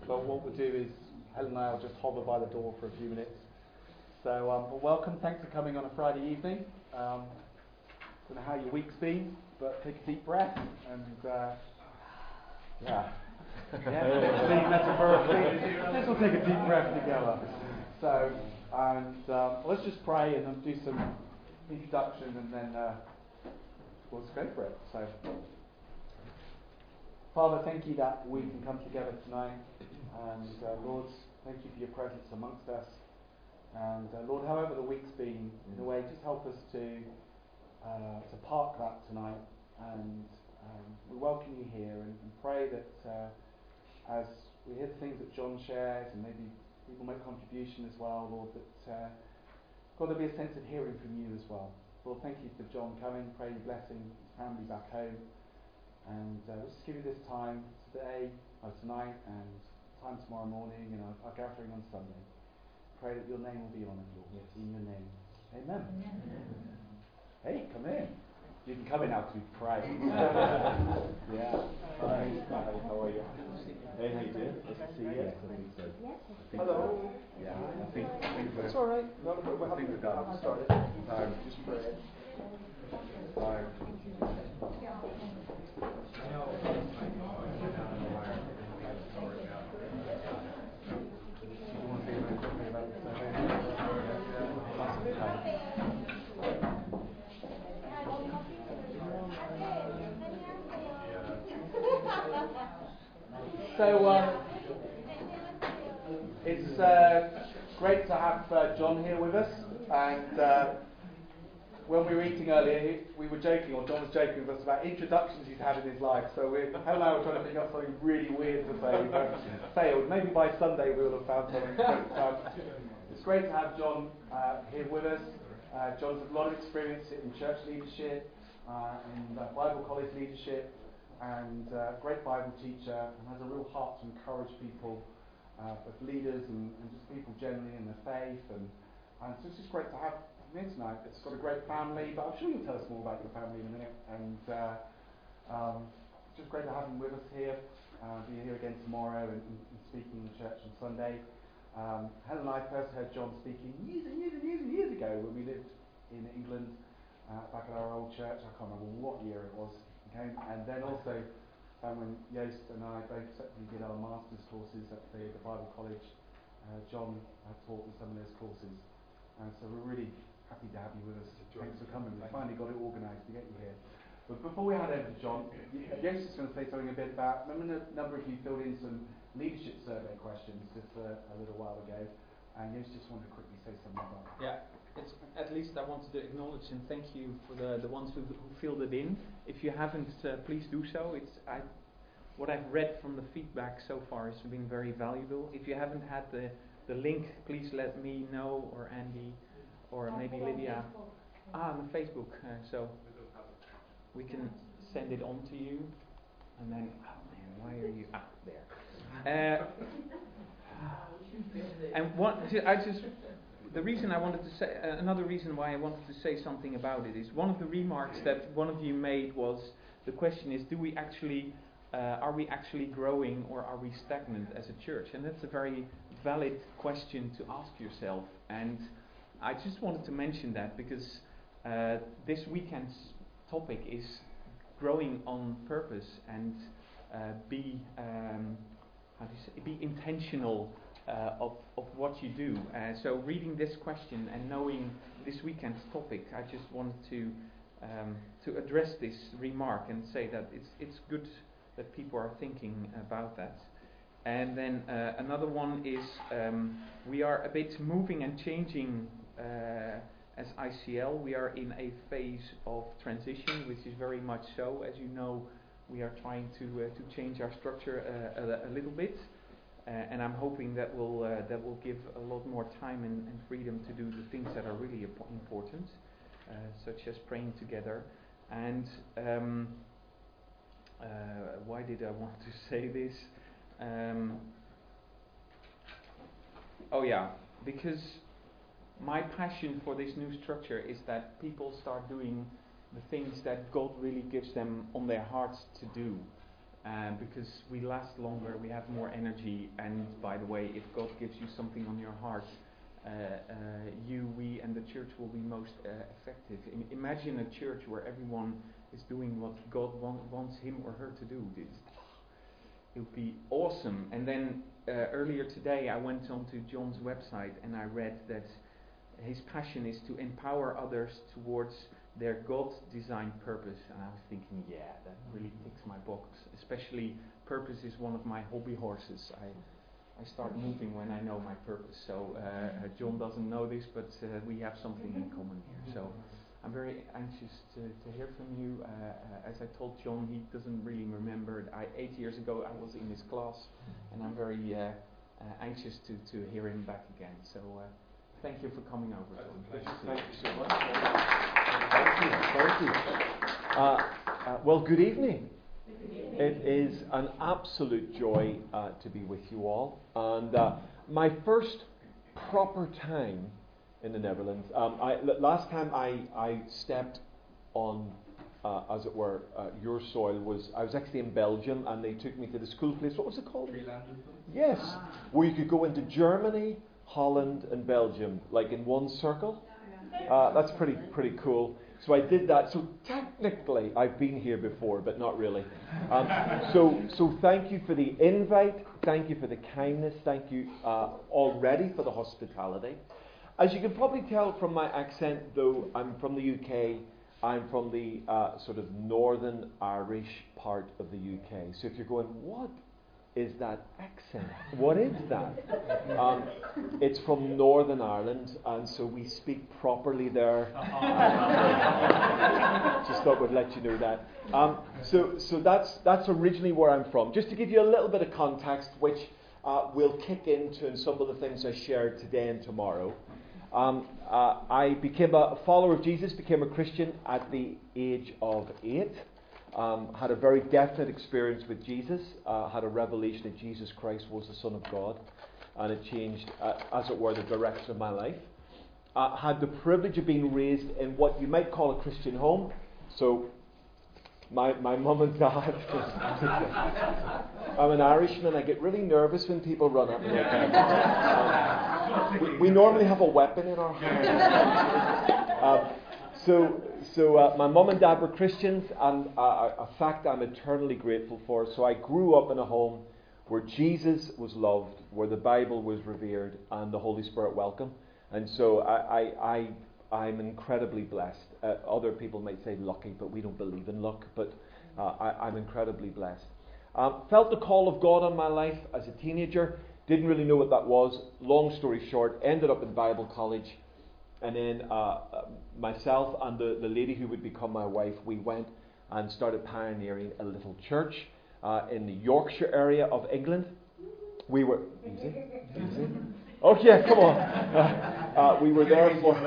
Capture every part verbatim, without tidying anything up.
but what we'll do is Helen and I will just hover by the door for a few minutes. So, um, well, welcome. Thanks for coming on a Friday evening. Um, don't know how your week's been, but take a deep breath and uh, yeah, yeah. Being metaphorically, let's all take a deep breath together. So, and um, let's just pray and then do some introduction, and then uh, we'll just go for it. So, Father, thank you that we can come together tonight, and uh, Lord, thank you for your presence amongst us. And uh, Lord, however the week's been, in a way, just help us to uh, to park that tonight, and um, we welcome you here, and, and pray that uh, as we hear the things that John shares, and maybe people make contribution as well, Lord, that uh, God, there'll be a sense of hearing from you as well. Lord, thank you for John coming. Pray your blessing his family back home, and uh, let's just give you this time today, or tonight, and time tomorrow morning, and our, our gathering on Sunday. Pray that your name will be honoured, Lord. Yes. In your name. Amen. Amen. Hey, come in. You can come in now to pray. Yeah. Hi. Hi. How are you? Hey, how you doing? Nice to see you. Yes, I think so. I think Hello. So. Yeah, I think, I think That's all right. No, no, we're I think we're done. I started. Um, Just pray. um, So um, it's uh, great to have uh, John here with us, and uh, when we were eating earlier, he, we were joking, or John was joking with us about introductions he's had in his life. So we, Helen and I were trying to think up something really weird to say, but failed. Maybe by Sunday we will have found something. But, um, it's great to have John uh, here with us. Uh, John's had a lot of experience in church leadership, uh, in uh, Bible college leadership, and uh, great Bible teacher, and has a real heart to encourage people, uh, both leaders and, and just people generally in their faith. And, and so it's just great to have him here tonight. It's got a great family, but I'm sure you'll tell us more about your family in a minute. And uh, um, it's just great to have him with us here. Uh, be here again tomorrow and, and, and speaking in the church on Sunday. Um, Helen and I first heard John speaking years and years and years and years ago when we lived in England, uh, back at our old church. I can't remember what year it was. Okay? And then also um, when Joost and I both separately did our master's courses at the, the Bible College, uh, John uh, taught in some of those courses. And so we're really happy to have you with us. Thanks for coming. We finally got it organised to get you here. But before we hand over to John, Joost is going to say something a bit about, remember a number of you filled in some leadership survey questions just uh, a little while ago, and Joost just wanted to quickly say something about that. Yeah. It's, at least I wanted to acknowledge and thank you for the, the ones who, who filled it in. If you haven't, uh, please do so. It's I, what I've read from the feedback so far has been very valuable. If you haven't had the, the link, please let me know, or Andy, or maybe Lydia. Ah, on Facebook. Uh, so we can send it on to you. And then, oh man, why are you out there? Uh, and what I just. The reason I wanted to say, uh, another reason why I wanted to say something about it is one of the remarks that one of you made was, the question is, do we actually, uh, are we actually growing or are we stagnant as a church? And that's a very valid question to ask yourself. And I just wanted to mention that because uh, this weekend's topic is growing on purpose and uh, be, um, how do you say, be intentional Uh, of, of what you do. Uh, so reading this question and knowing this weekend's topic, I just wanted to um, to address this remark and say that it's it's good that people are thinking about that. And then uh, another one is um, we are a bit moving and changing uh, as I C L. We are in a phase of transition, which is very much so. As you know, we are trying to uh, to change our structure uh, a, a little bit. Uh, and I'm hoping that will uh, that will give a lot more time and, and freedom to do the things that are really ap- important, uh, such as praying together. And um, uh, why did I want to say this? Um, oh yeah, because my passion for this new structure is that people start doing the things that God really gives them on their hearts to do. Um, because we last longer, we have more energy, and by the way, if God gives you something on your heart, uh, uh, you, we, and the church will be most uh, effective. I- imagine a church where everyone is doing what God want, wants him or her to do. It's, it would be awesome. And then uh, earlier today, I went onto John's website and I read that his passion is to empower others towards their God-designed purpose, and I was thinking, yeah, that really ticks my box. Especially, purpose is one of my hobby horses. I I start moving when I know my purpose. So uh, John doesn't know this, but uh, we have something in common here. So I'm very anxious to, to hear from you. Uh, uh, as I told John, he doesn't really remember. I, eight years ago, I was in his class, and I'm very uh, uh, anxious to, to hear him back again. So uh, thank you for coming over, John. Thank you so much. Thank you. Thank you. Uh, uh, well, good evening. It is an absolute joy uh, to be with you all. And uh, my first proper time in the Netherlands, um, I, l- last time I, I stepped on, uh, as it were, uh, your soil was, I was actually in Belgium, and they took me to the school place. What was it called? Yes, where you could go into Germany, Holland, and Belgium, like in one circle. Uh, that's pretty pretty cool. So I did that. So technically, I've been here before, but not really. Um, so so thank you for the invite. Thank you for the kindness. Thank you uh, already for the hospitality. As you can probably tell from my accent, though I'm from the U K, I'm from the uh, sort of Northern Irish part of the U K. So if you're going, what is that accent? What is that? Um, it's from Northern Ireland, and so we speak properly there. Uh, just thought we'd let you know that. Um, so, so that's that's originally where I'm from. Just to give you a little bit of context, which uh, we'll kick into in some of the things I shared today and tomorrow. Um, uh, I became a follower of Jesus, became a Christian at the age of eight. Um, had a very definite experience with Jesus, uh, had a revelation that Jesus Christ was the Son of God, and it changed, uh, as it were, the direction of my life. Uh, had the privilege of being raised in what you might call a Christian home. So, my my mum and dad. I'm an Irishman. I get really nervous when people run up to me. Um, we, we normally have a weapon in our hand. Uh, So, so uh, my mum and dad were Christians, and uh, a fact I'm eternally grateful for. So I grew up in a home where Jesus was loved, where the Bible was revered, and the Holy Spirit welcome. And so I, I, I I'm incredibly blessed. Uh, other people might say lucky, but we don't believe in luck. But uh, I, I'm incredibly blessed. Um, felt the call of God on my life as a teenager. Didn't really know what that was. Long story short, ended up in Bible college. And then uh, myself and the, the lady who would become my wife, we went and started pioneering a little church uh, in the Yorkshire area of England. We were easy, easy. Oh yeah, come on. Uh, uh, we were there for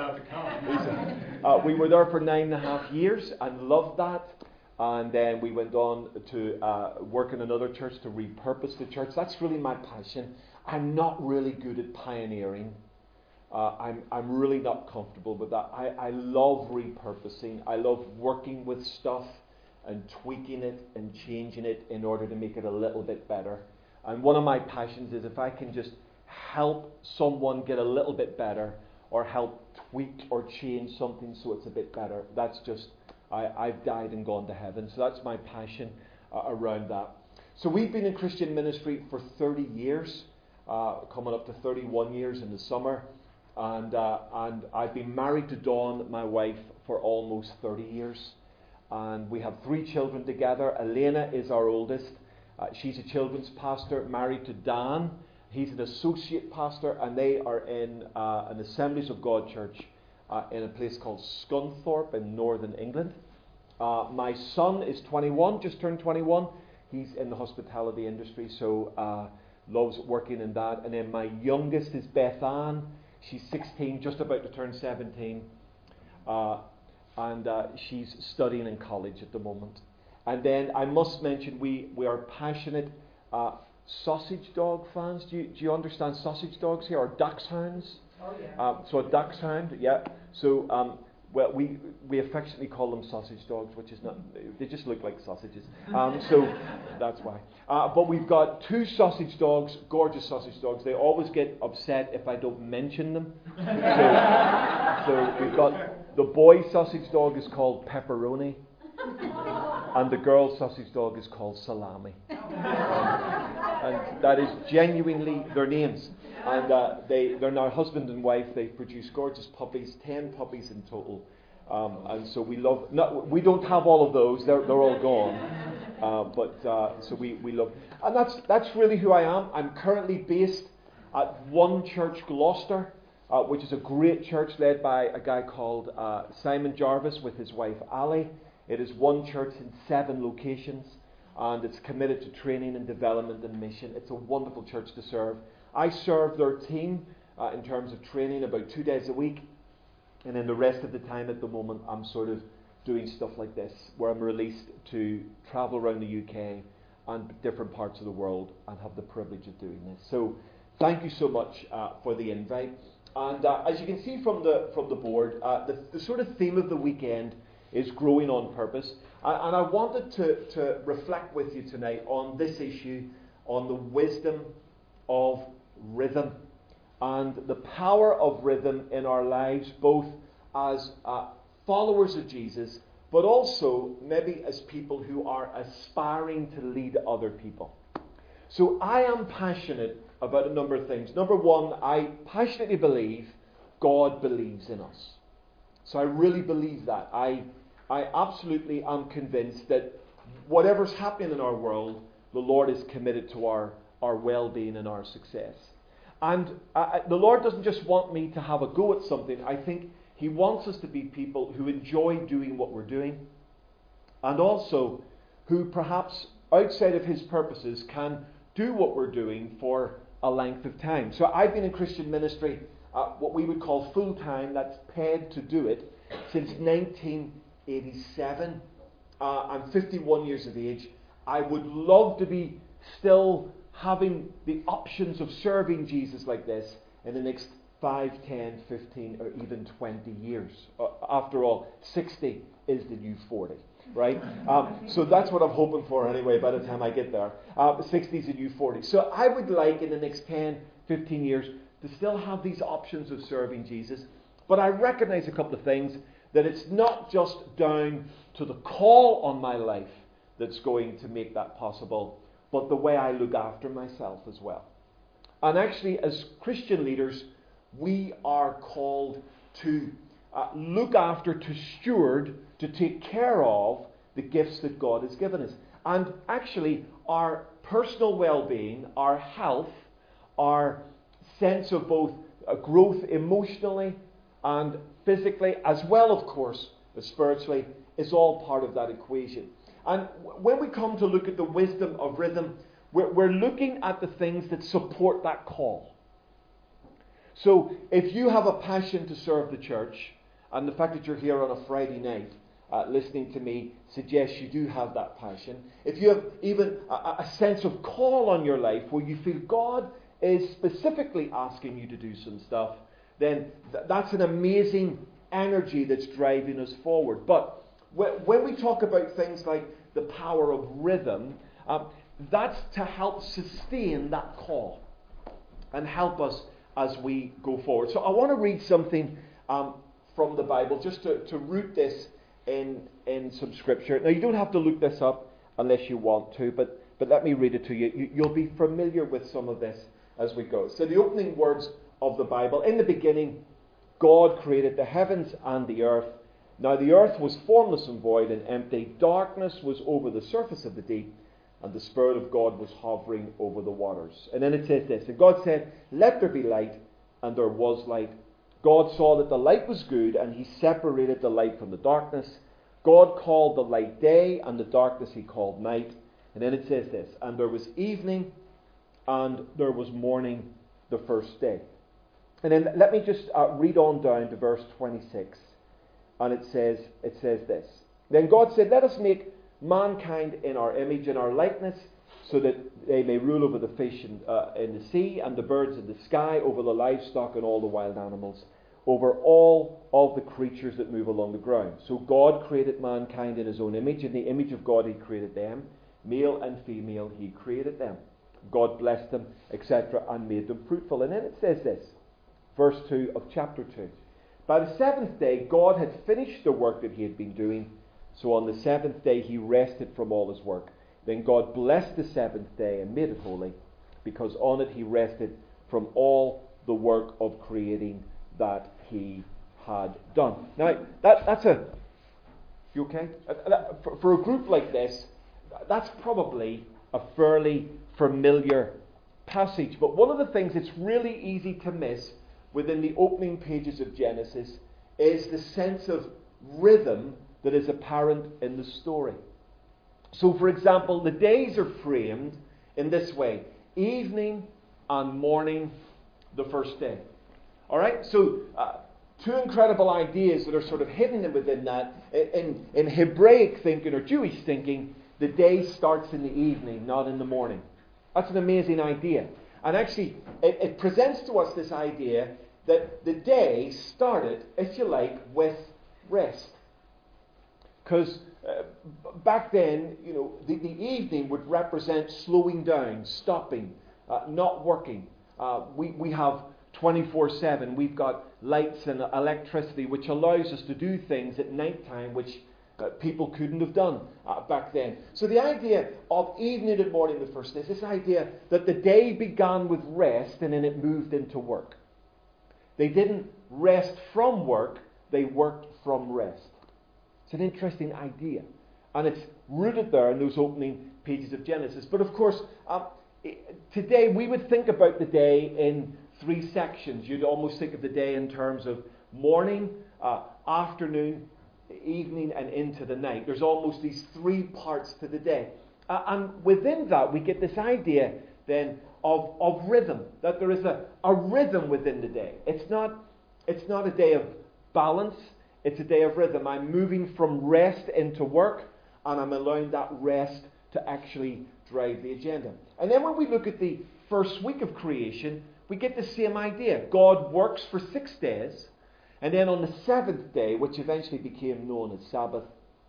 uh, we were there for nine and a half years and loved that. And then we went on to uh, work in another church to repurpose the church. That's really my passion. I'm not really good at pioneering. Uh, I'm I'm really not comfortable with that. I, I love repurposing. I love working with stuff and tweaking it and changing it in order to make it a little bit better. And one of my passions is if I can just help someone get a little bit better, or help tweak or change something so it's a bit better, that's just, I, I've died and gone to heaven. So that's my passion uh, around that. So we've been in Christian ministry for thirty years, uh, coming up to thirty-one years in the summer. And uh, and I've been married to Dawn, my wife, for almost thirty years. And we have three children together. Elena is our oldest. Uh, she's a children's pastor, married to Dan. He's an associate pastor, and they are in uh, an Assemblies of God church uh, in a place called Scunthorpe in northern England. Uh, my son is twenty-one, just turned twenty-one. He's in the hospitality industry, so uh, loves working in that. And then my youngest is Beth Ann. She's sixteen, just about to turn seventeen, uh, and uh, she's studying in college at the moment. And then I must mention we, we are passionate uh, sausage dog fans. Do you, do you understand sausage dogs here, or dachshunds? Oh, yeah. Uh, so a dachshund, yeah. So um, well, we we affectionately call them sausage dogs, which is not, they just look like sausages. Um, so that's why. Uh, but we've got two sausage dogs, gorgeous sausage dogs. They always get upset if I don't mention them. So, so we've got the boy sausage dog is called Pepperoni, and the girl sausage dog is called Salami. And that is genuinely their names. And uh, they, they're now husband and wife. They produce gorgeous puppies, ten puppies in total. Um, and so we love, not, we don't have all of those, they're, they're all gone. Uh, but uh, so we, we love, and that's, that's really who I am. I'm currently based at One Church Gloucester, uh, which is a great church led by a guy called uh, Simon Jarvis with his wife Ali. It is one church in seven locations, and it's committed to training and development and mission. It's a wonderful church to serve. I serve their team uh, in terms of training about two days a week, and then the rest of the time at the moment I'm sort of doing stuff like this, where I'm released to travel around the U K and different parts of the world and have the privilege of doing this. So thank you so much uh, for the invite. And uh, as you can see from the from the board, uh, the, the sort of theme of the weekend is growing on purpose. Uh, and I wanted to, to reflect with you tonight on this issue, on the wisdom of rhythm and the power of rhythm in our lives, both as uh, followers of Jesus, but also maybe as people who are aspiring to lead other people. So I am passionate about a number of things. Number one, I passionately believe God believes in us. So I really believe that. I, I absolutely am convinced that whatever's happening in our world, the Lord is committed to our our well-being and our success. And uh, the Lord doesn't just want me to have a go at something. I think He wants us to be people who enjoy doing what we're doing, and also who perhaps outside of His purposes can do what we're doing for a length of time. So I've been in Christian ministry, uh, what we would call full-time, that's paid to do it, since nineteen eighty-seven. Uh, I'm fifty-one years of age. I would love to be still having the options of serving Jesus like this in the next five, ten, fifteen, or even twenty years. Uh, after all, sixty is the new forty, right? Um, so that's what I'm hoping for anyway by the time I get there. Uh, sixty is the new forty. So I would like in the next ten, fifteen years to still have these options of serving Jesus. But I recognize a couple of things, that it's not just down to the call on my life that's going to make that possible, but the way I look after myself as well. And actually, as Christian leaders, we are called to uh, look after, to steward, to take care of the gifts that God has given us. And actually, our personal well-being, our health, our sense of both uh, growth emotionally and physically, as well, of course, as spiritually, is all part of that equation. And when we come to look at the wisdom of rhythm, we're, we're looking at the things that support that call. So if you have a passion to serve the church, and the fact that you're here on a Friday night uh, listening to me suggests you do have that passion. If you have even a, a sense of call on your life where you feel God is specifically asking you to do some stuff, then th- that's an amazing energy that's driving us forward. But when we talk about things like the power of rhythm, um, that's to help sustain that call and help us as we go forward. So I want to read something um, from the Bible just to, to root this in, in some scripture. Now, you don't have to look this up unless you want to, but, but let me read it to you. you. You'll be familiar with some of this as we go. So the opening words of the Bible: in the beginning, God created the heavens and the earth. Now the earth was formless and void and empty. Darkness was over the surface of the deep, and the Spirit of God was hovering over the waters. And then it says this: and God said, "Let there be light," and there was light. God saw that the light was good, and He separated the light from the darkness. God called the light day, and the darkness He called night. And then it says this: and there was evening, and there was morning the first day. And then let me just uh, read on down to verse twenty-six. And it says, it says this: then God said, "Let us make mankind in our image, in our likeness, so that they may rule over the fish in, uh, in the sea, and the birds in the sky, over the livestock and all the wild animals, over all of the creatures that move along the ground. So God created mankind in his own image. In the image of God he created them. Male and female he created them. God blessed them, et cetera, and made them fruitful. And then it says this, verse two of chapter two. By the seventh day, God had finished the work that he had been doing. So on the seventh day, he rested from all his work. Then God blessed the seventh day and made it holy, because on it he rested from all the work of creating that he had done. Now, that, that's a... You okay? For, for a group like this, that's probably a fairly familiar passage. But one of the things that's really easy to miss within the opening pages of Genesis is the sense of rhythm that is apparent in the story. So, for example, the days are framed in this way: evening and morning, the first day. All right? So, uh, two incredible ideas that are sort of hidden within that. In, in Hebraic thinking or Jewish thinking, the day starts in the evening, not in the morning. That's an amazing idea. And actually, it, it presents to us this idea that the day started, if you like, with rest. Because uh, back then, you know, the, the evening would represent slowing down, stopping, uh, not working. Uh, we, we have twenty-four seven. We've got lights and electricity, which allows us to do things at night time, which uh, people couldn't have done uh, back then. So the idea of evening and morning the first day is this idea that the day began with rest and then it moved into work. They didn't rest from work, they worked from rest. It's an interesting idea. And it's rooted there in those opening pages of Genesis. But of course, um, today we would think about the day in three sections. You'd almost think of the day in terms of morning, uh, afternoon, evening, and into the night. There's almost these three parts to the day. Uh, and within that, we get this idea then of, of rhythm, that there is a, a rhythm within the day. It's not, it's not a day of balance, it's a day of rhythm. I'm moving from rest into work, and I'm allowing that rest to actually drive the agenda. And then when we look at the first week of creation, we get the same idea. God works for six days, and then on the seventh day, which eventually became known as Sabbath,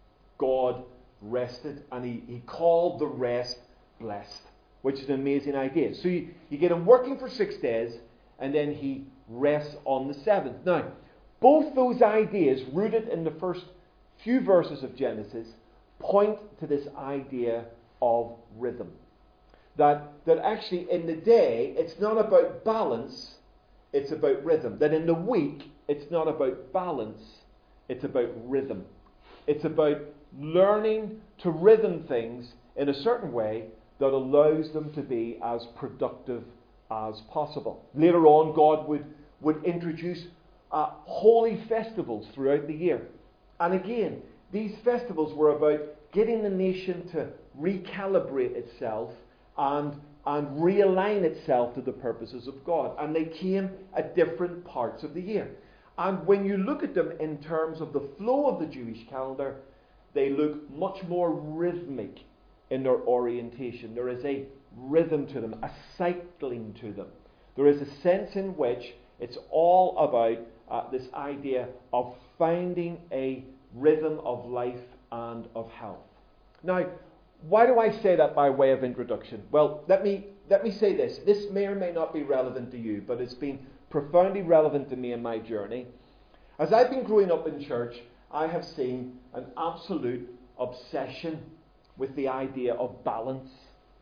God rested, and he, he called the rest blessed, which is an amazing idea. So you, you get him working for six days, and then he rests on the seventh. Now, both those ideas, rooted in the first few verses of Genesis, point to this idea of rhythm. That, that actually in the day, it's not about balance, it's about rhythm. That in the week, it's not about balance, it's about rhythm. It's about learning to rhythm things in a certain way that allows them to be as productive as possible. Later on, God would, would introduce uh, holy festivals throughout the year. And again, these festivals were about getting the nation to recalibrate itself and, and realign itself to the purposes of God. And they came at different parts of the year. And when you look at them in terms of the flow of the Jewish calendar, they look much more rhythmic in their orientation. There is a rhythm to them, a cycling to them. There is a sense in which it's all about uh, this idea of finding a rhythm of life and of health. Now, why do I say that by way of introduction? Well, let me let me say this. This may or may not be relevant to you, but it's been profoundly relevant to me in my journey. As I've been growing up in church, I have seen an absolute obsession with the idea of balance.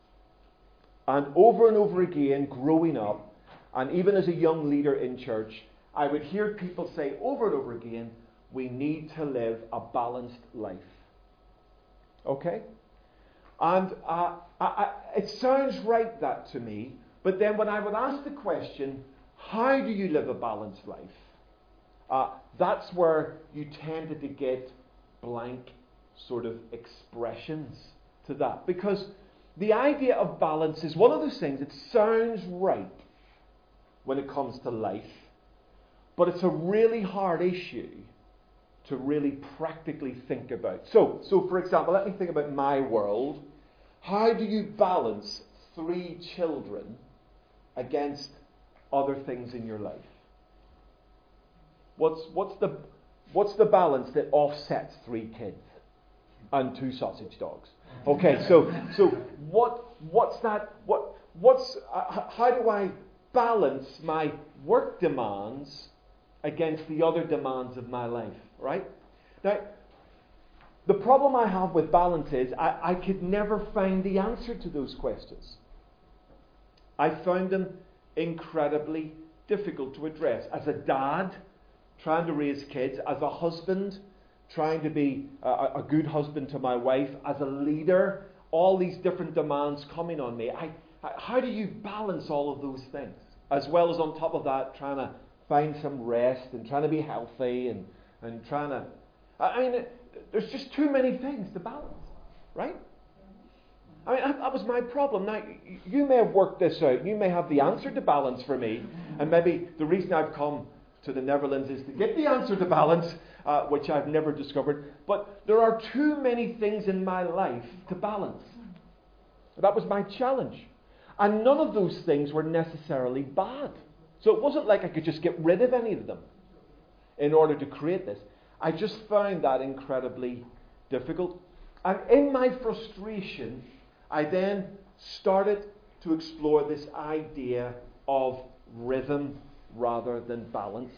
And over and over again, growing up, and even as a young leader in church, I would hear people say over and over again, we need to live a balanced life. Okay? And uh, I, I, it sounds right, that to me, but then when I would ask the question, how do you live a balanced life? Uh, that's where you tended to get blank sort of expressions to that. Because the idea of balance is one of those things that sounds right when it comes to life, but it's a really hard issue to really practically think about. So, so for example, let me think about my world. How do you balance three children against other things in your life? What's what's the what's the balance that offsets three kids and two sausage dogs? Okay, so so what what's that? What what's uh, how do I balance my work demands against the other demands of my life? Right now, the problem I have with balance is I, I could never find the answer to those questions. I found them incredibly difficult to address. As a dad, trying to raise kids, as a husband, trying to be a, a good husband to my wife, as a leader, all these different demands coming on me. I, I, how do you balance all of those things? As well as on top of that, trying to find some rest and trying to be healthy and, and trying to... I mean, there's just too many things to balance, right? I mean, that was my problem. Now, you may have worked this out. You may have the answer to balance for me. And maybe the reason I've come to the Netherlands is to get the answer to balance, uh, which I've never discovered. But there are too many things in my life to balance. That was my challenge. And none of those things were necessarily bad. So it wasn't like I could just get rid of any of them in order to create this. I just found that incredibly difficult. And in my frustration, I then started to explore this idea of rhythm rather than balance.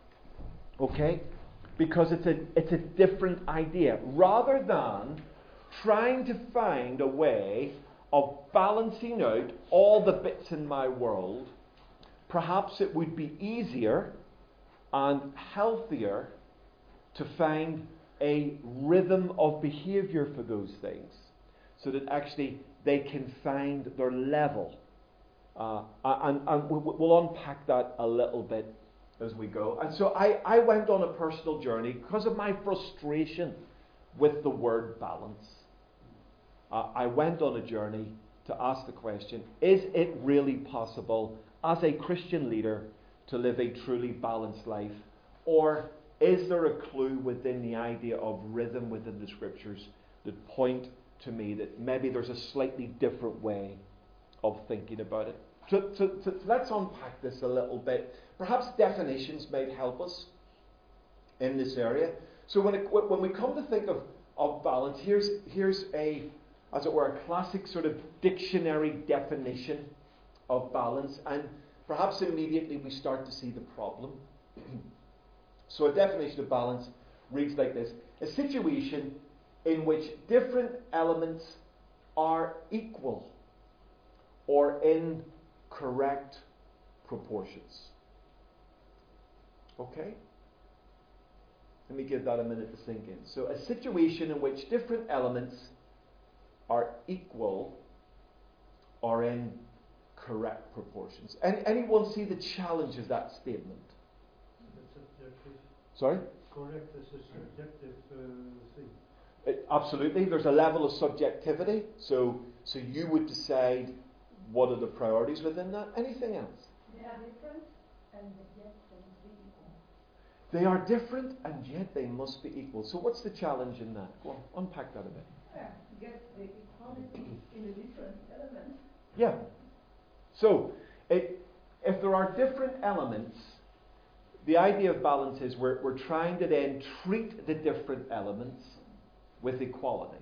Okay? Because it's a, it's a different idea. Rather than trying to find a way of balancing out all the bits in my world, perhaps it would be easier and healthier to find a rhythm of behaviour for those things, so that actually they can find their level. Uh, and and we'll unpack that a little bit as we go. And so I, I went on a personal journey because of my frustration with the word balance. Uh, I went on a journey to ask the question, is it really possible as a Christian leader to live a truly balanced life? Or is there a clue within the idea of rhythm within the Scriptures that point to me that maybe there's a slightly different way of thinking about it? So, so, so let's unpack this a little bit. Perhaps definitions might help us in this area. So when, it, when we come to think of, of balance, here's, here's a, as it were, a classic sort of dictionary definition of balance. And perhaps immediately we start to see the problem. So a definition of balance reads like this: a situation in which different elements are equal or in correct proportions. Okay? Let me give that a minute to sink in. So a situation in which different elements are equal or in correct proportions. Any, anyone see the challenge of that statement? Sorry? Correct is a subjective uh, thing. It, absolutely. There's a level of subjectivity. So, so you would decide what are the priorities within that. Anything else? They are different and yet they must be equal. They are different and yet they must be equal. So what's the challenge in that? Go on, unpack that a bit. Yeah, get the equality in the different elements. Yeah. So, it, if there are different elements, the idea of balance is we're, we're trying to then treat the different elements with equality.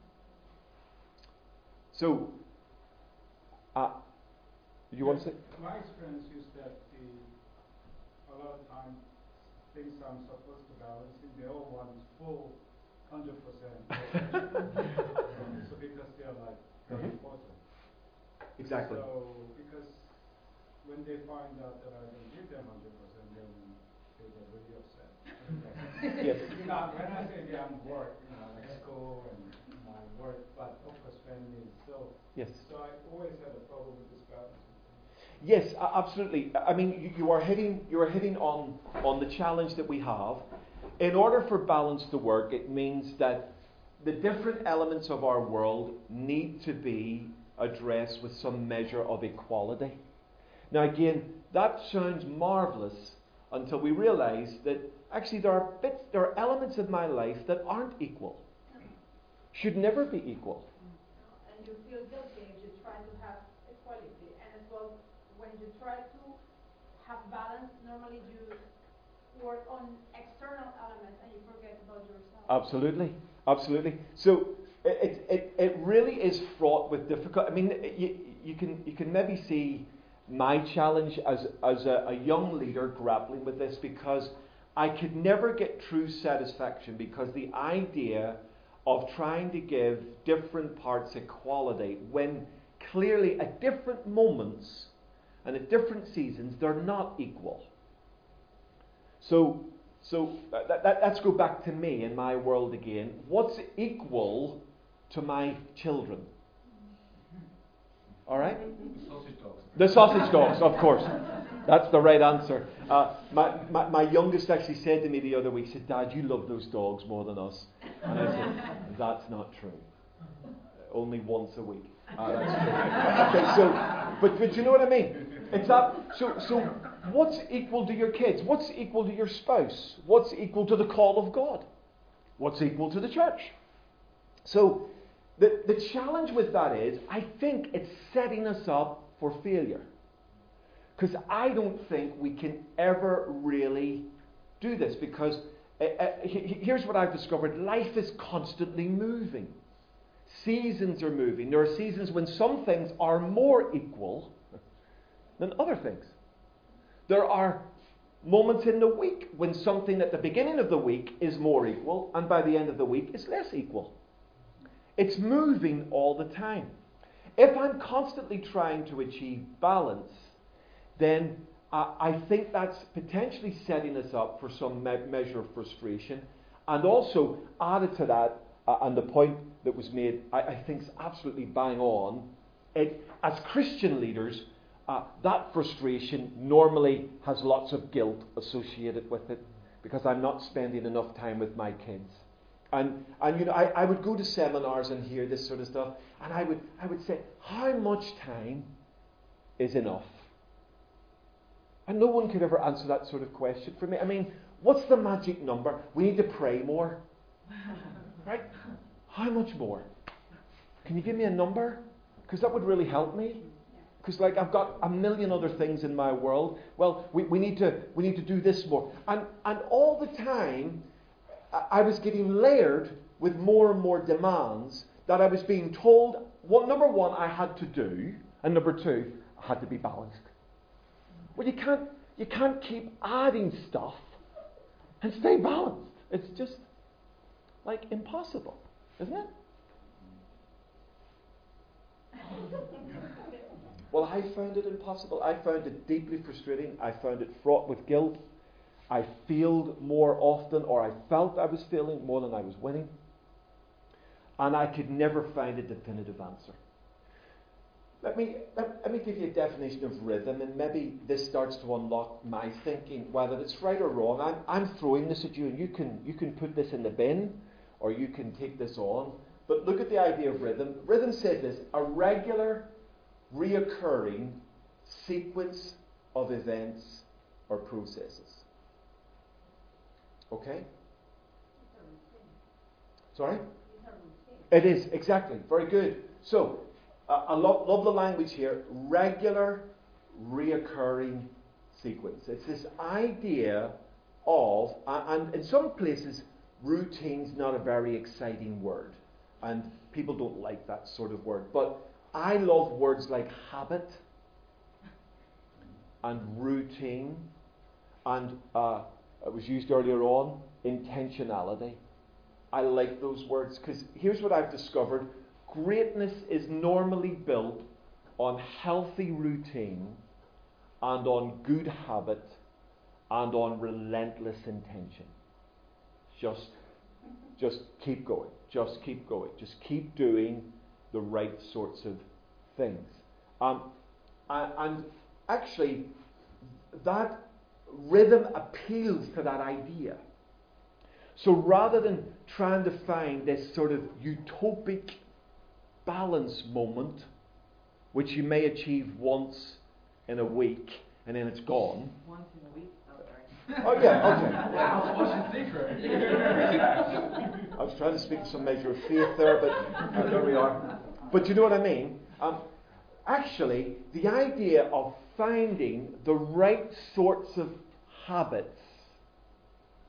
So, uh, you want to say? My experience is that the, a lot of times things I'm supposed to balance, they all want full one hundred percent. So because they are like very Mm-hmm. important. Exactly. So because when they find out that I don't give them one hundred percent, then they get really upset. Yes. You know, when I say yeah, I'm work, you know, like school and my work, but of course family. So Yes. so I always had a problem with this balance. Yes, a- absolutely. I mean, you, you are hitting you are hitting on on the challenge that we have. In order for balance to work, it means that the different elements of our world need to be addressed with some measure of equality. Now, again, that sounds marvelous until we realize that actually there are bits, there are elements of my life that aren't equal. Should never be equal. And you feel guilty if you try to have equality. And as well, when you try to have balance, normally you work on external elements and you forget about yourself. Absolutely, absolutely. So it, it, it really is fraught with difficulty. I mean, you, you can you can maybe see my challenge as, as a, a young leader grappling with this, because I could never get true satisfaction, because the idea of trying to give different parts equality when clearly at different moments and at different seasons they're not equal. So, so that, that, let's go back to me in my world again. What's equal to my children? All right? Sausage dogs. The sausage dogs, of course. That's the right answer. Uh, my, my, my youngest actually said to me the other week, he said, "Dad, you love those dogs more than us." And I said, "That's not true. Only once a week." Uh, that's true. Okay, so, but, but you know what I mean? It's that, so, so what's equal to your kids? What's equal to your spouse? What's equal to the call of God? What's equal to the church? So, the, the challenge with that is, I think it's setting us up for failure. Because I don't think we can ever really do this. Because uh, uh, here's what I've discovered. Life is constantly moving. Seasons are moving. There are seasons when some things are more equal than other things. There are moments in the week when something at the beginning of the week is more equal, and by the end of the week is less equal. It's moving all the time. If I'm constantly trying to achieve balance, then uh, I think that's potentially setting us up for some me- measure of frustration. And also, added to that, uh, and the point that was made, I, I think is absolutely bang on, it, as Christian leaders, uh, that frustration normally has lots of guilt associated with it, because I'm not spending enough time with my kids. And, and you know, I, I would go to seminars and hear this sort of stuff, and I would, I would say, how much time is enough? And no one could ever answer that sort of question for me. I mean, what's the magic number? We need to pray more. Right? How much more? Can you give me a number? Because that would really help me. Because like I've got a million other things in my world. Well, we, we need to we need to do this more. And and all the time I was getting layered with more and more demands that I was being told, well, number one, I had to do, and number two, I had to be balanced. Well, you can't you can't keep adding stuff and stay balanced. It's just like impossible, isn't it? Well, I found it impossible. I found it deeply frustrating. I found it fraught with guilt. I failed more often, or I felt I was failing more than I was winning. And I could never find a definitive answer. Let me, let, let me give you a definition of rhythm, and maybe this starts to unlock my thinking, whether it's right or wrong. I'm, I'm throwing this at you, and you can, you can put this in the bin, or you can take this on. But look at the idea of rhythm. Rhythm says this: a regular, reoccurring sequence of events or processes. Okay? Sorry? It is, exactly. Very good. So, uh, I love, love the language here. Regular, reoccurring sequence. It's this idea of, uh, and in some places, routine's not a very exciting word. And people don't like that sort of word. But I love words like habit and routine, and uh, it was used earlier on, intentionality. I like those words because here's what I've discovered. Greatness is normally built on healthy routine and on good habit and on relentless intention. Just, just keep going. Just keep going. Just keep doing the right sorts of things. Um, and, and actually, that rhythm appeals to that idea. So rather than trying to find this sort of utopic balance moment, which you may achieve once in a week and then it's gone. Once in a week? Oh, Oh sorry. yeah, okay. Wow, what's your secret? I was trying to speak some measure of faith there, but uh, there we are. But you know what I mean? Um, actually, the idea of finding the right sorts of habits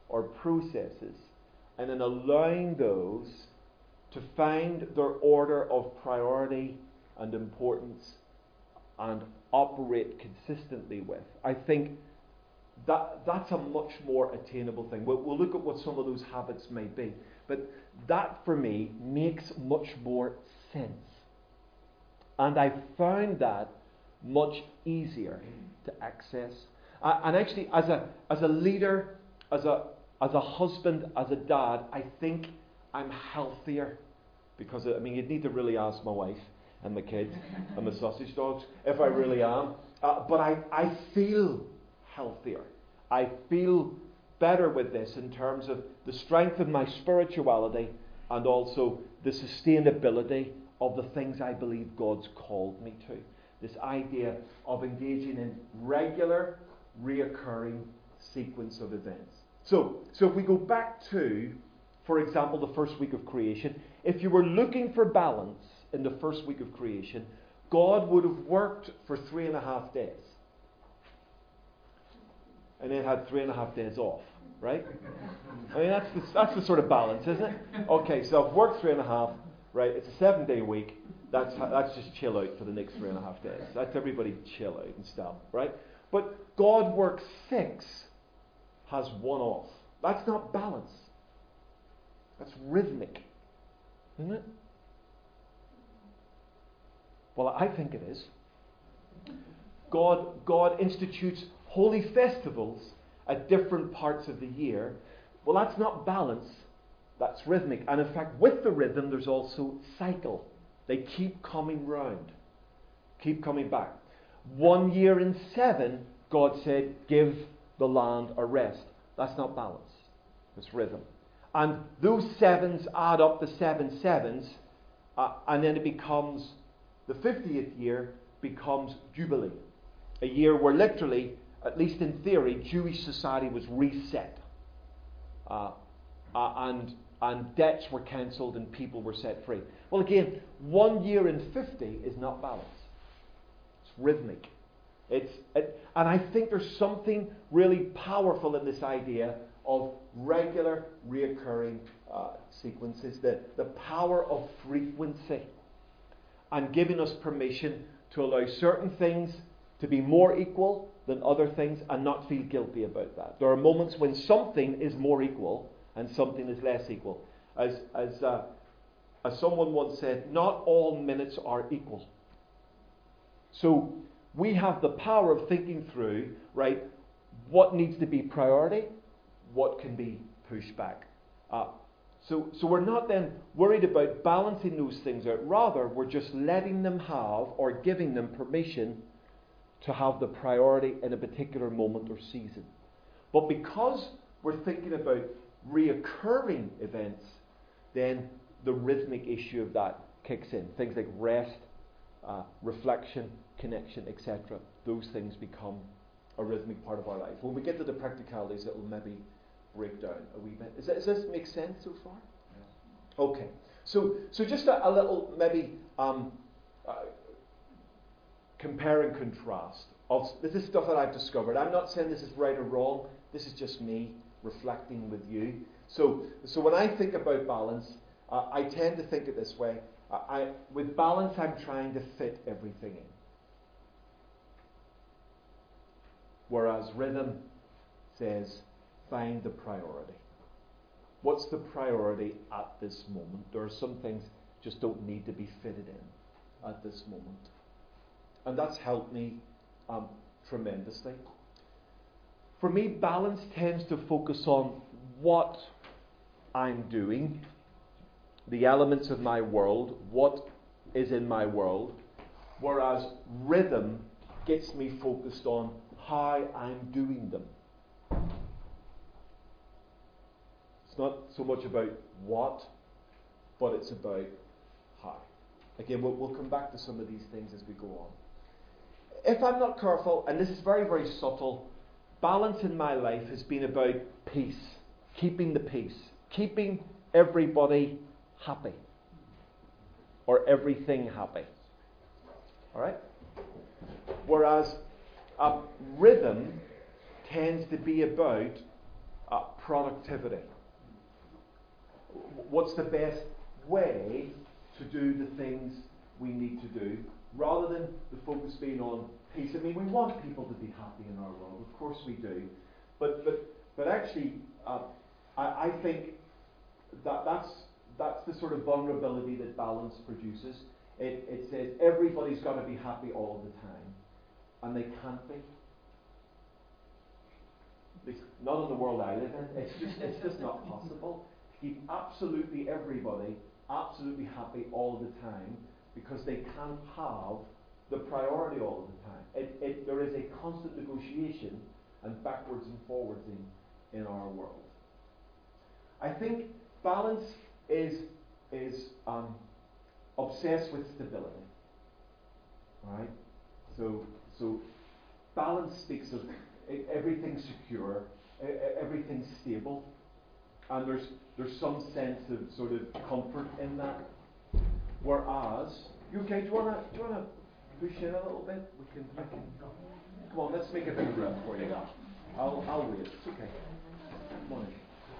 or processes, and in allowing those to find their order of priority and importance and operate consistently with, I think that that's a much more attainable thing. We'll, we'll look at what some of those habits may be. But that, for me, makes much more sense. And I found that much easier to access. Uh, and actually, as a as a leader, as a as a husband, as a dad, I think I'm healthier. Because, I mean, you'd need to really ask my wife and my kids and my sausage dogs if I really am. Uh, but I, I feel healthier. I feel better with this in terms of the strength of my spirituality and also the sustainability of the things I believe God's called me to. This idea of engaging in regular, reoccurring sequence of events. So, so if we go back to, for example, the first week of creation, if you were looking for balance in the first week of creation, God would have worked for three and a half days. And then had three and a half days off, right? I mean, that's the, that's the sort of balance, isn't it? Okay, so I've worked three and a half, right? It's a seven-day week. That's that's just chill out for the next three and a half days. That's everybody chill out and stuff, right? But God works six, has one off. That's not balance. That's rhythmic, isn't it? Well, I think it is. God, God institutes holy festivals at different parts of the year. Well, that's not balance. That's rhythmic. And in fact, with the rhythm, there's also cycle. They keep coming round. Keep coming back. One year in seven, God said, give the land a rest. That's not balance. It's rhythm. And those sevens add up to seven sevens, uh, and then it becomes, the fiftieth year becomes Jubilee. A year where literally, at least in theory, Jewish society was reset. Uh, uh, and, and debts were cancelled and people were set free. Well, again, one year in fifty is not balance. It's rhythmic. It's, it, and I think there's something really powerful in this idea of regular, reoccurring uh, sequences. The, the power of frequency. And giving us permission to allow certain things to be more equal than other things and not feel guilty about that. There are moments when something is more equal and something is less equal. As, as, uh, as someone once said, not all minutes are equal. So we have the power of thinking through, right, what needs to be priority, what can be pushed back. Uh, so, so we're not then worried about balancing those things out. Rather, we're just letting them have or giving them permission to have the priority in a particular moment or season. But because we're thinking about reoccurring events, then the rhythmic issue of that kicks in. Things like rest, uh, reflection, connection, et cetera. Those things become a rhythmic part of our life. When we get to the practicalities, it will maybe break down a wee bit. Does, that, does this make sense so far? Yeah. Okay. So, so just a, a little maybe um, uh, compare and contrast. Of, this is stuff that I've discovered. I'm not saying this is right or wrong. This is just me reflecting with you. So, so when I think about balance, uh, I tend to think it this way. Uh, I, with balance, I'm trying to fit everything in. Whereas rhythm says, find the priority. What's the priority at this moment? There are some things just don't need to be fitted in at this moment. And that's helped me um, tremendously. For me, balance tends to focus on what I'm doing, the elements of my world, what is in my world, whereas rhythm gets me focused on how I'm doing them. It's not so much about what, but it's about how. Again, we'll, we'll come back to some of these things as we go on. If I'm not careful, and this is very, very subtle, balance in my life has been about peace, keeping the peace, keeping everybody happy, or everything happy. All right? Whereas um, rhythm tends to be about uh, productivity. What's the best way to do the things we need to do, rather than the focus being on peace? I mean, we want people to be happy in our world, of course we do, but but but actually, uh, I, I think that that's that's the sort of vulnerability that balance produces. It it says everybody's got to be happy all the time, and they can't be. It's not in the world I live in. It's just it's just not possible to keep absolutely everybody absolutely happy all the time, because they can't have the priority all the time. It, it, there is a constant negotiation and backwards and forwards in, in our world. I think balance is is um, obsessed with stability. Right? So so balance speaks of everything's secure, everything's stable, and there's there's some sense of sort of comfort in that. Whereas, you okay? Do you wanna do you wanna push in a little bit? We can. I can. Come on, let's make a bit of room for you. I'll I'll wait. It's okay. Come on in.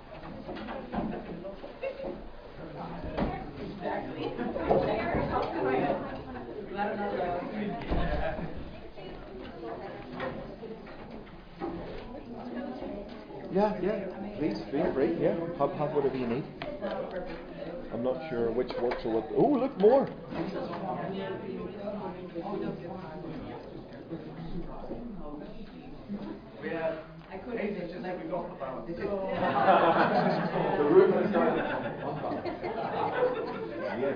Yeah, yeah. Please feel free. Yeah, have, have whatever you need. I'm not sure which works or what. Oh, look, more. Yeah, I couldn't just let me go about it. The room is starting to come up. Yes.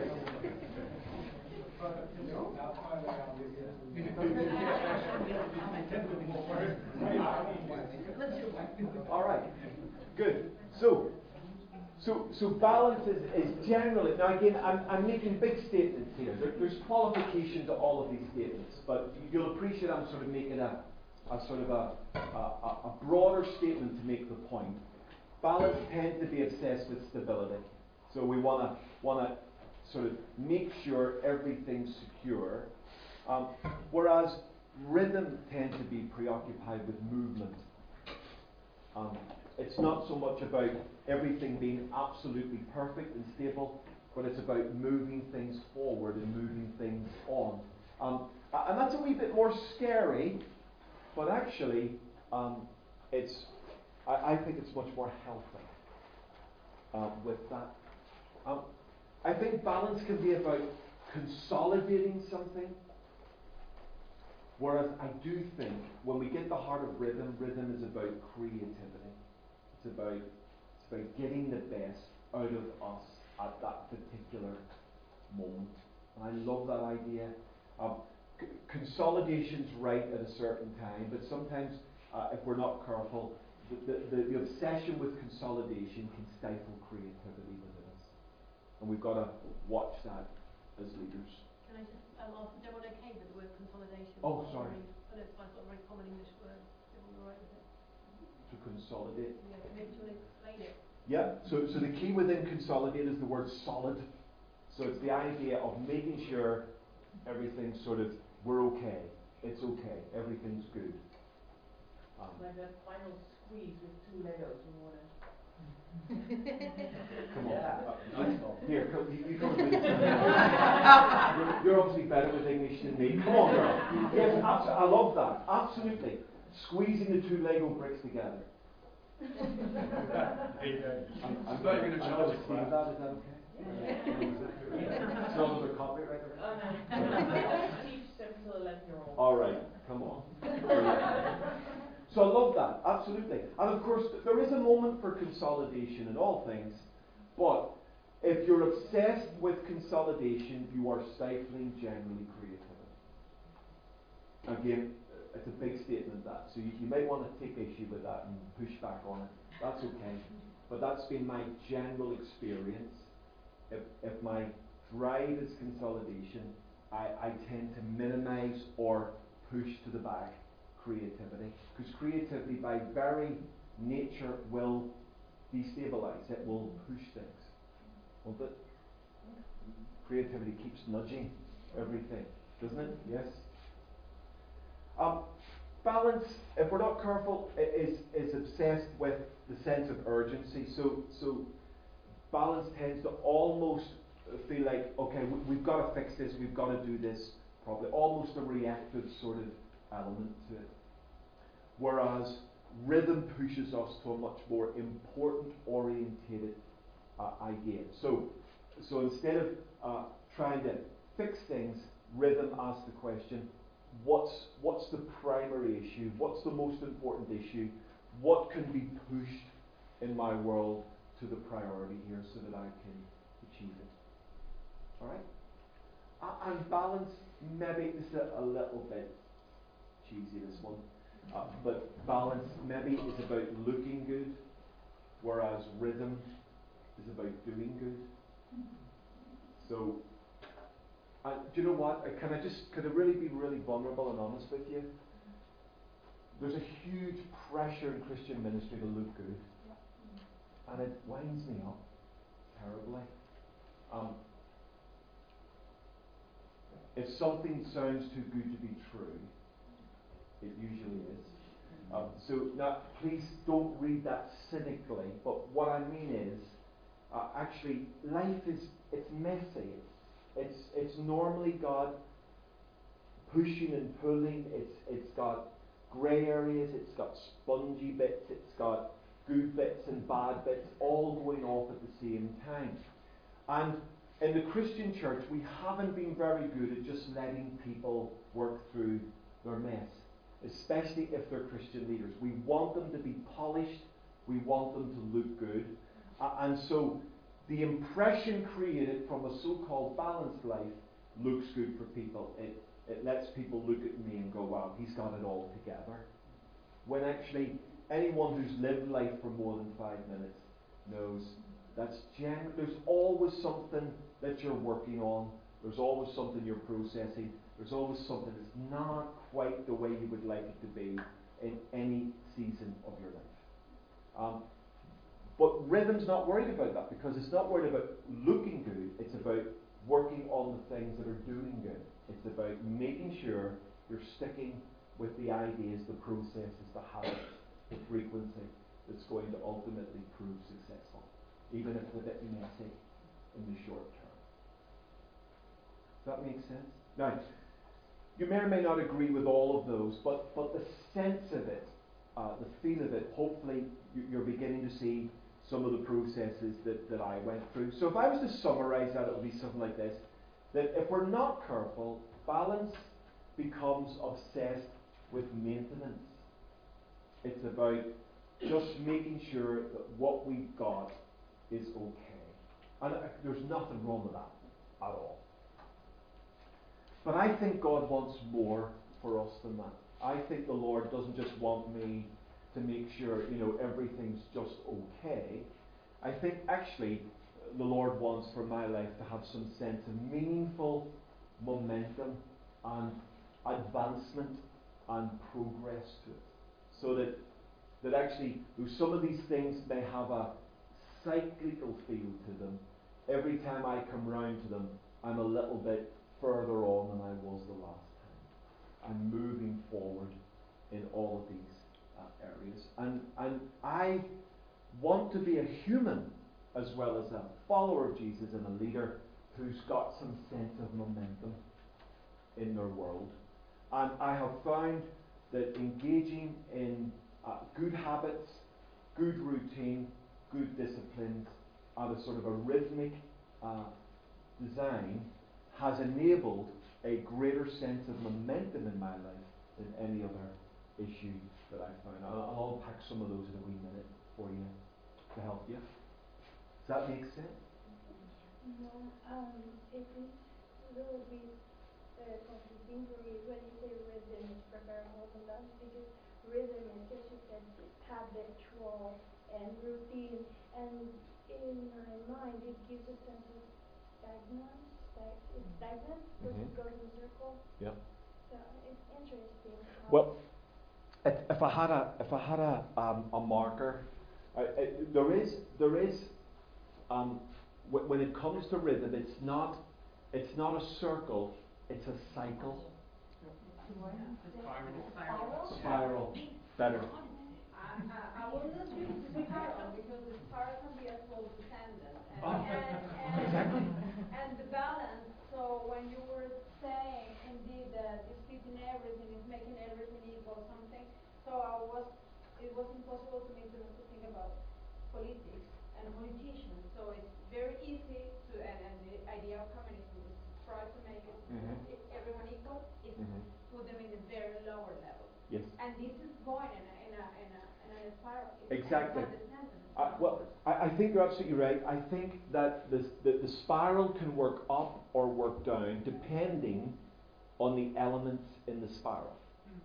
All right. Good. So, so, so balance is, is generally, now again, I'm, I'm making big statements here. There, there's qualification to all of these statements, but you'll appreciate I'm sort of making a, a sort of a, a, a broader statement to make the point. Balance tends to be obsessed with stability. So we want to want to sort of make sure everything's secure. Um, whereas rhythm tends to be preoccupied with movement. Um, it's not so much about everything being absolutely perfect and stable, but it's about moving things forward and moving things on. Um, and that's a wee bit more scary, but actually, um, it's I, I think it's much more healthy uh, with that. Um, I think balance can be about consolidating something. Whereas I do think when we get the heart of rhythm, rhythm is about creativity. It's about it's about getting the best out of us at that particular moment. And I love that idea. Um, c- consolidation's right at a certain time, but sometimes uh, if we're not careful, the, the, the, the obsession with consolidation can stifle creativity within us. And we've got to watch that as leaders. Can I just um, ask, is everyone okay with the word consolidation? Oh, sorry. But it's my sort of very common English word. Is everyone all right with it? To consolidate. Yeah, maybe do you want to explain it? Yeah, so, so the key within consolidate is the word solid. So it's the idea of making sure everything's sort of, we're okay, it's okay, everything's good. Um, Like that final squeeze with two Legos in one. Come on. Yeah. Uh, here, come, you, you come with me. you're, you're obviously better with English than me. Come on, girl. Yes, abso- I love that. Absolutely. Squeezing the two Lego bricks together. I'm, I'm not going to charge you for that. Is that okay? It's not under copyright. Oh no. Teach seven to eleven year olds. All right, come on. So I love that, absolutely. And of course, there is a moment for consolidation in all things, but if you're obsessed with consolidation, you are stifling generally creativity. Again, it's a big statement, that, so you, you may want to take issue with that and push back on it. That's okay. But that's been my general experience. If, if my drive is consolidation, I, I tend to minimize or push to the back creativity. Because creativity, by very nature, will destabilize. It will push things. Won't it? Creativity keeps nudging everything, doesn't it? Yes? Um, balance, if we're not careful, i- is is obsessed with the sense of urgency. So so balance tends to almost feel like, okay, we, we've got to fix this, we've got to do this properly. Almost a reactive sort of element to it. Whereas rhythm pushes us to a much more important orientated uh, idea. So so instead of uh, trying to fix things, rhythm asks the question, what's what's the primary issue? What's the most important issue? What can be pushed in my world to the priority here so that I can achieve it? Alright? Uh, and balance, maybe this is a, a little bit cheesy, this one. Uh, but balance maybe is about looking good, whereas rhythm is about doing good. So, uh, do you know what? Uh, can I just, could I really be really vulnerable and honest with you? There's a huge pressure in Christian ministry to look good, and it winds me up terribly. Um, if something sounds too good to be true, it usually is. Um, so now, please don't read that cynically. But what I mean is, uh, actually, life is it's messy. It's it's normally got pushing and pulling. It's it's got grey areas. It's got spongy bits. It's got good bits and bad bits, all going off at the same time. And in the Christian church, we haven't been very good at just letting people work through their mess, especially if they're Christian leaders. We want them to be polished. We want them to look good. Uh, and so the impression created from a so-called balanced life looks good for people. It, it lets people look at me and go, wow, he's got it all together. When actually, anyone who's lived life for more than five minutes knows that's gen- there's always something that you're working on. There's always something you're processing. There's always something that's not quite the way you would like it to be in any season of your life. Um, but rhythm's not worried about that, because it's not worried about looking good. It's about working on the things that are doing good. It's about making sure you're sticking with the ideas, the processes, the habits, the frequency that's going to ultimately prove successful, even if it's a bit messy in the short term. Does that make sense? Now, you may or may not agree with all of those, but, but the sense of it, uh, the feel of it, hopefully you, you're beginning to see some of the processes that, that I went through. So if I was to summarize that, it would be something like this, that if we're not careful, balance becomes obsessed with maintenance. It's about just making sure that what we've got is okay. And uh, there's nothing wrong with that at all. But I think God wants more for us than that. I think the Lord doesn't just want me to make sure, you know, everything's just okay. I think actually the Lord wants for my life to have some sense of meaningful momentum and advancement and progress to it. So that that actually, though some of these things may have a cyclical feel to them, every time I come round to them, I'm a little bit further on than I was the last time. I'm moving forward in all of these uh, areas. And, and I want to be a human as well as a follower of Jesus and a leader who's got some sense of momentum in their world. And I have found that engaging in uh, good habits, good routine, good disciplines, and a sort of a rhythmic uh, design has enabled a greater sense of momentum in my life than any other issue that I've found. I'll, I'll unpack some of those in a wee minute for you to help you. Does that make sense? No, um, it is a little bit uh, confusing for me when you say rhythm is preferable to dance, because rhythm is, as you said, habitual and routine, and in my mind it gives a sense of stagnance. Like it's stagnant because Mm-hmm. it goes in circles. Yeah. So it's interesting. How Well, if, if I had a if I had a um, a marker, I, I, there is there is um, w- when it comes to rhythm, it's not it's not a circle, it's a cycle. Spiral? Spiral. Better. I, I, I will not use the spiral because the spiral can be as well descendant. And, Oh. and, and, Exactly. and the balance, so when you were saying indeed that it's fitting everything, it's making everything equal something, so I was, it was impossible to me to, to think about politics and politicians. So it's very easy to, and, and the idea of communism is to try to make it Mhm. everyone equal, is Mhm. put them in the very lower level. Yes. And this is going in a, in a, in a, in a spiral. It's Exactly. not descendant. Uh, well, I, I think you're absolutely right. I think that the, the, the spiral can work up or work down depending on the elements in the spiral.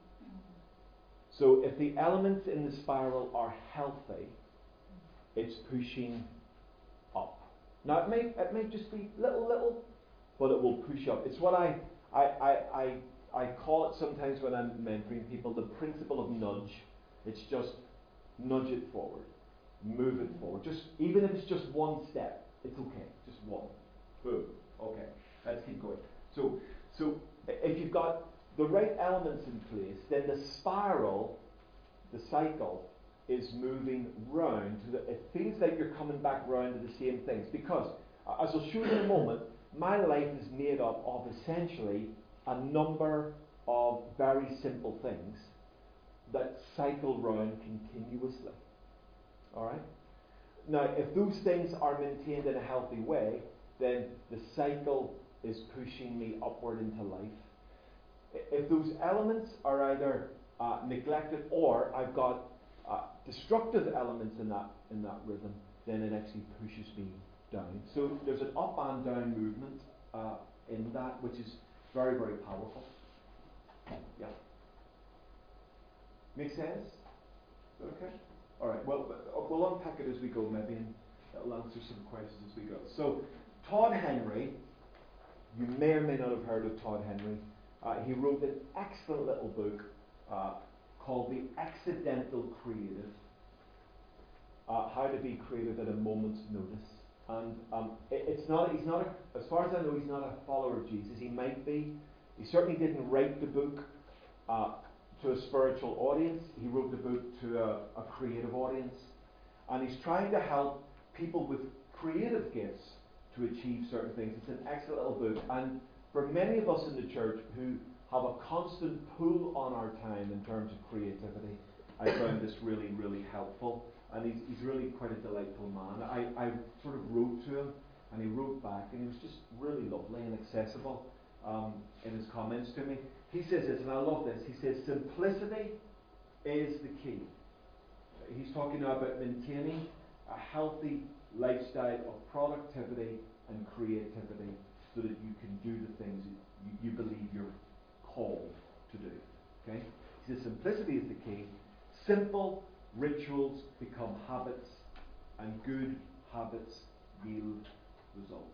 So if the elements in the spiral are healthy, it's pushing up. Now it may it may just be little little, but it will push up. It's what I I, I, I, I call it sometimes when I'm mentoring people the principle of nudge. It's just nudge it forward. Move it forward. Just even if it's just one step, it's okay. Just one. Boom. Okay. Let's keep going. So so if you've got the right elements in place, then the spiral, the cycle, is moving round to the, it feels like you're coming back round to the same things. Because uh, as I'll show you in a moment, my life is made up of essentially a number of very simple things that cycle round continuously. Alright? Now, if those things are maintained in a healthy way, then the cycle is pushing me upward into life. If those elements are either uh, neglected or I've got uh, destructive elements in that in that rhythm, then it actually pushes me down. So there's an up and down movement uh, in that, which is very, very powerful. Yeah. Make sense? Okay. All right, well, we'll unpack it as we go, maybe, and it'll answer some questions as we go. So, Todd Henry, you may or may not have heard of Todd Henry. Uh, he wrote an excellent little book uh, called The Accidental Creative, uh, How to Be Creative at a Moment's Notice. And um, it, it's not, he's not, a, as far as I know, he's not a follower of Jesus. He might be. He certainly didn't write the book uh, to a spiritual audience. He wrote the book to a, a creative audience. And he's trying to help people with creative gifts to achieve certain things. It's an excellent little book. And for many of us in the church who have a constant pull on our time in terms of creativity, I found this really, really helpful. And he's, he's really quite a delightful man. I, I sort of wrote to him, and he wrote back, and he was just really lovely and accessible um, in his comments to me. He says this, and I love this. He says, simplicity is the key. He's talking now about maintaining a healthy lifestyle of productivity and creativity so that you can do the things that you, you believe you're called to do. Okay? He says, simplicity is the key. Simple rituals become habits, and good habits yield results.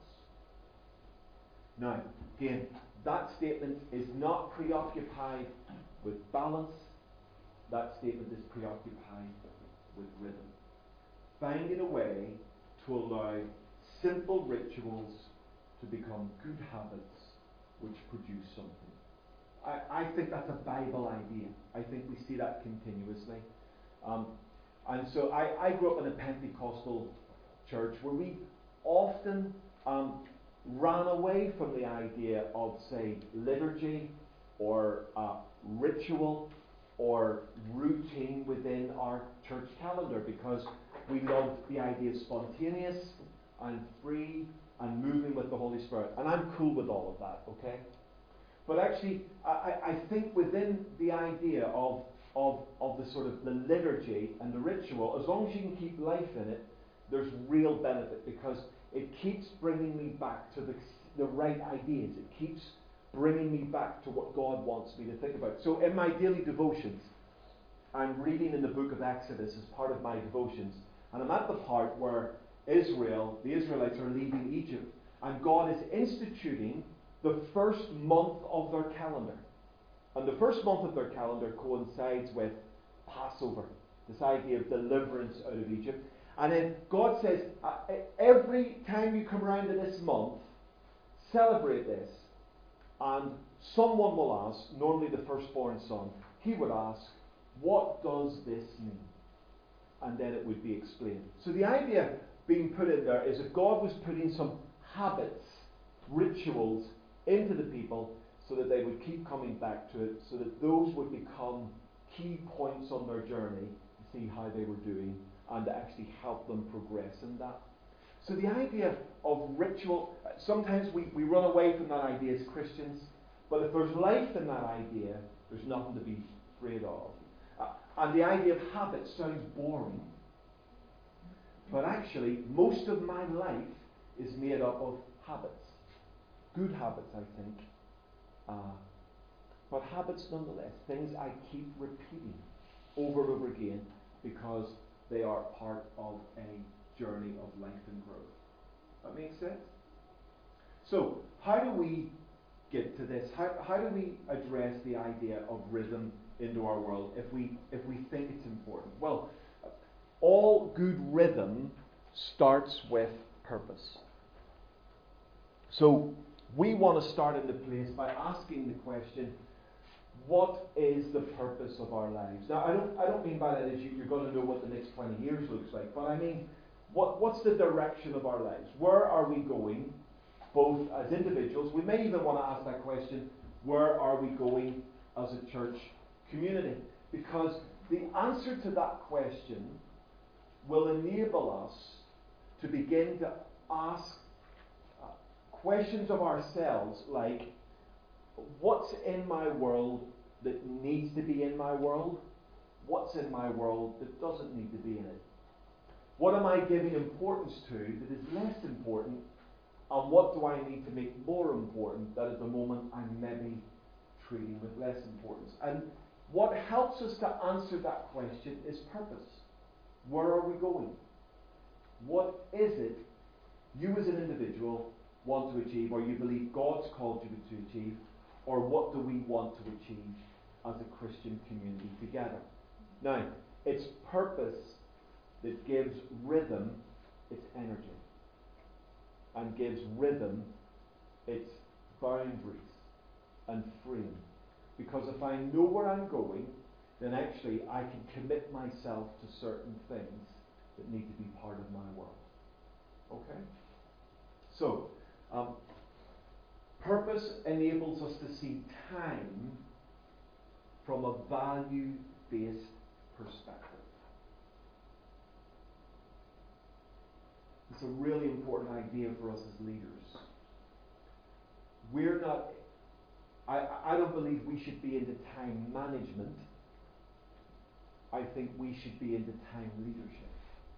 Now, again, that statement is not preoccupied with balance. That statement is preoccupied with rhythm. Finding a way to allow simple rituals to become good habits which produce something. I, I think that's a Bible idea. I think we see that continuously. Um, and so I, I grew up in a Pentecostal church where we often um, ran away from the idea of, say, liturgy or uh, ritual or routine within our church calendar, because we loved the idea of spontaneous and free and moving with the Holy Spirit. And I'm cool with all of that, okay? But actually, I, I think within the idea of, of, of the sort of the liturgy and the ritual, as long as you can keep life in it, there's real benefit, because it keeps bringing me back to the, the right ideas. It keeps bringing me back to what God wants me to think about. So in my daily devotions, I'm reading in the book of Exodus as part of my devotions, and I'm at the part where Israel, the Israelites, are leaving Egypt, and God is instituting the first month of their calendar. And the first month of their calendar coincides with Passover, this idea of deliverance out of Egypt. And then God says, uh, every time you come around to this month, celebrate this and someone will ask, normally the firstborn son, he would ask, what does this mean? And then it would be explained. So the idea being put in there is that God was putting some habits, rituals into the people so that they would keep coming back to it, so that those would become key points on their journey to see how they were doing and to actually help them progress in that. So the idea of ritual, sometimes we, we run away from that idea as Christians, but if there's life in that idea, there's nothing to be afraid of. Uh, and the idea of habit sounds boring, but actually most of my life is made up of habits. Good habits, I think. Uh, but habits nonetheless, things I keep repeating over and over again because they are part of a journey of life and growth. That makes sense? So, how do we get to this? How, how do we address the idea of rhythm into our world if we if we think it's important? Well, all good rhythm starts with purpose. So we want to start in the place by asking the question, what is the purpose of our lives? Now, I don't I don't mean by that as you, you're going to know what the next twenty years looks like, but I mean, what what's the direction of our lives? Where are we going, both as individuals? We may even want to ask that question, where are we going as a church community? Because the answer to that question will enable us to begin to ask uh, questions of ourselves like, what's in my world that needs to be in my world? What's in my world that doesn't need to be in it? What am I giving importance to that is less important? And what do I need to make more important that at the moment I'm maybe treating with less importance? And what helps us to answer that question is purpose. Where are we going? What is it you as an individual want to achieve, or you believe God's called you to achieve, or what do we want to achieve as a Christian community together? Now, it's purpose that gives rhythm its energy and gives rhythm its boundaries and frame. Because if I know where I'm going, then actually I can commit myself to certain things that need to be part of my world. Okay? So, um, purpose enables us to see time from a value-based perspective. It's a really important idea for us as leaders. We're not, I, I don't believe we should be into time management. I think we should be into time leadership.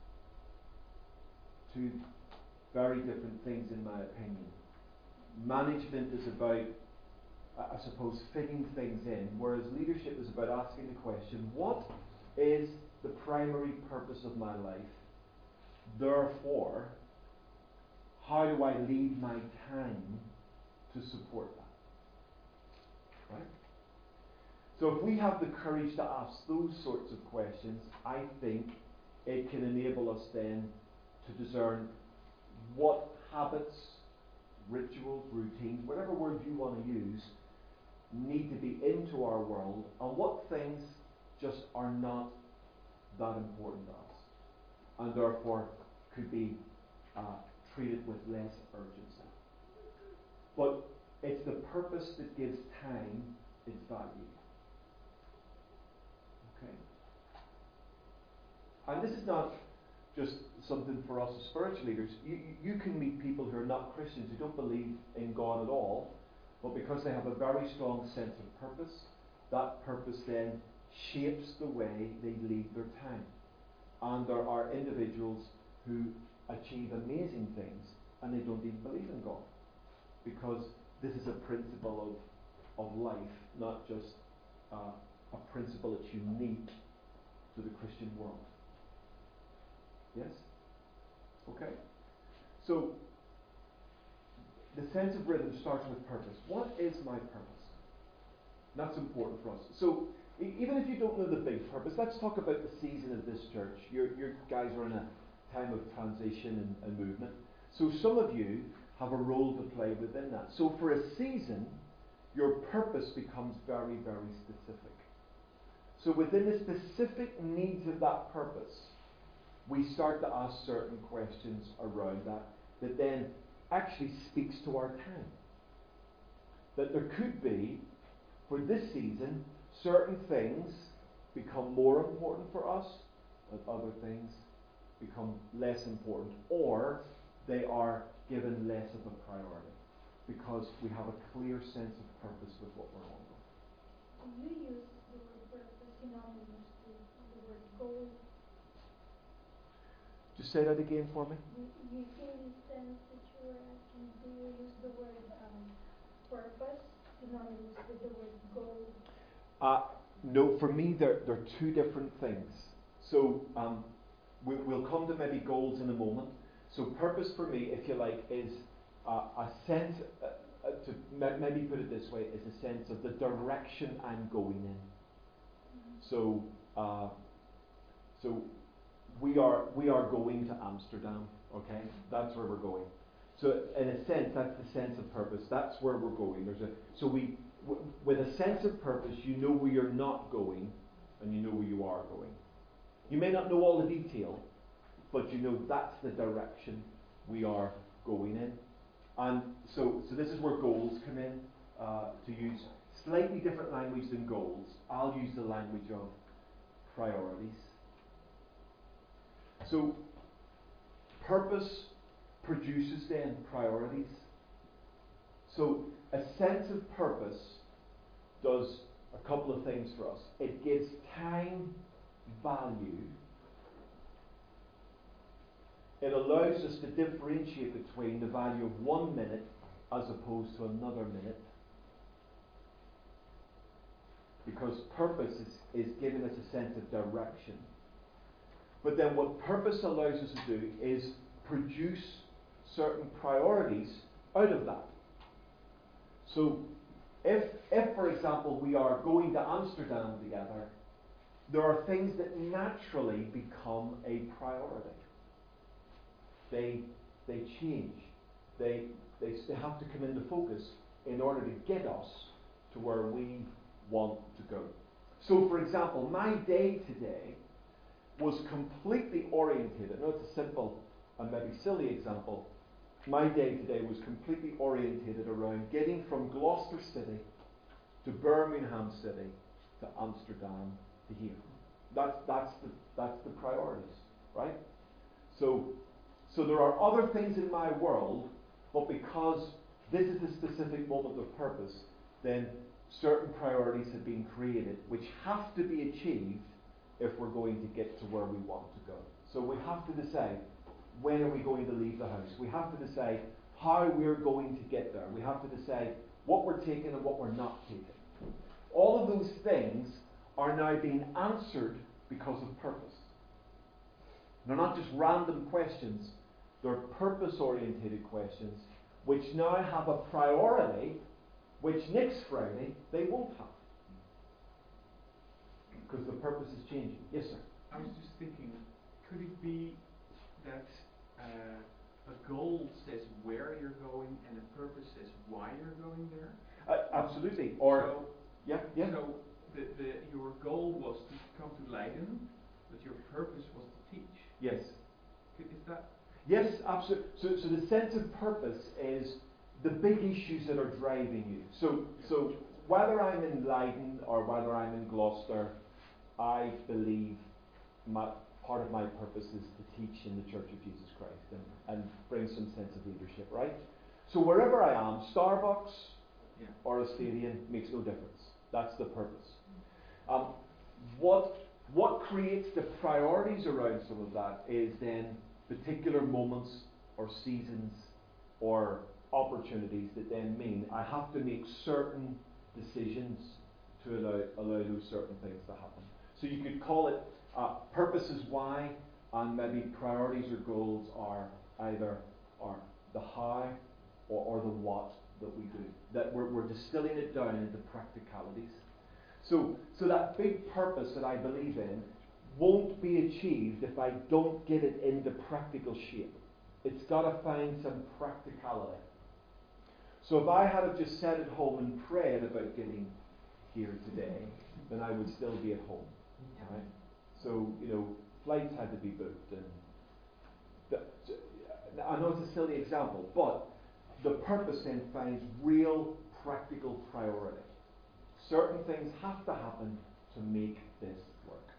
Two very different things in my opinion. Management is about, I suppose, fitting things in, whereas leadership is about asking the question, what is the primary purpose of my life? Therefore, how do I lead my time to support that? Right? So if we have the courage to ask those sorts of questions, I think it can enable us then to discern what habits, rituals, routines, whatever word you want to use, need to be into our world, and what things just are not that important to us, and therefore could be uh, treated with less urgency. But it's the purpose that gives time its value. Okay? And this is not just something for us as spiritual leaders. You, you can meet people who are not Christians, who don't believe in God at all, but because they have a very strong sense of purpose, that purpose then shapes the way they lead their time. And there are individuals who achieve amazing things and they don't even believe in God, because this is a principle of, of life, not just uh, a principle that's unique to the Christian world. Yes? Okay? So, the sense of rhythm starts with purpose. What is my purpose? And that's important for us. So, e- even if you don't know the big purpose, let's talk about the season of this church. You guys are in a time of transition and, and movement. So, some of you have a role to play within that. So, for a season, your purpose becomes very, very specific. So within the specific needs of that purpose, we start to ask certain questions around that that then actually speaks to our time. That there could be, for this season, certain things become more important for us, and other things become less important, or they are given less of a priority, because we have a clear sense of purpose with what we're on with. You use the word purpose synonymous to the word goal. Just say that again for me. You, you in the sense that you were asking, do you use the word um, purpose synonymous with the word goal? Uh, no, for me they're, they're two different things. So um, we, we'll come to maybe goals in a moment. So purpose for me, if you like, is uh, a sense, uh, uh, to m- maybe put it this way, is a sense of the direction I'm going in. Mm-hmm. So, uh, so we are we are going to Amsterdam. Okay, that's where we're going. So in a sense, that's the sense of purpose. That's where we're going. There's a so we w- with a sense of purpose, you know where you're not going, and you know where you are going. You may not know all the detail, but you know that's the direction we are going in. And so, so this is where goals come in, uh, to use slightly different language than goals. I'll use the language of priorities. So, purpose produces then priorities. So, a sense of purpose does a couple of things for us. It gives time value. It allows us to differentiate between the value of one minute as opposed to another minute. Because purpose is, is giving us a sense of direction. But then what purpose allows us to do is produce certain priorities out of that. So if, if for example, we are going to Amsterdam together, there are things that naturally become a priority. They, they change. They, they, they have to come into focus in order to get us to where we want to go. So, for example, my day today was completely orientated. I know it's a simple and maybe silly example. My day today was completely orientated around getting from Gloucester City to Birmingham City to Amsterdam to here. That's, that's, the, that's the priorities, right? So, So there are other things in my world, but because this is a specific moment of purpose, then certain priorities have been created which have to be achieved if we're going to get to where we want to go. So we have to decide, when are we going to leave the house? We have to decide how we're going to get there. We have to decide what we're taking and what we're not taking. All of those things are now being answered because of purpose. They're not just random questions. They're purpose-orientated questions which now have a priority which next Friday they won't have. Because the purpose is changing. Yes, sir? I was just thinking, could it be that uh, a goal says where you're going and a purpose says why you're going there? Uh, absolutely. Or, so, yeah, yeah. So the, the, your goal was to come to Leiden, but your purpose was to teach. Yes. Is that? Yes, absolutely. So, so the sense of purpose is the big issues that are driving you. So, so whether I'm in Leiden or whether I'm in Gloucester, I believe my, part of my purpose is to teach in the Church of Jesus Christ and, and bring some sense of leadership, right? So wherever I am, Starbucks yeah. or a stadium makes no difference. That's the purpose. Um, what what creates the priorities around some of that is then particular moments or seasons or opportunities that then mean I have to make certain decisions to allow, allow those certain things to happen. So you could call it uh, purpose is why, and maybe priorities or goals are either are the how or, or the what that we do. That we're, we're distilling it down into practicalities. So, so that big purpose that I believe in won't be achieved if I don't get it into practical shape. It's got to find some practicality. So if I had have just sat at home and prayed about getting here today, then I would still be at home. Right? So, you know, flights had to be booked. And the, I know it's a silly example, but the purpose then finds real practical priority. Certain things have to happen to make this work.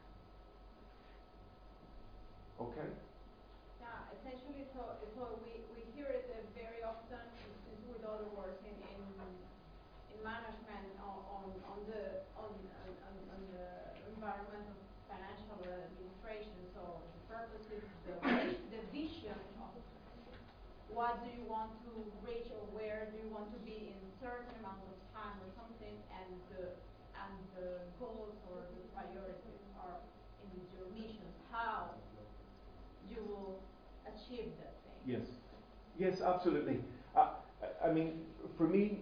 Okay? Yeah, essentially, so, so we, we hear it uh, very often with other words in, in, in management on, on, on the on, on, on the environmental financial administration. So the purpose is the, the vision of what do you want to reach or where do you want to be in a certain amount of time or something, and the and the goals or the priorities are in your missions. How you will achieve that thing. Yes. Yes, absolutely. Uh, I mean, for me,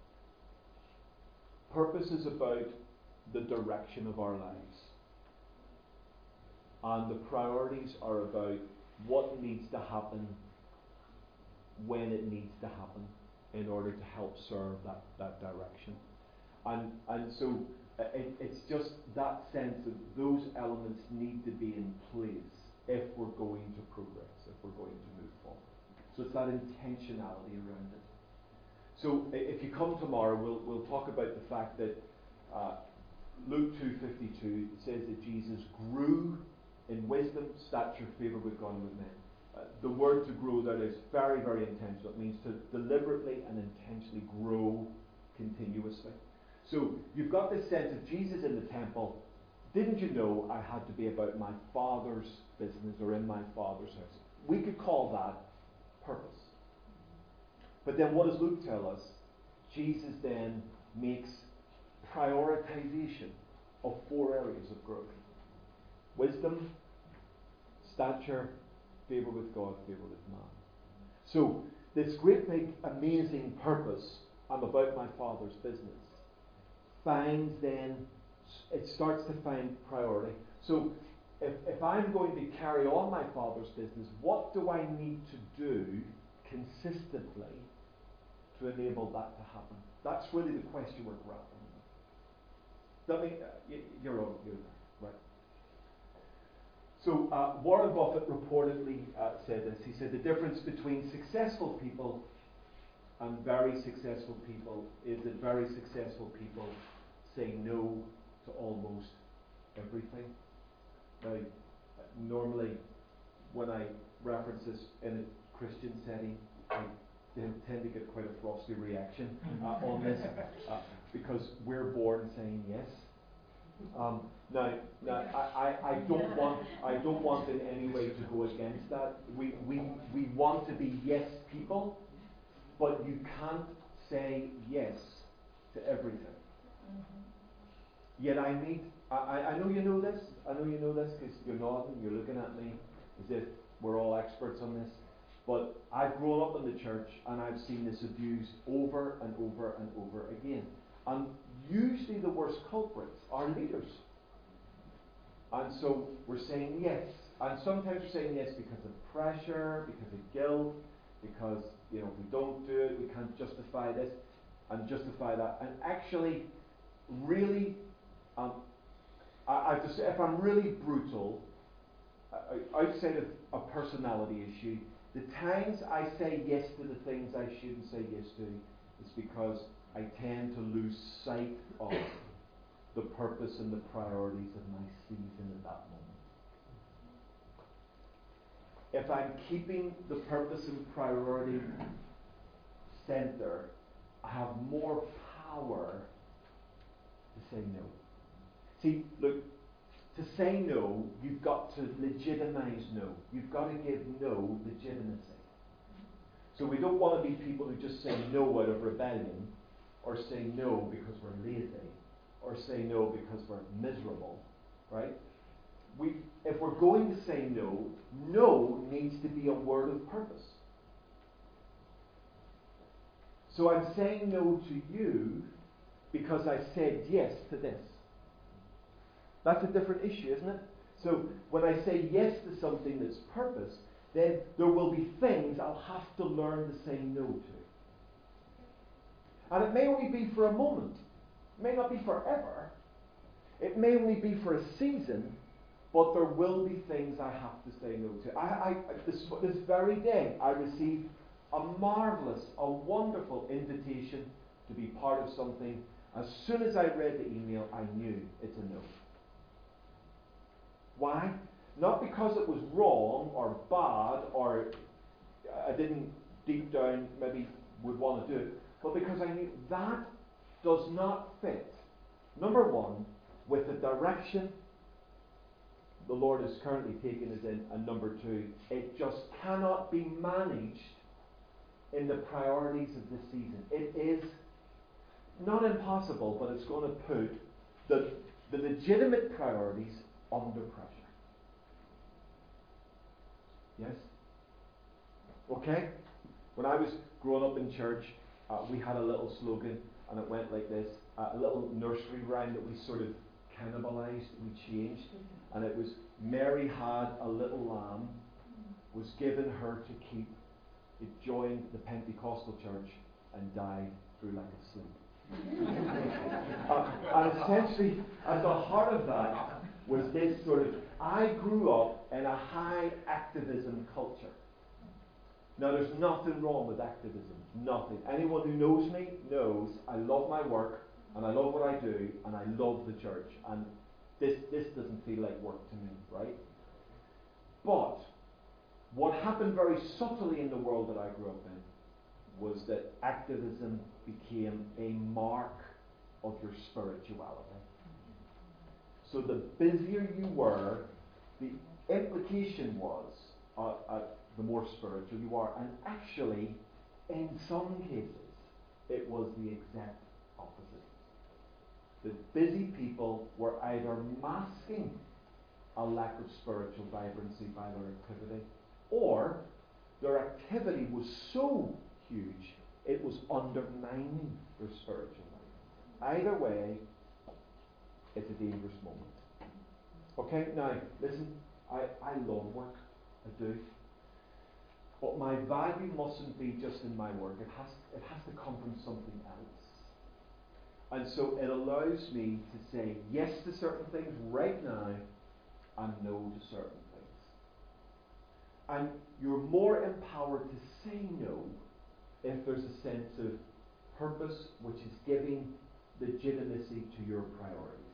purpose is about the direction of our lives. And the priorities are about what needs to happen when it needs to happen in order to help serve that, that direction. And and so uh, it, it's just that sense that those elements need to be in place if we're going to progress, if we're going to move forward. So it's that intentionality around it. So if you come tomorrow, we'll we'll talk about the fact that uh, Luke two fifty-two says that Jesus grew in wisdom, stature, favour with God and with men. Uh, the word to grow there is very, very intentional. It means to deliberately and intentionally grow continuously. So you've got this sense of Jesus in the temple. Didn't you know I had to be about my Father's business or in my Father's house? We could call that purpose. But then what does Luke tell us? Jesus then makes prioritization of four areas of growth. Wisdom, stature, favour with God, favour with man. So this great big amazing purpose, I'm about my Father's business, finds then, it starts to find priority. So if, if I'm going to carry on my Father's business, what do I need to do consistently to enable that to happen? That's really the question we're grappling with. That mean, uh, you're on, you're there, right? So uh, Warren Buffett reportedly uh, said this. He said the difference between successful people and very successful people is that very successful people say no to almost everything. Now, normally when I reference this in a Christian setting, I tend to get quite a frosty reaction uh, on this uh, because we're born saying yes. Um, now, now I, I, I don't want I don't want in any way to go against that. We, we, we want to be yes people, but you can't say yes to everything. Yet I meet, I, I know you know this, I know you know this because you're nodding, you're looking at me as if we're all experts on this, but I've grown up in the church and I've seen this abused over and over and over again. And usually the worst culprits are leaders. And so we're saying yes. And sometimes we're saying yes because of pressure, because of guilt, because, you know, if we don't do it, we can't justify this and justify that. And actually, really, um, I, I just, if I'm really brutal, uh, outside of a personality issue, the times I say yes to the things I shouldn't say yes to is because I tend to lose sight of the purpose and the priorities of my season at that moment. If I'm keeping the purpose and priority center, I have more power to say no. See, look, to say no, you've got to legitimize no. You've got to give no legitimacy. So we don't want to be people who just say no out of rebellion, or say no because we're lazy, or say no because we're miserable, right? We, if we're going to say no, no needs to be a word of purpose. So I'm saying no to you because I said yes to this. That's a different issue, isn't it? So when I say yes to something that's purpose, then there will be things I'll have to learn to say no to. And it may only be for a moment. It may not be forever. It may only be for a season, but there will be things I have to say no to. I, I, this, this very day, I received a marvellous, a wonderful invitation to be part of something. As soon as I read the email, I knew it's a no. Why? Not because it was wrong or bad or I didn't deep down maybe would want to do it, but because I knew that does not fit, number one, with the direction the Lord is currently taking us in, and number two, it just cannot be managed in the priorities of this season. It is not impossible, but it's going to put the, the legitimate priorities under pressure. Yes? Okay? When I was growing up in church, uh, we had a little slogan, and it went like this, uh, a little nursery rhyme that we sort of cannibalized, we changed, and it was, Mary had a little lamb, was given her to keep. It joined the Pentecostal church and died through lack of sleep. uh, and essentially, at the heart of that was this sort of, I grew up in a high activism culture. Now, there's nothing wrong with activism. Nothing. Anyone who knows me knows I love my work, and I love what I do, and I love the church. And this, this doesn't feel like work to me, right? But what happened very subtly in the world that I grew up in was that activism became a mark of your spirituality. So the busier you were, the implication was uh, uh, the more spiritual you are. And actually, in some cases, it was the exact opposite. The busy people were either masking a lack of spiritual vibrancy by their activity, or their activity was so huge it was undermining their spiritual life. Either way, it's a dangerous moment. Okay, now listen, I, I love work, I do. But my value mustn't be just in my work. It has it has to come from something else. And so it allows me to say yes to certain things right now and no to certain things. And you're more empowered to say no if there's a sense of purpose which is giving legitimacy to your priorities.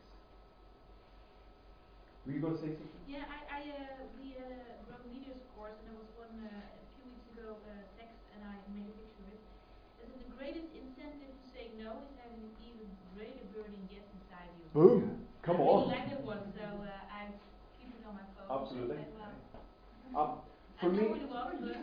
Were you going to say something? Yeah, I, I uh, we had a Grow Leaders course, and there was one uh, a few weeks ago uh, text, and I made a picture of it. It said the greatest incentive to say no is having an even greater burning yes inside you. Boom! Come I on. really like that one, so uh, I keep it on my phone. Absolutely. And, well, Um, I for know me, who it was, but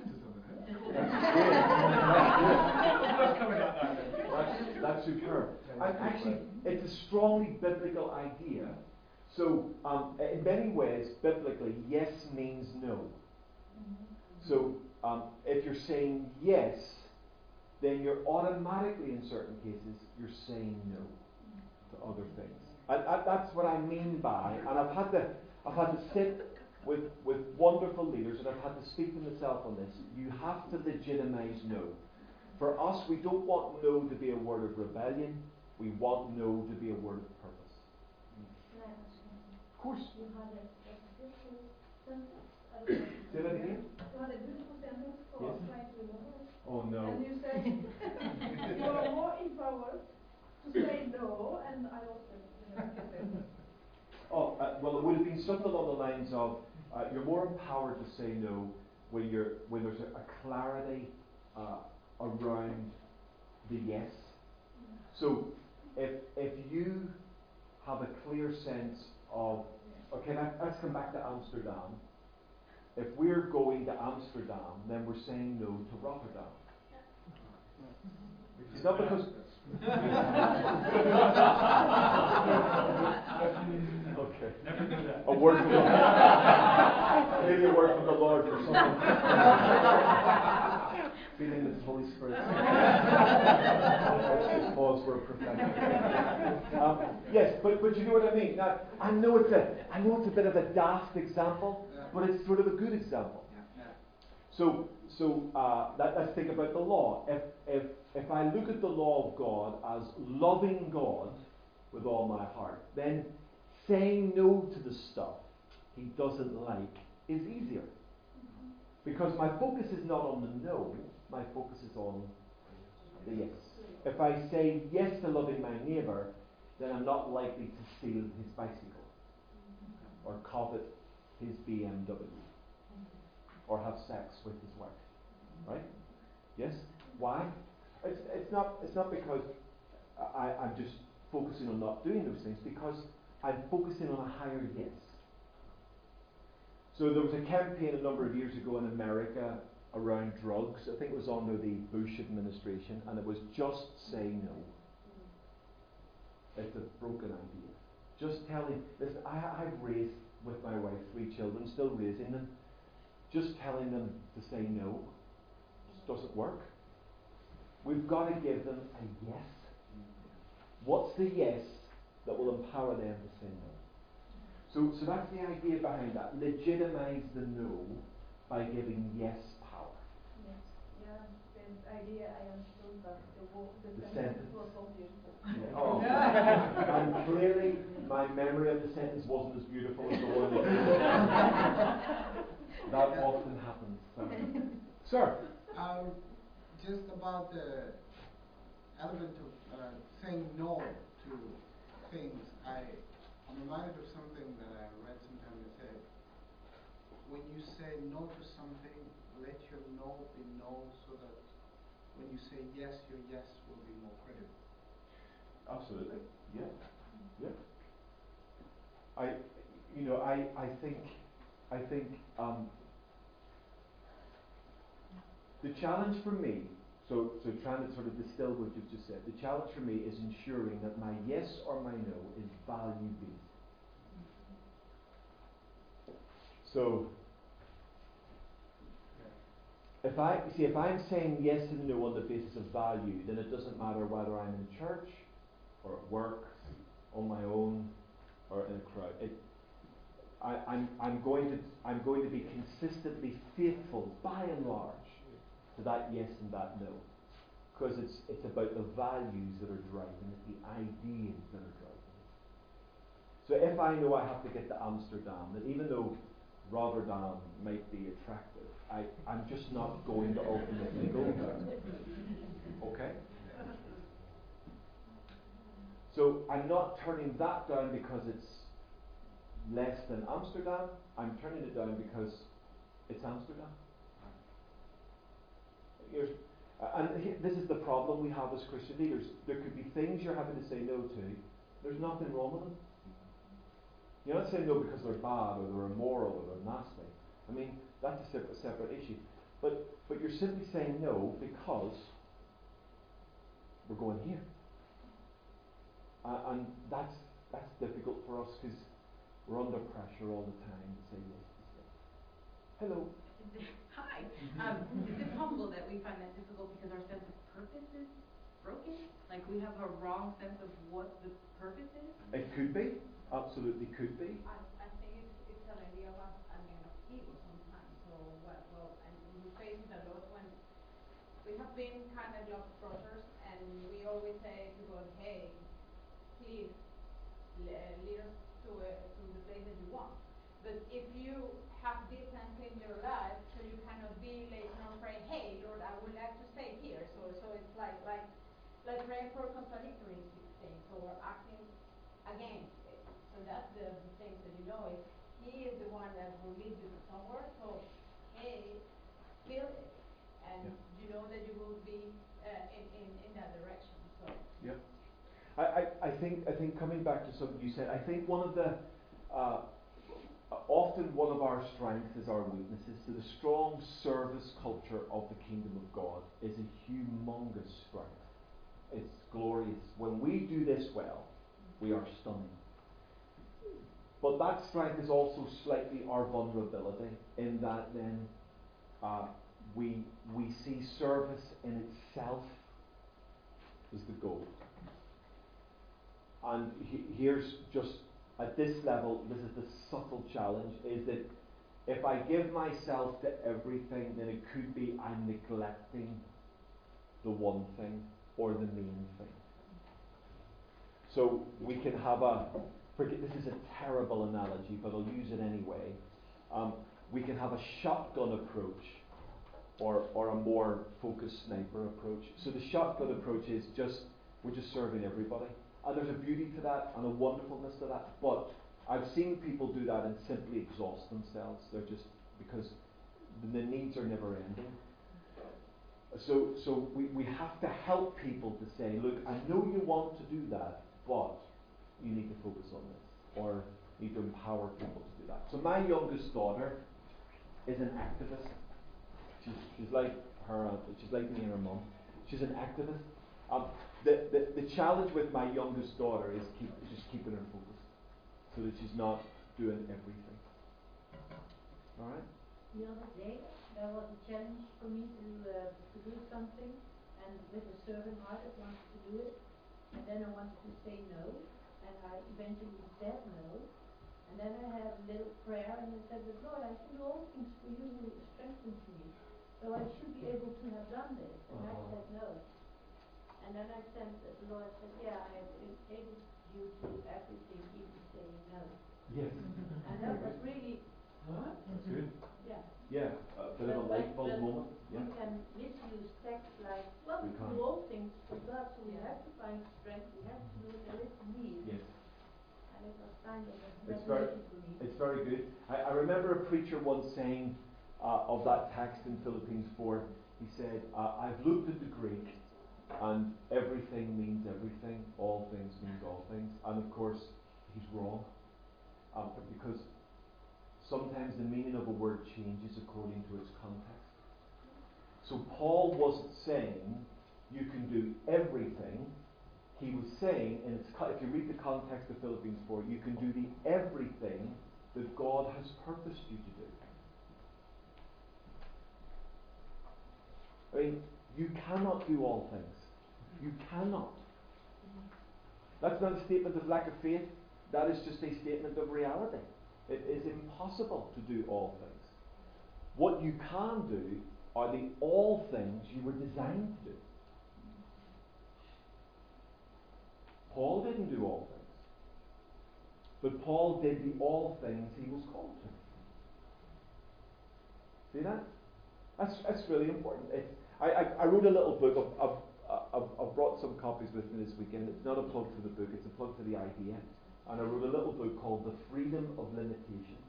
that's, that's superb. And actually, it's a strongly biblical idea. So, um, in many ways, biblically, yes means no. So, um, if you're saying yes, then you're automatically, in certain cases, you're saying no to other things. And, and that's what I mean by, and I've had to, I've had to sit with, with wonderful leaders, and I've had to speak to myself on this. You have to legitimize no. For us, we don't want no to be a word of rebellion. We want no to be a word of purpose. Of course. You had a, a beautiful sentence. I don't know. Say that again? You had a beautiful sentence for Yes. trying to remember it. Oh no. And you said you are more empowered to say no, and I also remember the sentence. Oh, uh, well, it would have been something along the lines of uh, you're more empowered to say no when you're when there's a, a clarity uh, around the yes. So if if you have a clear sense of, okay, now let's come back to Amsterdam. If we're going to Amsterdam, then we're saying no to Rotterdam. It's not because. Okay. Never do that. A word from the Lord. Maybe a word from the Lord for someone. Feeling this Holy Spirit. Pause for a prophetic. Um, yes, but but you know what I mean. Now I know it's a I know it's a bit of a daft example, but it's sort of a good example. So, so uh, let, let's think about the law. If, if, if I look at the law of God as loving God with all my heart, then saying no to the stuff He doesn't like is easier. Because my focus is not on the no, my focus is on the yes. If I say yes to loving my neighbour, then I'm not likely to steal his bicycle, or covet his B M W, or have sex with his wife. Right? Yes? Why? It's, it's not it's not because I, I'm just focusing on not doing those things, because I'm focusing on a higher yes. So there was a campaign a number of years ago in America around drugs. I think it was under the Bush administration, and it was just say no. It's a broken idea. Just telling, listen, I, I've raised with my wife three children, still raising them. Just telling them to say no just doesn't work. We've got to give them a yes. What's the yes that will empower them to say no? So, so that's the idea behind that. Legitimize the no by giving yes power. Yes. Yeah, the idea I understood, but the, wo- the, The sentence sentence. was so beautiful. Yeah. Oh. And clearly, my memory of the sentence wasn't as beautiful as the one that That often happens. So. Sir? Um, just about the element of uh, saying no to things, I, I'm reminded of something that I read sometime that said, when you say no to something, let your no be no, so that when you say yes, your yes will be more credible. Absolutely. Yeah. Yeah. I, you know, I, I think, I think um, the challenge for me, so, so trying to sort of distill what you've just said, the challenge for me is ensuring that my yes or my no is value-based. So, if I, see, if I'm saying yes and no on the basis of value, then it doesn't matter whether I'm in church, or at work, on my own, or in a crowd. It, I, I'm, I'm going to, I'm going to be consistently faithful, by and large, to that yes and that no, because it's it's about the values that are driving it, the ideas that are driving it. So if I know I have to get to Amsterdam, then even though Rotterdam might be attractive, I, I'm just not going to ultimately go there. Okay? So I'm not turning that down because it's less than Amsterdam. I'm turning it down because it's Amsterdam. Here's, uh, and he, this is the problem we have as Christian leaders. There could be things you're having to say no to. There's nothing wrong with them. You're not saying no because they're bad or they're immoral or they're nasty. I mean, that's a separate, separate issue. But but you're simply saying no because we're going here. Uh, and that's that's difficult for us because we're under pressure all the time to say yes to stuff. Hello. Hi. Um, is it possible that we find that difficult because our sense of purpose is broken? Like we have a wrong sense of what the purpose is? It could be. Absolutely could be. I, I think it's, it's an idea of an of ego sometimes. So, well, well, and we face it a lot when we have been kind of job approachers, and we always say to God, hey, please le- lead us to, a, to the place that you want. But if you have distance in your life, so you cannot be like, you know, praying, hey, Lord, I would like to stay here. So, so it's like, like, like praying for contradictory things or acting against it. So that's the, the thing that you know is He is the one that will lead you to somewhere. So, hey, feel it, and yeah. you know that you will be uh, in, in in that direction. So. Yeah. I, I, I think I think coming back to something you said, I think one of the uh, often one of our strengths is our weaknesses. So the strong service culture of the kingdom of God is a humongous strength. It's glorious. When we do this well, we are stunning. But that strength is also slightly our vulnerability, in that then uh, we we see service in itself as the goal. And he, here's just at this level, this is the subtle challenge, is that if I give myself to everything, then it could be I'm neglecting the one thing or the main thing. So we can have a, forget, this is a terrible analogy, but I'll use it anyway. Um, we can have a shotgun approach or, or a more focused sniper approach. So the shotgun approach is just, we're just serving everybody. And there's a beauty to that and a wonderfulness to that, but I've seen people do that and simply exhaust themselves. They're just, because the needs are never ending. So, so we, we have to help people to say, look, I know you want to do that, but you need to focus on this, or you need to empower people to do that. So my youngest daughter is an activist. She's, she's like her, uh, she's like me and her mum. She's an activist. Um, the, the, the challenge with my youngest daughter is keep, just keeping her focused, so that she's not doing everything. All right? The other day, there was a challenge for me to uh, to do something, and with a servant heart, I wanted to do it, and then I wanted to say no, and I eventually said no, and then I had a little prayer, and I said, but Lord, I can do all things for you who strengthens me, so I should be able to have done this, and uh-huh. I said no. And then I sensed that the Lord said, yeah, I have enabled you to do everything, even saying no. Yes. And that was really, huh? That's good. Yeah. Yeah, a bit of a light bulb moment. We Yeah. can misuse text like, well, we can do all things for God, so we have to find strength, we have to do it, there is need. Yes. And it was kind of a It's very, revelation for me. it's very good. I, I remember a preacher once saying uh, of that text in Philippians four, he said, uh, I've looked at the Greek, and everything means everything, all things means all things. And of course, he's wrong. Um, because sometimes the meaning of a word changes according to its context. So Paul wasn't saying you can do everything. He was saying, and it's, if you read the context of Philippians four, you can do the everything that God has purposed you to do. I mean, you cannot do all things. You cannot. That's not a statement of lack of faith. That is just a statement of reality. It is impossible to do all things. What you can do are the all things you were designed to do. Paul didn't do all things. But Paul did the all things he was called to. See that? That's, that's really important. It's, I, I, I wrote a little book. I've, I've, I've brought some copies with me this weekend. It's not a plug for the book, it's a plug for the idea. And I wrote a little book called The Freedom of Limitation.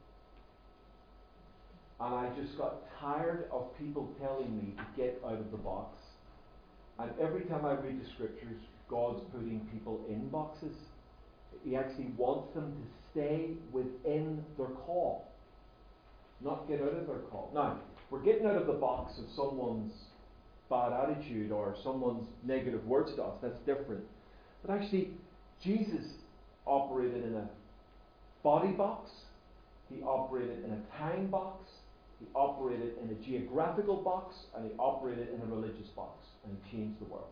And I just got tired of people telling me to get out of the box. And every time I read the scriptures, God's putting people in boxes. He actually wants them to stay within their call, not get out of their call. Now, we're getting out of the box of someone's bad attitude or someone's negative words to us. That's different. But actually, Jesus operated in a body box. He operated in a time box. He operated in a geographical box, and he operated in a religious box, and he changed the world.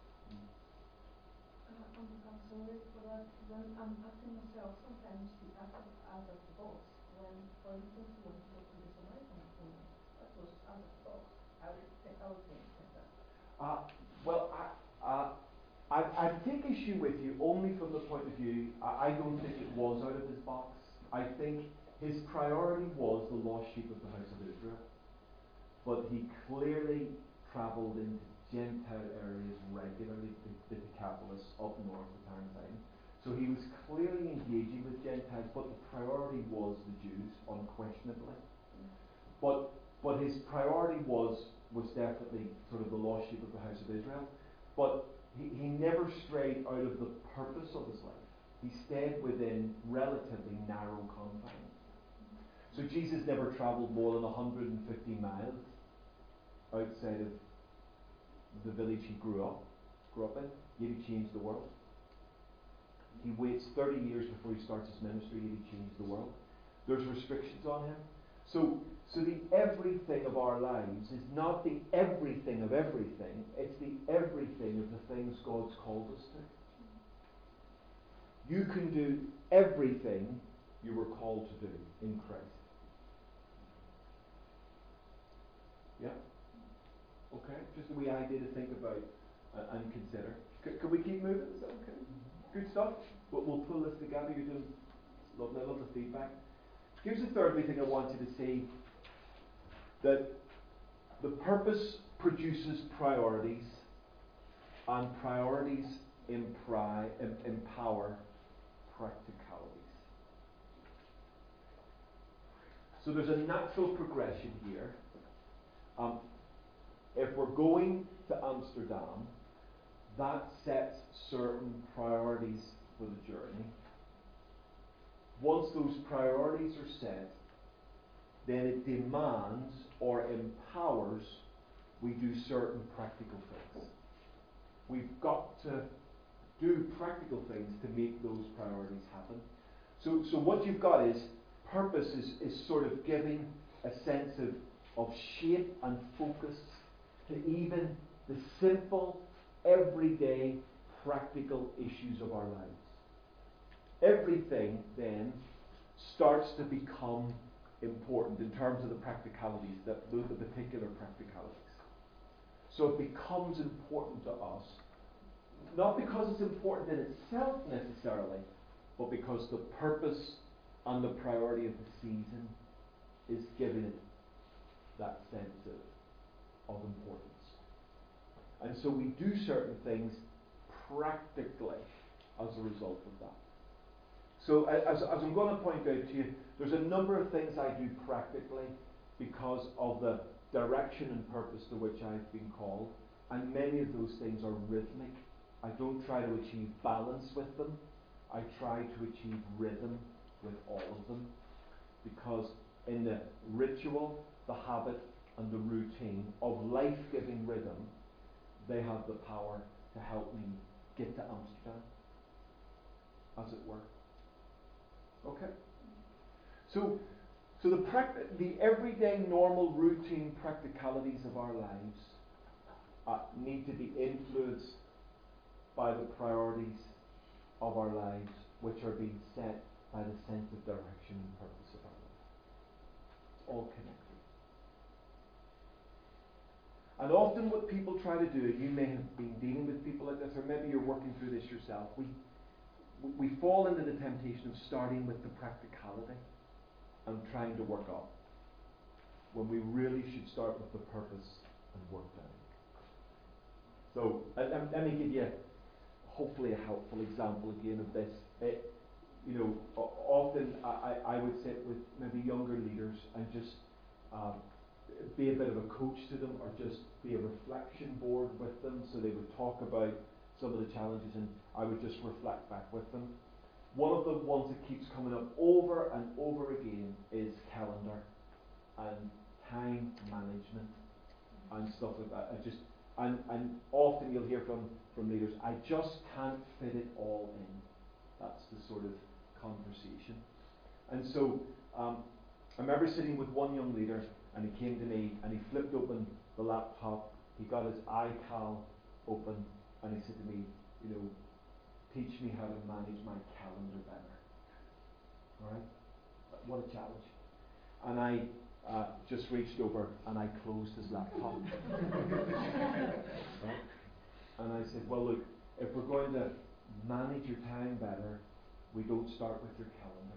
Uh, I'm, I'm sorry for that. When I'm asking myself, sometimes we act out of the box. When, for instance, we want to talk to this American woman, that was out of the box. I would think, I would think like that. Uh, well, I, uh, I, I take issue with you only from the point of view, I, I don't think it was out of his box. I think his priority was the lost sheep of the house of Israel. But he clearly travelled into Gentile areas regularly, the, the Decapolis up north of Tarentine. So he was clearly engaging with Gentiles, but the priority was the Jews, unquestionably. But but his priority was was definitely sort of the lost sheep of the house of Israel. But he, he never strayed out of the purpose of his life. He stayed within relatively narrow confines. So Jesus never travelled more than one hundred fifty miles outside of the village he grew up, grew up in, yet he changed the world. He waits thirty years before he starts his ministry, yet he changed the world. There's restrictions on him. So, so the everything of our lives is not the everything of everything, it's the everything of the things God's called us to. You can do everything you were called to do in Christ. Yeah? Okay, just a wee idea to think about uh, and consider. C- can we keep moving? Is that okay? Good stuff. We'll, we'll pull this together. You're doing lovely, lots of feedback. Here's the third wee thing I want you to see. That the purpose produces priorities, and priorities impri- em- empower practicalities. So there's a natural progression here. Um, if we're going to Amsterdam, that sets certain priorities for the journey. Once those priorities are set, then it demands or empowers we do certain practical things. We've got to do practical things to make those priorities happen. So, so what you've got is purpose is, is sort of giving a sense of, of shape and focus to even the simple, everyday, practical issues of our lives. Everything then starts to become important in terms of the practicalities, that those are particular practicalities. So it becomes important to us, not because it's important in itself necessarily, but because the purpose and the priority of the season is giving it that sense of, of importance. And so we do certain things practically as a result of that. So as, as I'm going to point out to you, there's a number of things I do practically because of the direction and purpose to which I've been called, and many of those things are rhythmic. I don't try to achieve balance with them. I try to achieve rhythm with all of them, because in the ritual, the habit, and the routine of life-giving rhythm, they have the power to help me get to Amsterdam, as it were. Okay? So, so the, practi- the everyday, normal, routine practicalities of our lives uh, need to be influenced by the priorities of our lives, which are being set by the sense of direction and purpose of our life. It's all connected. And often what people try to do, and you may have been dealing with people like this, or maybe you're working through this yourself, we we fall into the temptation of starting with the practicality and trying to work up, when we really should start with the purpose and work down. So let, let me give you hopefully a helpful example again of this. It, you know, often I, I would sit with maybe younger leaders and just uh, be a bit of a coach to them, or just be a reflection board with them, so they would talk about some of the challenges and I would just reflect back with them. One of the ones that keeps coming up over and over again is calendar and time management and stuff like that. I just and, and often you'll hear from, from leaders, I just can't fit it all in. That's the sort of conversation. And so um, I remember sitting with one young leader, and he came to me and he flipped open the laptop, he got his iCal open, and he said to me, you know, teach me how to manage my calendar better. Alright? What a challenge. And I uh, just reached over and I closed his laptop. Right? And I said, well look, if we're going to manage your time better, we don't start with your calendar.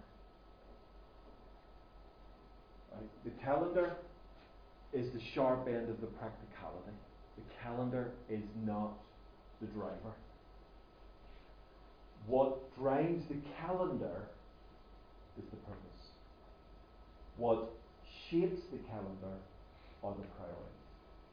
Right? The calendar is the sharp end of the practicality. The calendar is not the driver. What drives the calendar is the purpose. What shapes the calendar are the priorities.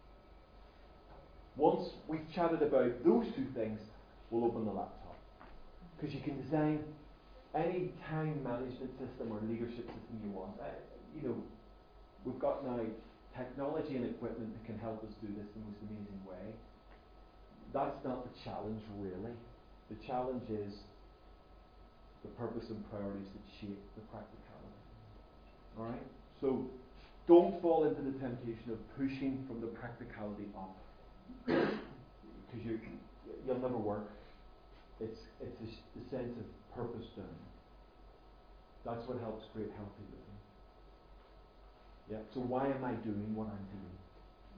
Once we've chatted about those two things, we'll open the laptop. Because you can design any time management system or leadership system you want. Uh, you know, we've got now technology and equipment that can help us do this in the most amazing way. That's not the challenge, really. The challenge is the purpose and priorities that shape the practicality. Alright? So, don't fall into the temptation of pushing from the practicality up. Because you, you'll never work. It's, it's a, the sense of purpose down. That's what helps create healthy living. Yeah. So why am I doing what I'm doing?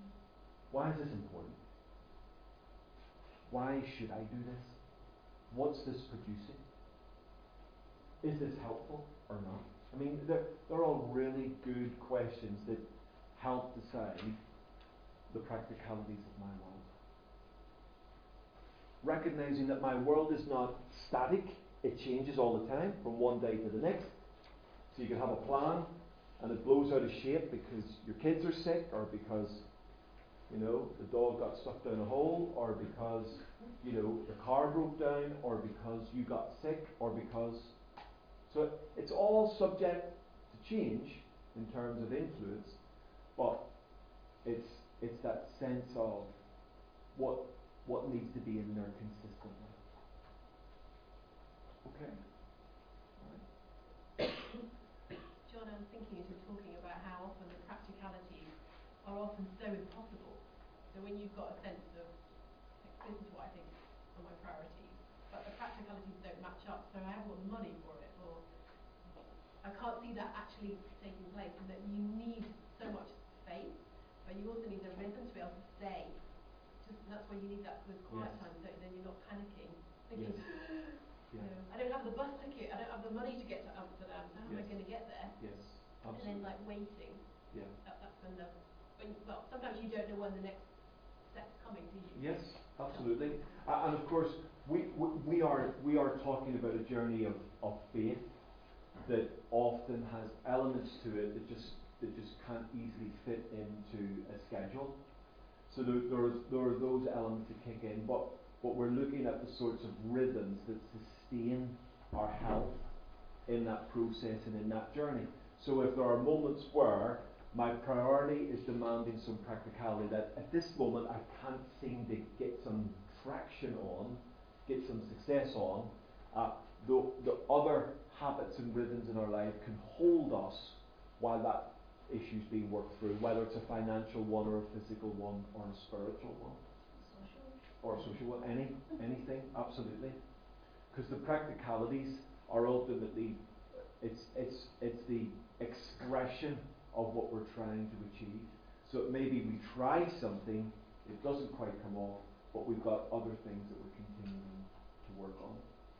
Why is this important? Why should I do this? What's this producing? Is this helpful or not? I mean, they're, they're all really good questions that help decide the practicalities of my world. Recognizing that my world is not static, it changes all the time from one day to the next. So you can have a plan and it blows out of shape because your kids are sick, or because, you know, the dog got stuck down a hole, or because, you know, the car broke down, or because you got sick, or because... So it, it's all subject to change in terms of influence, but it's it's that sense of what what needs to be in there consistently. Okay? Right. John, I was thinking as you're talking about how often the practicalities are often so impossible. So when you've got a sense of, like, this is what I think are my priorities, but the practicalities don't match up, so I haven't got the money for it, or I can't see that actually taking place, and that you need so much space, but you also need a rhythm to be able to stay. Just, that's why you need that those quiet Yes. times, so then you're not panicking, thinking, Yes. you Yeah. know, I don't have the bus ticket, I don't have the money to get to Amsterdam, how am I Yes. going to get there? Yes. And then like waiting, Yeah. that, that's when the, when, well, sometimes you don't know when the next step's coming, do you? Yes, absolutely. Uh, and of course, we, we we are we are talking about a journey of, of faith that often has elements to it that just that just can't easily fit into a schedule. So there there's, there are those elements that kick in, but but we're looking at the sorts of rhythms that sustain our health in that process and in that journey. So if there are moments where my priority is demanding some practicality that at this moment I can't seem to get some traction on, get some success on, uh, the, the other habits and rhythms in our life can hold us while that issue is being worked through, whether it's a financial one or a physical one or a spiritual one. Social. Or a social one, any, anything, absolutely. Because the practicalities are ultimately, it's, it's, it's the expression of what we're trying to achieve. So maybe we try something, it doesn't quite come off, but we've got other things that we're continuing to work on.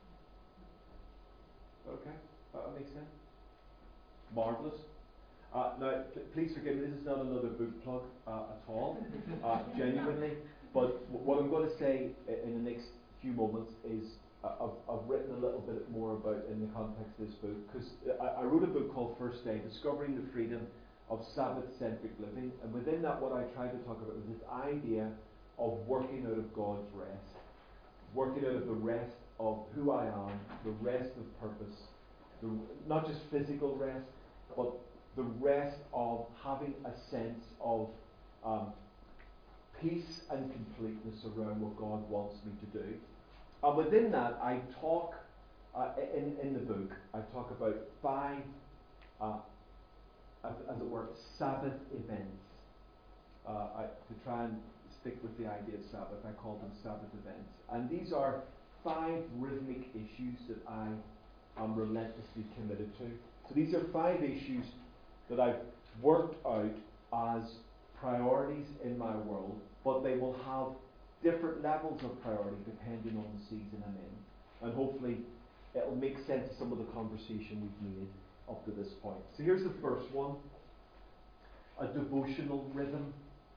Okay, that makes sense? Marvellous. Uh, now, p- please forgive me, this is not another book plug uh, at all, uh, genuinely, but w- what I'm going to say i- in the next few moments is uh, I've, I've written a little bit more about in the context of this book, because I, I wrote a book called First Day, Discovering the Freedom of Sabbath-Centric Living, and within that what I tried to talk about was this idea of working out of God's rest, working out of the rest of who I am, the rest of purpose, the, not just physical rest, but the rest of having a sense of um, peace and completeness around what God wants me to do. And within that, I talk, uh, in, in the book, I talk about five, uh, as, as it were, Sabbath events. Uh, I, to try and stick with the idea of Sabbath, I call them Sabbath events. And these are five rhythmic issues that I am relentlessly committed to. So these are five issues that I've worked out as priorities in my world, but they will have different levels of priority depending on the season I'm in. And hopefully it'll make sense of some of the conversation we've made up to this point. So here's the first one, a devotional rhythm.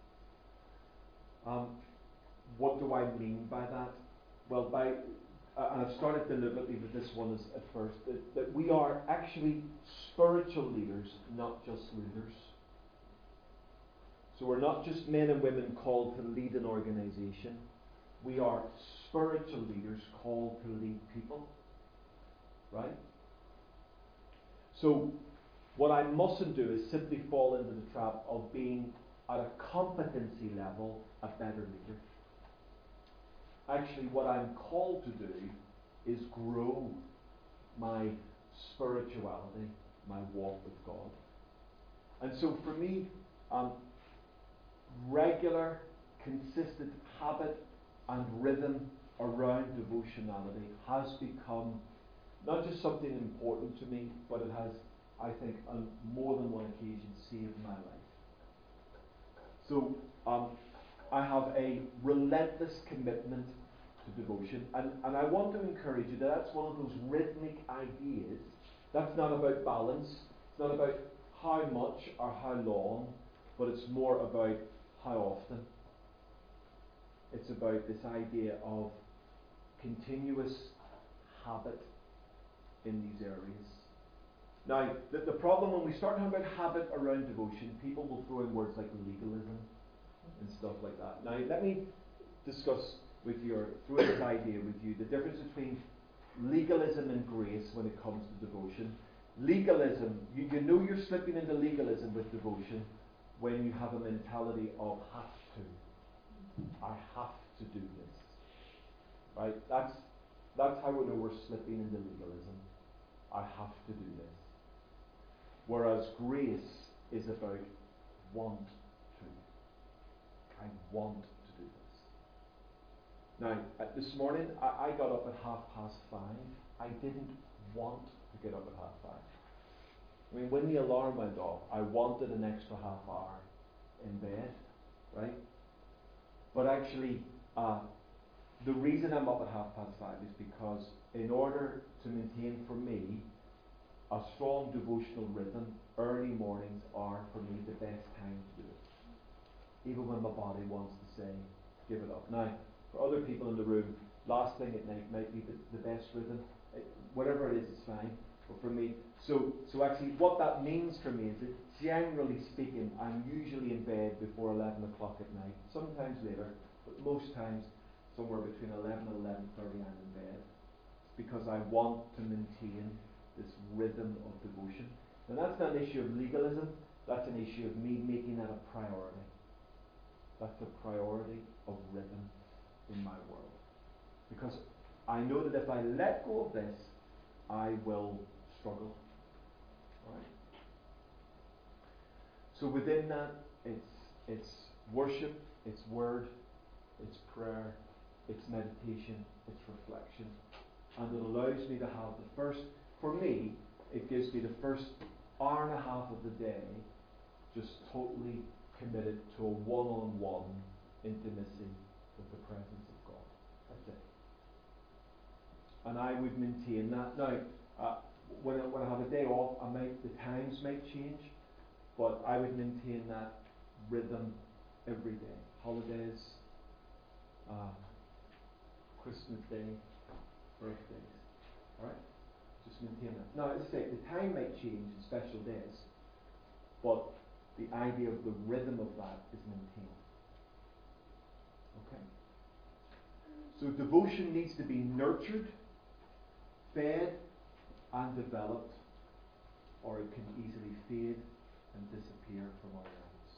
Um, what do I mean by that? Well, by Uh, and I've started deliberately with this one as, at first, that, that we are actually spiritual leaders, not just leaders. So we're not just men and women called to lead an organization. We are spiritual leaders called to lead people. Right? So what I mustn't do is simply fall into the trap of being, at a competency level, a better leader. Actually, what I'm called to do is grow my spirituality, my walk with God. And so for me, um, regular, consistent habit and rhythm around devotionality has become not just something important to me, but it has, I think, on more than one occasion saved my life. So, um, I have a relentless commitment to devotion. And, and I want to encourage you that that's one of those rhythmic ideas. That's not about balance. It's not about how much or how long, but it's more about how often. It's about this idea of continuous habit in these areas. Now, the, the problem when we start talking about habit around devotion, people will throw in words like legalism and stuff like that. Now, let me discuss with you, or through this idea with you, the difference between legalism and grace when it comes to devotion. Legalism, you, you know you're slipping into legalism with devotion when you have a mentality of have to. I have to do this. Right? That's that's how we know we're slipping into legalism. I have to do this. Whereas grace is about want to. I want to do this. Now, uh, this morning I, I got up at half past five. I didn't want to get up at half five. I mean, when the alarm went off, I wanted an extra half hour in bed, right? But actually, uh, the reason I'm up at half past five is because in order to maintain for me a strong devotional rhythm, early mornings are for me the best time to do it. Even when my body wants to say, give it up. Now, for other people in the room, last thing at night might be the, the best rhythm. It, whatever it is, it's fine. But for me, so so actually what that means for me is that generally speaking, I'm usually in bed before eleven o'clock at night. Sometimes later, but most times somewhere between eleven and eleven thirty I'm in bed. It's because I want to maintain this rhythm of devotion. And that's not an issue of legalism, that's an issue of me making that a priority. That's a priority of rhythm in my world. Because I know that if I let go of this, I will struggle. Right? So within that, it's it's worship, it's word, it's prayer, it's meditation, it's reflection. And it allows me to have the first, for me, it gives me the first hour and a half of the day just totally committed to a one-on-one intimacy with the presence of God. That's it. And I would maintain that. Now, uh, when, I, when I have a day off, I might, the times might change, but I would maintain that rhythm every day. Holidays, uh, Christmas Day, birthdays. Alright? Just maintain that. Now, as I say, the time might change in special days, but the idea of the rhythm of that is maintained. Okay? So devotion needs to be nurtured, fed, and developed, or it can easily fade and disappear from our lives.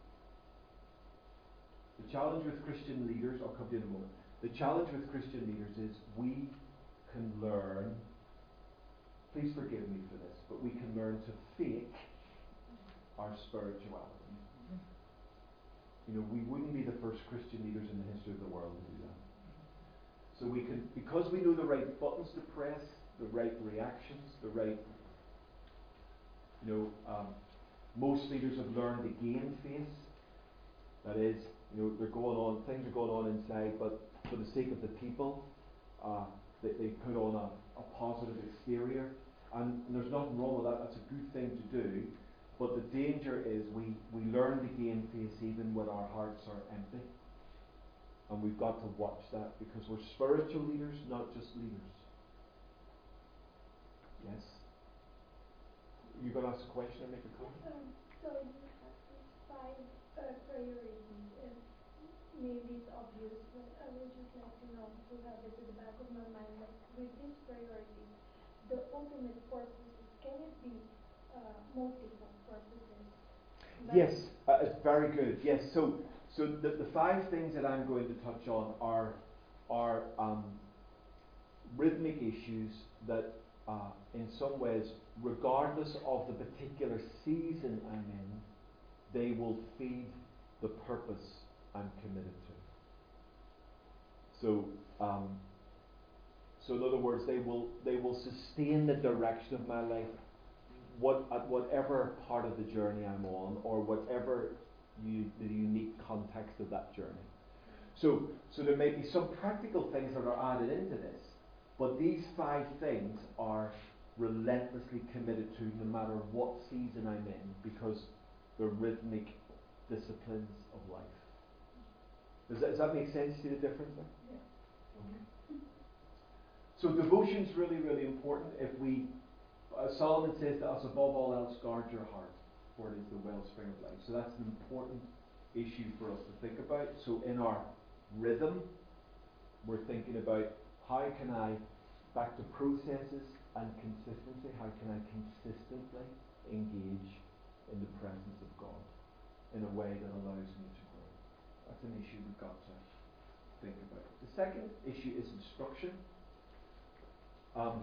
The challenge with Christian leaders, I'll come to you in a moment. The challenge with Christian leaders is we can learn, please forgive me for this, but we can learn to fake our spirituality. You know, we wouldn't be the first Christian leaders in the history of the world to do that. So we can, because we know the right buttons to press, the right reactions, the right, you know, um, most leaders have learned the game face. That is, you know, they're going on, things are going on inside, but for the sake of the people, uh, they, they put on a, a positive exterior. And, and there's nothing wrong with that, that's a good thing to do. But the danger is we, we learn the game face even when our hearts are empty. And we've got to watch that because we're spiritual leaders, not just leaders. Yes? You're going to ask a question or make a comment? Um, so you have these five uh, priorities, and maybe it's obvious, but I would just like to know, to have it in the back of my mind, like with these priorities, the ultimate purposes, can it be uh, multiple purposes? Like yes, uh, it's very good. Yes, so so the, the five things that I'm going to touch on are are um, rhythmic issues that, uh, in some ways, regardless of the particular season I'm in, they will feed the purpose I'm committed to. So, um, so in other words, they will they will sustain the direction of my life, what at whatever part of the journey I'm on, or whatever u- the unique context of that journey. So, so there may be some practical things that are added into this, but these five things are relentlessly committed to no matter what season I'm in, because they're rhythmic disciplines of life. Does that, does that make sense? See the difference there? Yeah. Okay. So devotion's really, really important. If we, uh, Solomon says to us, above all else, guard your heart, for it is the wellspring of life. So that's an important issue for us to think about. So in our rhythm, we're thinking about how can I, back to processes and consistency, how can I consistently engage in the presence of God in a way that allows me to grow. That's an issue we've got to think about. The second issue is instruction. Um,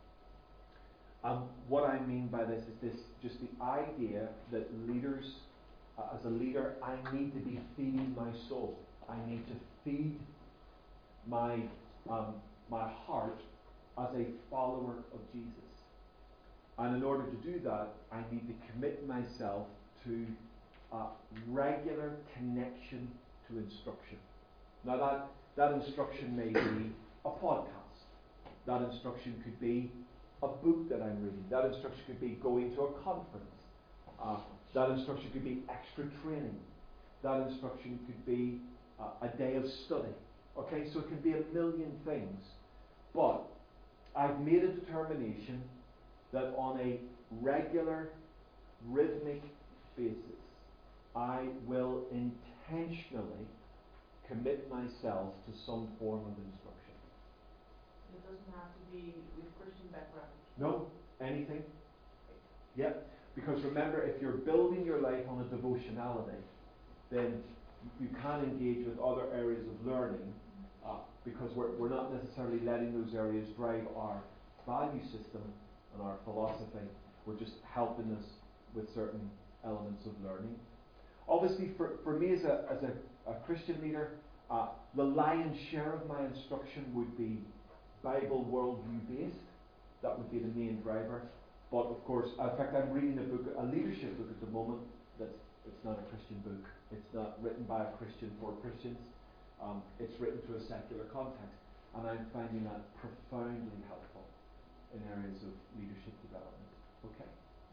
and what I mean by this is this, just the idea that leaders, uh, as a leader, I need to be feeding my soul. I need to feed my um, my heart as a follower of Jesus. And in order to do that, I need to commit myself to a regular connection to instruction. Now that, that instruction may be a podcast. That instruction could be a book that I'm reading. That instruction could be going to a conference. Uh, that instruction could be extra training. That instruction could be uh, a day of study. Okay, so it can be a million things. But I've made a determination that on a regular, rhythmic basis, I will intentionally commit myself to some form of instruction. It doesn't have to be with Christian background. No, anything. Yeah, because remember, if you're building your life on a devotionality, then you can engage with other areas of learning, uh, because we're, we're not necessarily letting those areas drive our value system and our philosophy. We're just helping us with certain elements of learning. Obviously, for, for me as a, as a, a Christian leader, uh, the lion's share of my instruction would be Bible worldview based. That would be the main driver. But of course, in fact, I'm reading a book, a leadership book at the moment. That's it's not a Christian book. It's not written by a Christian for Christians. Um, it's written to a secular context, and I'm finding that profoundly helpful in areas of leadership development. Okay.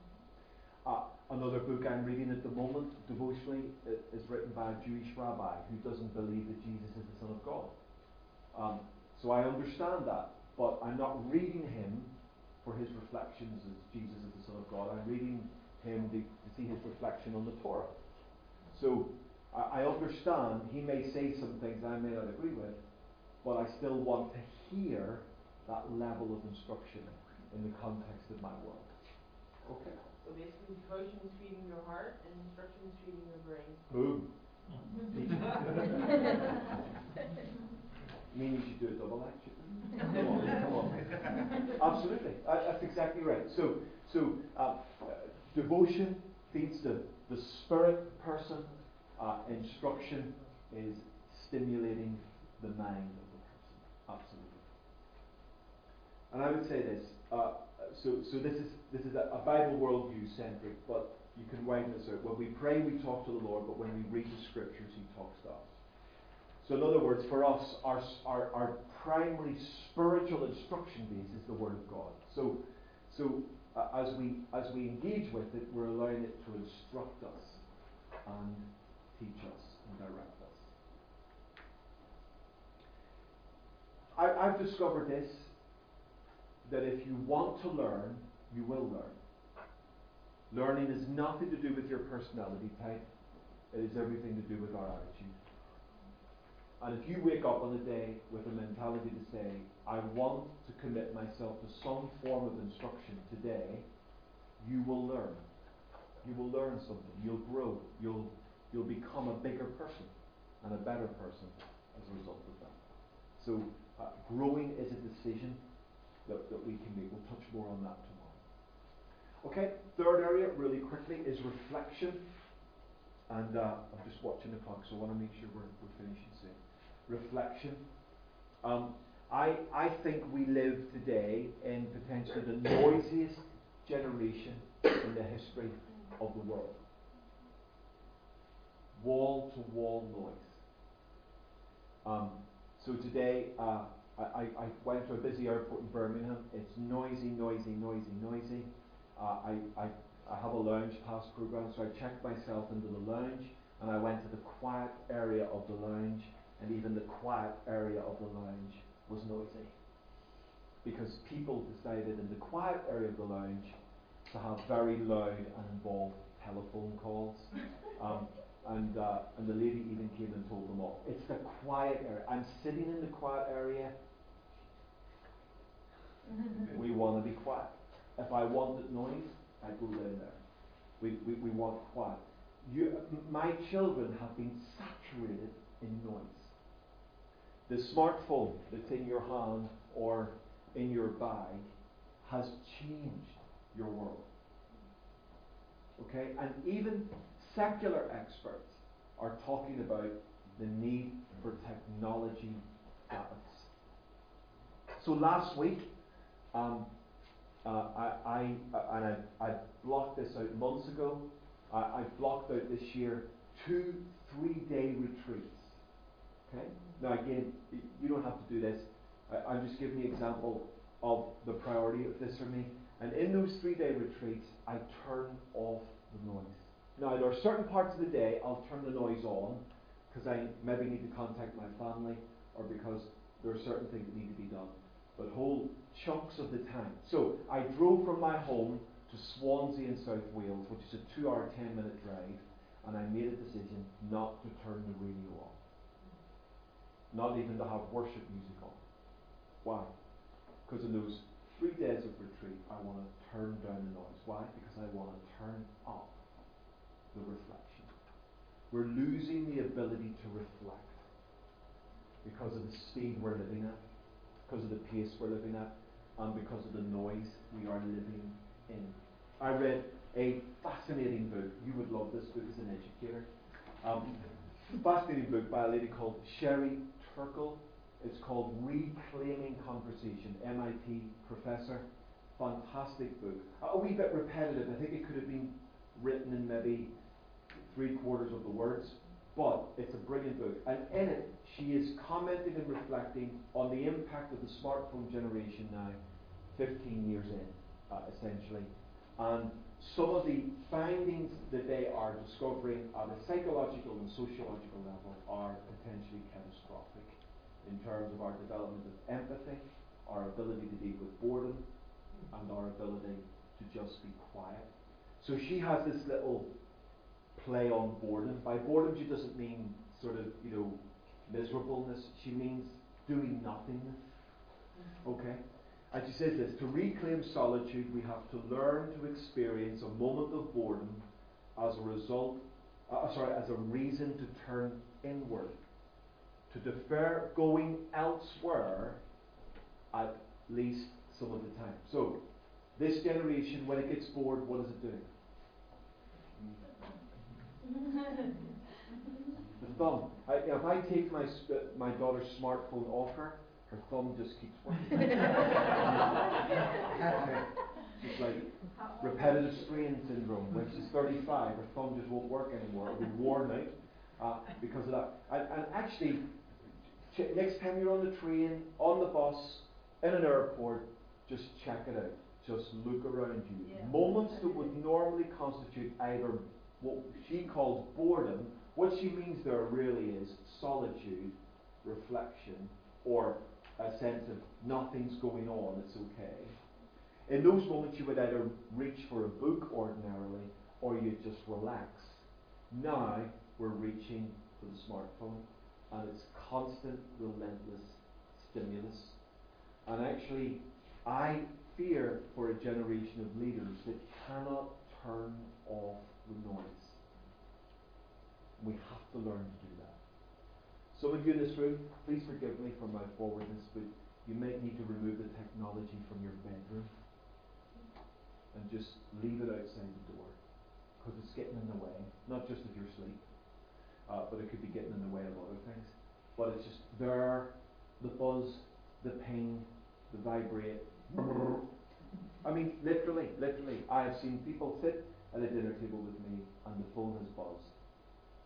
Uh, another book I'm reading at the moment, devotionally, is written by a Jewish rabbi who doesn't believe that Jesus is the Son of God. Um, so I understand that, but I'm not reading him for his reflections as Jesus is the Son of God. I'm reading him to, to see his reflection on the Torah. So I, I understand he may say some things I may not agree with, but I still want to hear that level of instruction in the context of my world. Okay. So basically, devotion is feeding your heart, and instruction is feeding your brain. Boom. Mean you should do a double action. Come on, come on. Absolutely, uh, that's exactly right. So, so uh, uh, devotion feeds the, the spirit person. Uh, instruction is stimulating the mind of the person. Absolutely. And I would say this. Uh, so, so this is this is a, a Bible worldview centric, but you can widen this out. When we pray, we talk to the Lord, but when we read the scriptures, He talks to us. So in other words, for us, our, our, our primary spiritual instruction base is the Word of God. So, so uh, as we as we engage with it, we're allowing it to instruct us and teach us and direct us. I, I've discovered this, that if you want to learn, you will learn. Learning is nothing to do with your personality type. It is everything to do with our attitude. And if you wake up on a day with a mentality to say, I want to commit myself to some form of instruction today, you will learn. You will learn something. You'll grow. You'll you'll become a bigger person and a better person as a result of that. So uh, growing is a decision that, that we can make. We'll touch more on that tomorrow. Okay, third area, really quickly, is reflection. And uh, I'm just watching the clock, so I want to make sure we're, we're finishing soon. Reflection. Um, I, I think we live today in potentially the noisiest generation in the history of the world. wall-to-wall noise. Um, so today, uh, I, I went to a busy airport in Birmingham. It's noisy, noisy, noisy, noisy. Uh, I, I, I have a lounge pass program, so I checked myself into the lounge, and I went to the quiet area of the lounge, and even the quiet area of the lounge was noisy. Because people decided in the quiet area of the lounge to have very loud and involved telephone calls. Um, and, uh, and the lady even came and told them all. It's the quiet area. I'm sitting in the quiet area. We want to be quiet. If I wanted noise, I'd go down there. We, we, we want quiet. You, my children have been saturated in noise. The smartphone that's in your hand or in your bag has changed your world. Okay? And even secular experts are talking about the need for technology balance. So last week, um, uh, I, I uh, and I, I blocked this out months ago. I, I blocked out this year two three-day retreats. Okay? Now again, you don't have to do this. I, I'm just giving you an example of the priority of this for me. And in those three-day retreats, I turn off the noise. Now, there are certain parts of the day I'll turn the noise on because I maybe need to contact my family or because there are certain things that need to be done. But whole chunks of the time. So, I drove from my home to Swansea in South Wales, which is a two-hour, ten-minute drive, and I made a decision not to turn the radio on. Not even to have worship music on. Why? Because in those three days of retreat, I want to turn down the noise. Why? Because I want to turn up the reflection. We're losing the ability to reflect because of the speed we're living at, because of the pace we're living at, and because of the noise we are living in. I read a fascinating book. You would love this book as an educator. Um, fascinating book by a lady called Sherry Turkle. It's called Reclaiming Conversation, M I T professor. Fantastic book. A wee bit repetitive. I think it could have been written in maybe three quarters of the words, but it's a brilliant book. And in it, she is commenting and reflecting on the impact of the smartphone generation now, fifteen years in, uh, essentially. And some of the findings that they are discovering at a psychological and sociological level are potentially catastrophic in terms of our development of empathy, our ability to deal with boredom, and our ability to just be quiet. So she has this little play on boredom. By boredom, she doesn't mean sort of, you know, miserableness. She means doing nothingness. Okay? And she says this: to reclaim solitude, we have to learn to experience a moment of boredom as a result, uh, sorry, as a reason to turn inward, to defer going elsewhere at least some of the time. So, this generation, when it gets bored, what is it doing? The thumb. I, you know, if I take my sp- my daughter's smartphone off her, her thumb just keeps working. It's like repetitive strain syndrome. When she's thirty-five, her thumb just won't work anymore. It'll be worn out uh, because of that. And, and actually, ch- next time you're on the train, on the bus, in an airport, just check it out. Just look around you. Yeah. Moments that would normally constitute either what she calls boredom, what she means there really is solitude, reflection, or a sense of nothing's going on, it's okay. In those moments you would either reach for a book ordinarily, or you'd just relax. Now we're reaching for the smartphone, and it's constant, relentless stimulus. And actually, I fear for a generation of leaders that cannot turn off the noise. We have to learn to do that. Some of you in this room, please forgive me for my forwardness, but you might need to remove the technology from your bedroom and just leave it outside the door, because it's getting in the way, not just of your sleep, uh, but it could be getting in the way of other things. But it's just there, the buzz, the ping, the vibrate. I mean, literally, literally, I have seen people sit at a dinner table with me and the phone has buzzed. And they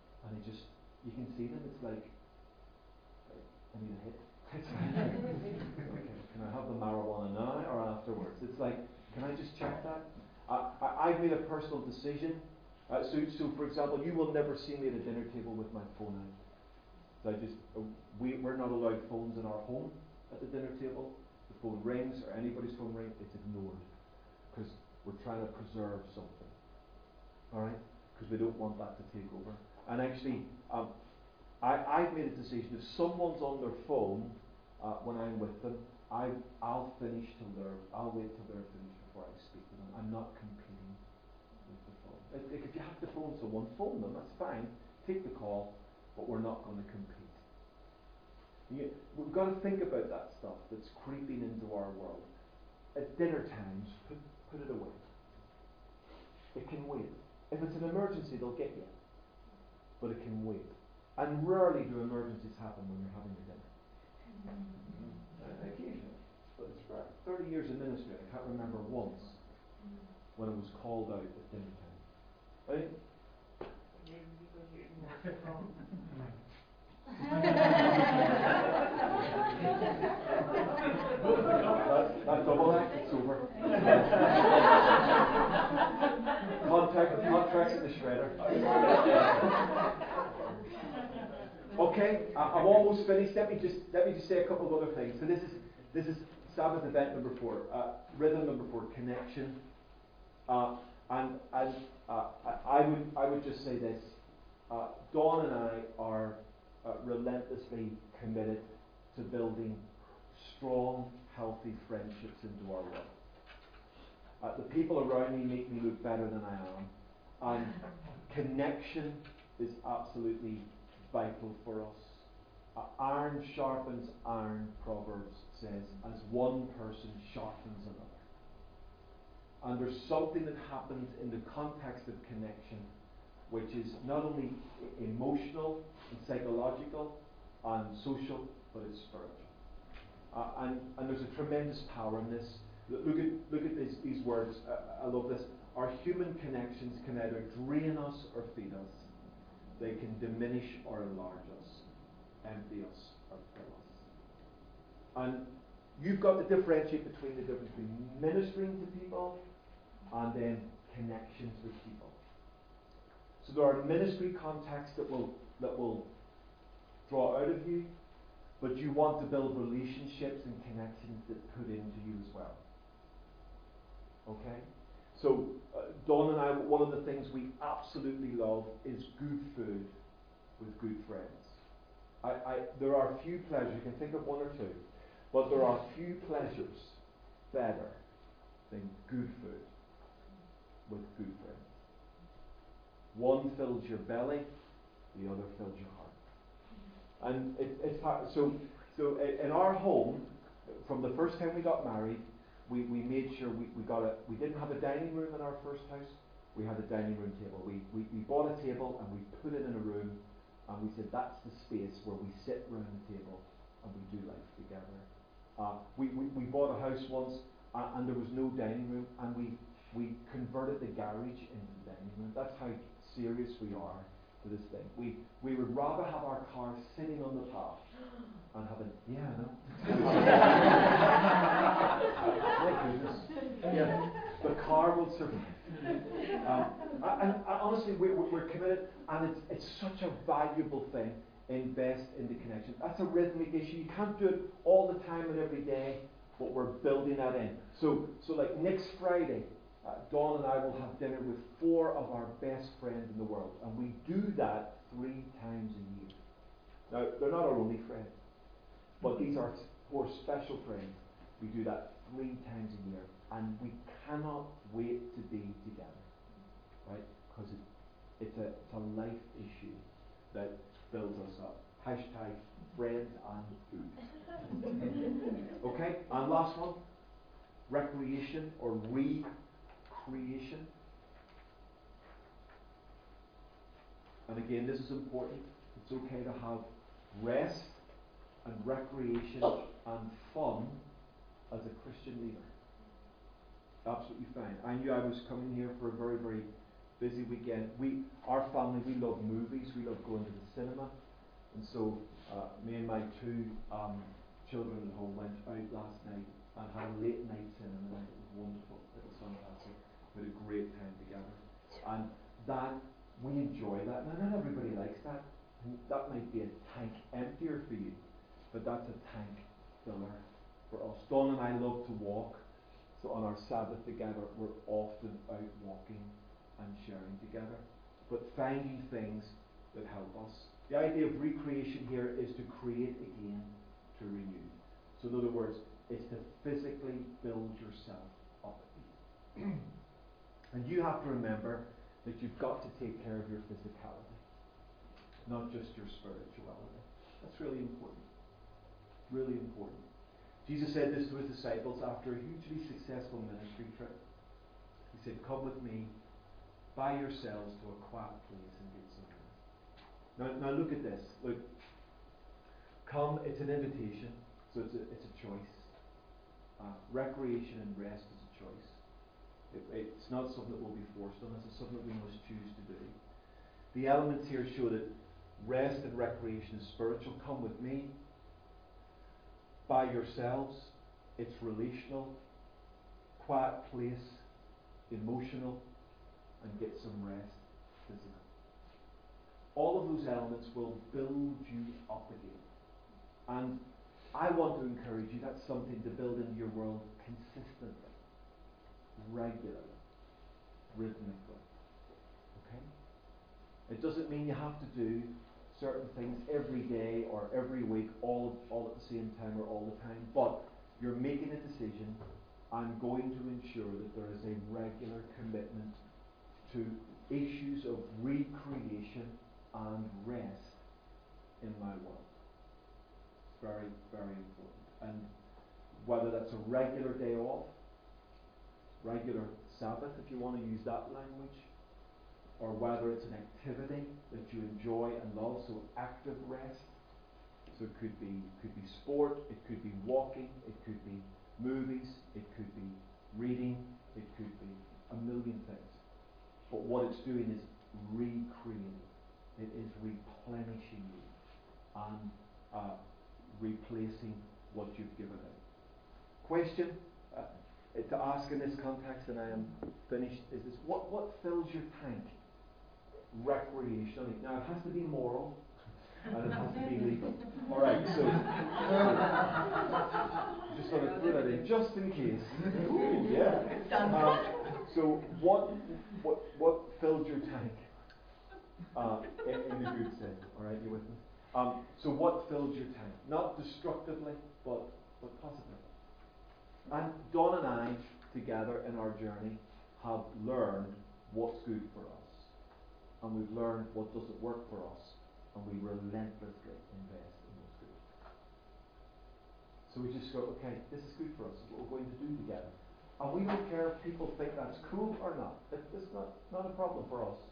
just, you can see them, it's like, I need a hit. It's like, okay, can I have the marijuana now or afterwards? It's like, can I just check that? I, I, I've made a personal decision. Uh, so, so, for example, you will never see me at a dinner table with my phone out. So I just, uh, we, we're not allowed phones in our home at the dinner table. The phone rings or anybody's phone rings, it's ignored. Because we're trying to preserve something. Alright? Because we don't want that to take over. And actually, um, I, I've made a decision. If someone's on their phone uh, when I'm with them, I, I'll finish till they're, I'll wait till they're finished before I speak to them. I'm not competing with the phone. If, if you have to phone someone, phone them, that's fine. Take the call, but we're not going to compete. You, we've got to think about that stuff that's creeping into our world. At dinner times, put, put it away. It can wait. If it's an emergency, they'll get you. But it can wait. And rarely do emergencies happen when you're having your dinner. Mm-hmm. Uh, occasionally. But it's rare. thirty years in ministry, I can't remember once when it was called out at dinner time. Right? that, that double act, it's over. Contact, contracts at the shredder. Okay, I, I'm almost finished. Let me just let me just say a couple of other things. So this is this is Sabbath event number four, uh, rhythm number four, connection. Uh, and and uh, I, I would I would just say this: uh, Dawn and I are uh, relentlessly committed to building strong, healthy friendships into our world. Uh, the people around me make me look better than I am, and connection is absolutely vital for us. Uh, iron sharpens iron, Proverbs says, as one person sharpens another. And there's something that happens in the context of connection, which is not only I- emotional and psychological and social, but it's spiritual. Uh, and, and there's a tremendous power in this. Look at look at these, these words. Uh, I love this. Our human connections can either drain us or feed us. They can diminish or enlarge us, empty us or fill us. And you've got to differentiate between the difference between ministering to people and then connections with people. So there are ministry contexts that will that will draw out of you, but you want to build relationships and connections that put into you as well. Okay? So, uh, Dawn and I, one of the things we absolutely love is good food with good friends. I, I, there are few pleasures, you can think of one or two, but there are few pleasures better than good food with good friends. One fills your belly, the other fills your heart. And it, it's hard, so, so in our home, from the first time we got married, We, we made sure we, we got a we didn't have a dining room in our first house. We had a dining room table. We, we we bought a table and we put it in a room, and we said that's the space where we sit around the table and we do life together. Uh, we, we we bought a house once uh, and there was no dining room, and we we converted the garage into the dining room. That's how serious we are to this thing. We we would rather have our car sitting on the path and have a yeah no. My goodness. Yeah, the car will survive. Um, and, and honestly, we, we're committed, and it's it's such a valuable thing. Invest in the connection. That's a rhythmic issue. You can't do it all the time and every day, but we're building that in. So, so like next Friday, uh, Dawn and I will have dinner with four of our best friends in the world, and we do that three times a year. Now, they're not our only friends, but these are four special friends. We do that three times a year, and we cannot wait to be together, right? Because it, it's a it's a life issue that builds us up. Hashtag friends and food. Okay, and last one, recreation or recreation. And again, this is important. It's okay to have rest and recreation and fun as a Christian leader. Absolutely fine. I knew I was coming here for a very, very busy weekend. We, our family, we love movies. We love going to the cinema. And so uh, me and my two um, children at home went out last night and had a late night cinema night. It was wonderful. It was fantastic. We had a great time together. And that, we enjoy that. Now, not everybody likes that. And that might be a tank emptier for you, but that's a tank filler for us. Dawn and I love to walk. So on our Sabbath together, we're often out walking and sharing together. But finding things that help us. The idea of recreation here is to create again, to renew. So in other words, it's to physically build yourself up again. And you have to remember that you've got to take care of your physicality, not just your spirituality. That's really important. Really important. Jesus said this to his disciples after a hugely successful ministry trip. He said, "Come with me by yourselves to a quiet place and get some rest." Now, now look at this. Look, come, it's an invitation, so it's a, it's a choice. Uh, recreation and rest is a choice. It, it's not something that will be forced on us, it's something that we must choose to do. The elements here show that rest and recreation is spiritual. Come with me. By yourselves, it's relational. Quiet place, emotional, and get some rest, physical. All of those elements will build you up again. And I want to encourage you, that's something to build into your world consistently, regularly, rhythmically. Okay? It doesn't mean you have to do certain things every day or every week, all all at the same time or all the time, but you're making a decision. I'm going to ensure that there is a regular commitment to issues of recreation and rest in my world. It's very, very important. And whether that's a regular day off, regular Sabbath, if you want to use that language, or whether it's an activity that you enjoy and love, so active rest. So it could be could be sport, it could be walking, it could be movies, it could be reading, it could be a million things. But what it's doing is recreating. It is replenishing you and uh, replacing what you've given out. Question uh, to ask in this context, and I am finished, is this: what what fills your tank? Recreationally. Now it has to be moral and it has to be legal. Alright, so just want to throw that in just in case. Ooh, yeah. Um, so what what what filled your tank? Uh, in, in the good sense. Alright, you with me? Um, so what filled your tank? Not destructively, but but positively. And Dawn and I together in our journey have learned what's good for us. And we've learned what doesn't work for us, and we relentlessly invest in what's good. So we just go, okay, this is good for us, it's what we're going to do together. And we don't care if people think that's cool or not. It's not, not a problem for us.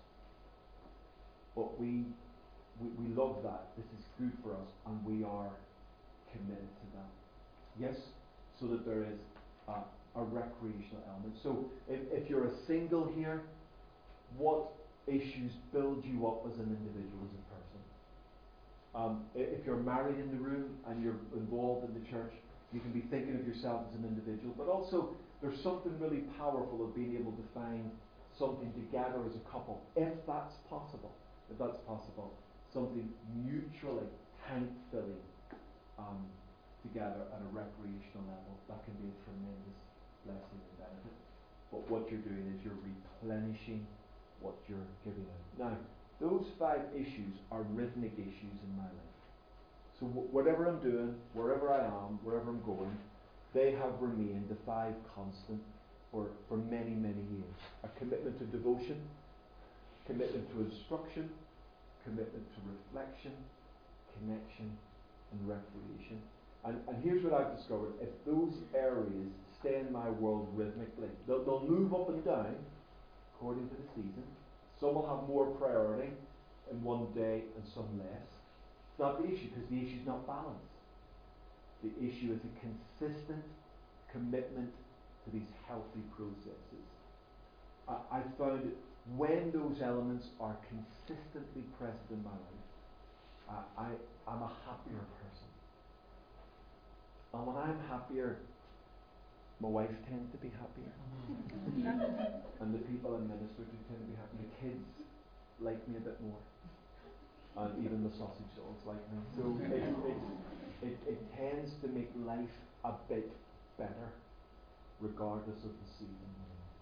But we, we, we love that. This is good for us, and we are committed to that. Yes, so that there is a, a recreational element. So if, if you're a single here, what issues build you up as an individual, as a person? Um, if you're married in the room and you're involved in the church, you can be thinking of yourself as an individual, but also there's something really powerful of being able to find something together as a couple, if that's possible. If that's possible, something mutually tank-filling um, together at a recreational level, that can be a tremendous blessing and benefit. But what you're doing is you're replenishing what you're giving out. Now, those five issues are rhythmic issues in my life. So w- whatever I'm doing, wherever I am, wherever I'm going, they have remained the five constant for, for many, many years. A commitment to devotion, commitment to instruction, commitment to reflection, connection, and recreation. And, and here's what I've discovered: if those areas stay in my world rhythmically, they'll, they'll move up and down according to the season. Some will have more priority in one day and some less. It's not the issue, because the issue is not balance. The issue is a consistent commitment to these healthy processes. I, I found it when those elements are consistently present in my life, I, I, I'm a happier person. And when I'm happier, my wife tends to be happier. And the people I minister to tend to be happier. The kids like me a bit more. And even the sausage dogs like me. So it, it, it, it tends to make life a bit better, regardless of the season.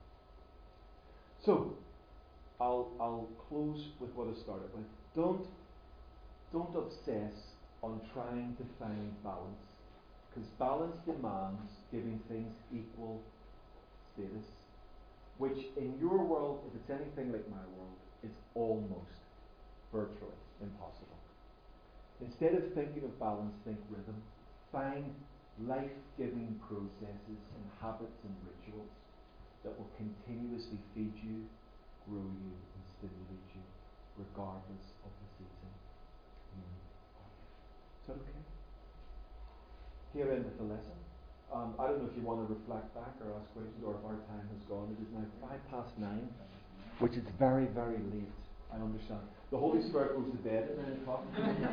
So, I'll I'll close with what I started with. Don't don't obsess on trying to find balance, because balance demands giving things equal status, which in your world, if it's anything like my world, is almost virtually impossible. Instead of thinking of balance, think rhythm. Find life-giving processes and habits and rituals that will continuously feed you, grow you, and stimulate you, regardless of the season. Mm. Is that okay? Here endeth the lesson. Um, I don't know if you want to reflect back or ask questions, or if our time has gone. It is now five past nine, which is very, very late. I understand. The Holy Spirit goes to bed at nine o'clock.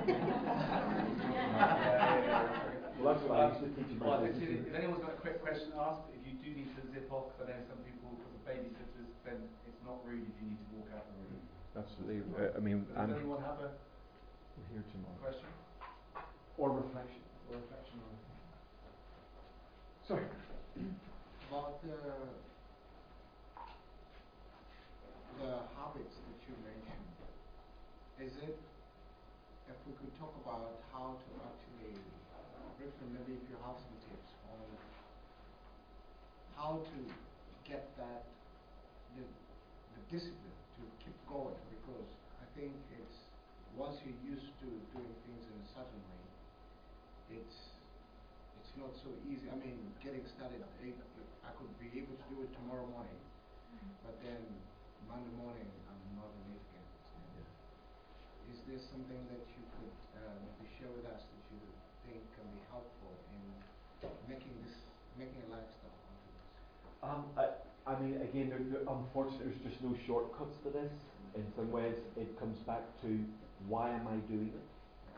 Well, that's what I used to teach in my well, business. if, if anyone's got a quick question to ask, if you do need to zip off, because I know some people, because of babysitters, then it's not rude if you need to walk out the room. Absolutely. Uh, I mean, Does I'm anyone have a here tomorrow. question? Or reflection. Or reflection on Sorry. About the the habits that you mentioned, is it, if we could talk about how to actually, briefly, maybe if you have some tips on how to get that, the, the discipline to keep going, because I think it's, once you're used to doing things in a certain way, it's it's not so easy. I mean, getting started, I, I could be able to do it tomorrow morning, but then Monday morning I'm not in it again. Yeah. Is there something that you could uh, maybe share with us that you think can be helpful in making this, making a lifestyle out of this? Um, I, I mean, again, there, there, unfortunately, there's just no shortcuts to this. In some ways, it comes back to why am I doing it?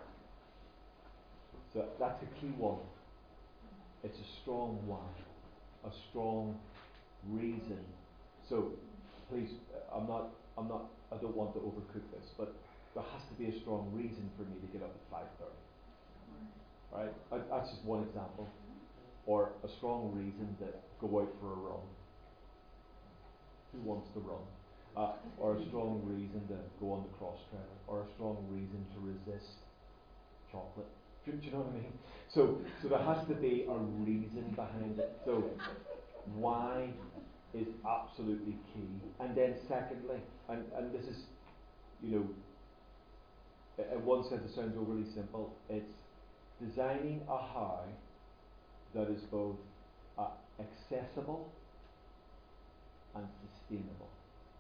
So that's a key one. It's a strong why, a strong reason. So, please, I'm not, I'm not, I don't want to overcook this, but there has to be a strong reason for me to get up at five thirty. Right? I, that's just one example. Or a strong reason to go out for a run. Who wants to run? Uh, or a strong reason to go on the cross trail, or a strong reason to resist chocolate. Do, do you know what I mean? So, so there has to be a reason behind it. So, why is absolutely key. And then secondly, and, and this is, you know, in one sense it sounds overly simple, it's designing a how that is both uh, accessible and sustainable.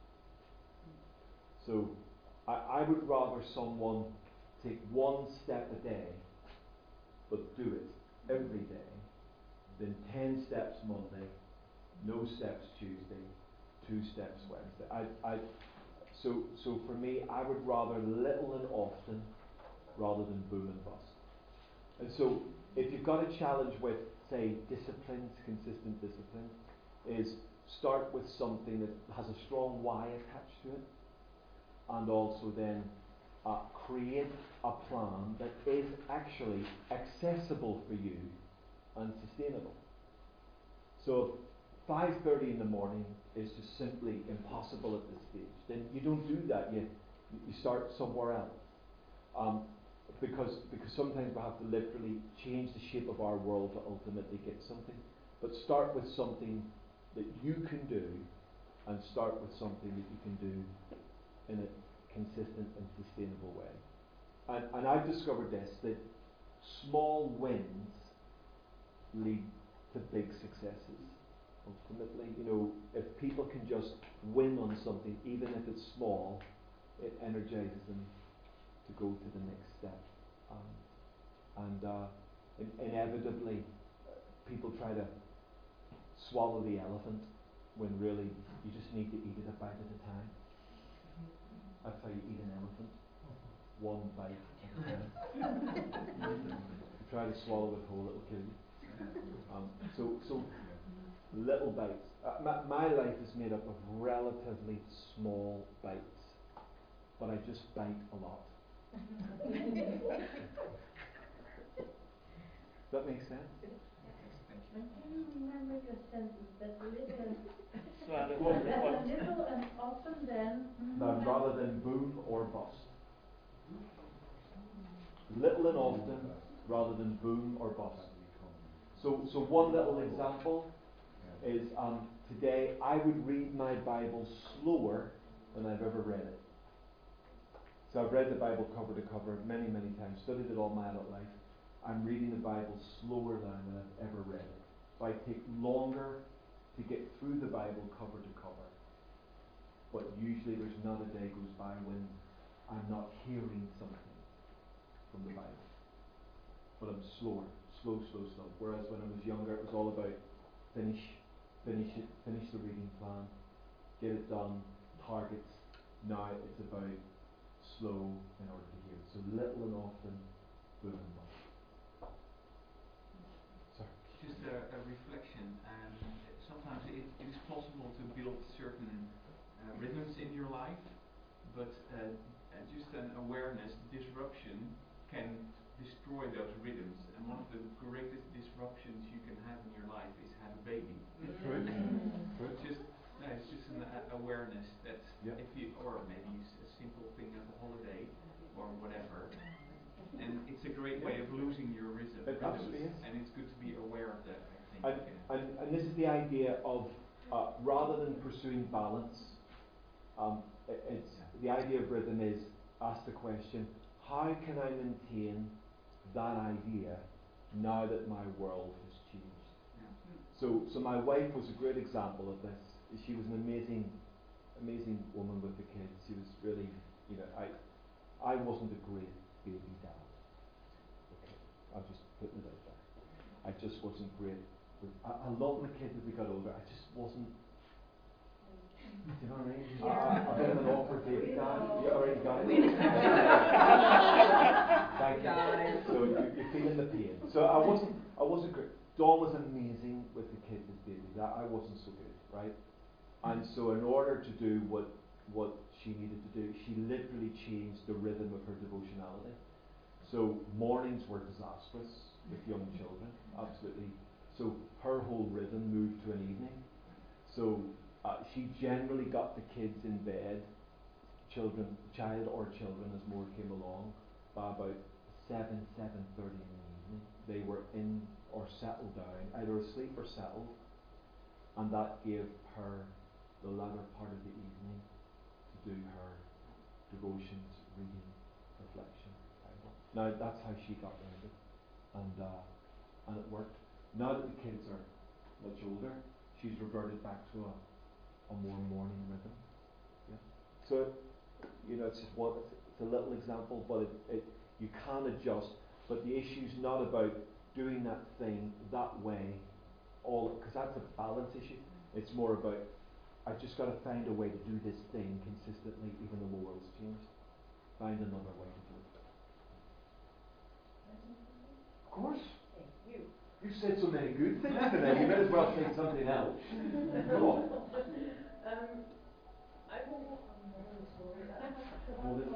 So, I, I would rather someone take one step a day, but do it every day, than ten steps Monday, no steps Tuesday, two steps Wednesday. I, I, so, so for me, I would rather little and often, rather than boom and bust. And so, if you've got a challenge with, say, disciplines, consistent discipline, is start with something that has a strong why attached to it, and also then uh, create a plan that is actually accessible for you and sustainable. So if five thirty in the morning is just simply impossible at this stage, then you don't do that. You you start somewhere else. Um, because because sometimes we have to literally change the shape of our world to ultimately get something. But start with something that you can do, and start with something that you can do in a consistent and sustainable way. And, and I've discovered this, that small wins lead to big successes. Ultimately, you know, if people can just win on something, even if it's small, it energizes them to go to the next step. Um, and uh, in, inevitably, uh, people try to swallow the elephant when really you just need to eat it a bite at a time. That's how you eat an elephant. One bite at a time. You try to swallow it whole, it'll kill you. Um, so, so little bites. Uh, my, my life is made up of relatively small bites, but I just bite a lot. Does that make sense? Can you remember your sentence that little, Well, that little and often then? Now, rather than boom or bust. Little and often, rather than boom or bust. So, so one little example is um, today I would read my Bible slower than I've ever read it. So I've read the Bible cover to cover many, many times, studied it all my adult life. I'm reading the Bible slower than I've ever read it. So I take longer to get through the Bible cover to cover. But usually there's not a day goes by when I'm not hearing something from the Bible. But I'm slower, slow, slow, slow. Whereas when I was younger, it was all about finish, finish it, finish the reading plan, get it done, targets. Now it's about slow in order to hear. So little and often, boom and bust. Sorry. Just a, a reflection. Um, sometimes it, it is possible to build certain uh, rhythms in your life, but uh, uh, just an awareness, disruption can destroy those rhythms. And one of the greatest disruptions you can have in your life is have a baby. Good. Good. Just no, it's just an uh, awareness that yep. if you, or maybe a simple thing as a holiday or whatever, and it's a great way of losing your rhythm. It absolutely is. And it's good to be aware of that, I think. And, and, and this is the idea of uh, rather than pursuing balance, um, it, it's the idea of rhythm is ask the question: how can I maintain that idea now that my world has changed? Yeah. So, so my wife was a great example of this. She was an amazing, amazing woman with the kids. She was really, you know, I, I wasn't a great baby dad. Okay, I'll just put it out there. I just wasn't great. With, I, I loved my kids as they got older. I just wasn't. Do you know what I mean? Yeah. I, I've been an awkward baby dad. You already got it. Thank you. So you, you're feeling the pain. So I wasn't. I wasn't great. Dawn was amazing with the kids as babies. I, I wasn't so good, right? And so in order to do what what she needed to do, she literally changed the rhythm of her devotionality. So mornings were disastrous with young children, absolutely. So her whole rhythm moved to an evening. So uh, she generally got the kids in bed, children, child or children as more came along, by about seven, seven thirty in the evening. They were in or settled down, either asleep or settled, and that gave her the latter part of the evening to do her devotions, reading, reflection, Bible. Now that's how she got around it, and uh, and it worked. Now that the kids are much older, she's reverted back to a, a more morning rhythm. Yeah. So you know, it's just one. It's, it's a little example, but it, it you can adjust. But the issue's not about doing that thing that way, all because that's a balance issue. It's more about I just got to find a way to do this thing consistently, even though the world's changed. Find another way to do it. Of course. You. You said so many good things today. You might as well say something else. Come on. Um, I will. Hold it.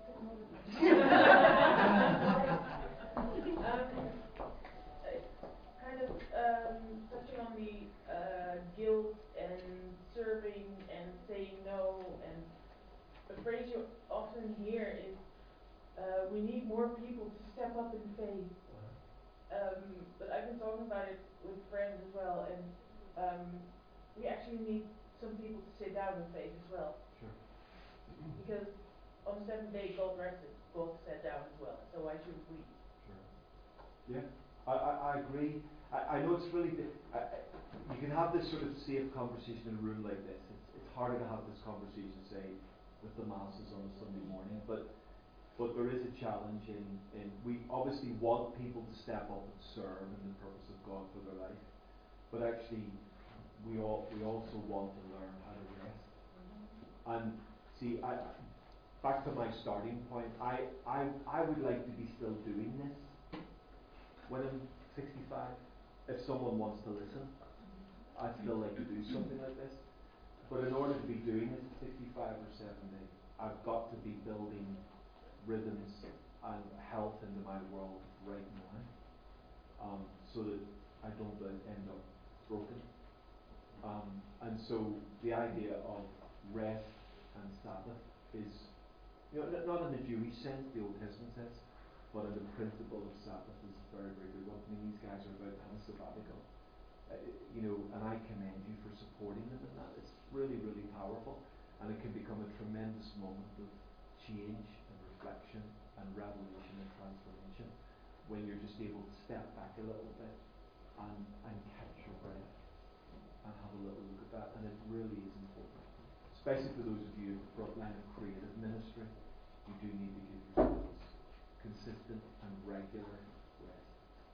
um, kind of um, touching on the uh, guilt and serving and saying no, and a phrase you often hear is uh, we need more people to step up in faith. Um, but I've been talking about it with friends as well, and um, we actually need some people to sit down in faith as well. Sure. Because on the seventh day God rested, God sat down as well, so why shouldn't we? Sure. Yeah, I, I, I agree. I, I know it's really, di- I, I, you can have this sort of safe conversation in a room like this. It's, it's harder to have this conversation, say, with the masses on a Sunday morning, but but there is a challenge in, in, we obviously want people to step up and serve in the purpose of God for their life, but actually we all we also want to learn how to rest. And see, I, back to my starting point, I, I, I would like to be still doing this when I'm sixty-five. If someone wants to listen, I'd still like to do something like this. But in order to be doing this at sixty-five or seventy, I've got to be building rhythms and health into my world right now, um, so that I don't end up broken. Um, and so the idea of rest and Sabbath is, you know, not in the Jewish sense, the Old Testament sense, but in the principle of Sabbath is very, very good. I mean, these guys are about to have a sabbatical, uh, you know, and I commend you for supporting them in that. It's really, really powerful, and it can become a tremendous moment of change and reflection and revelation and transformation when you're just able to step back a little bit and, and catch your breath and have a little look at that. And it really is important, especially for those of you in the front line of creative ministry. You do need to give yourselves consistent and regular rest.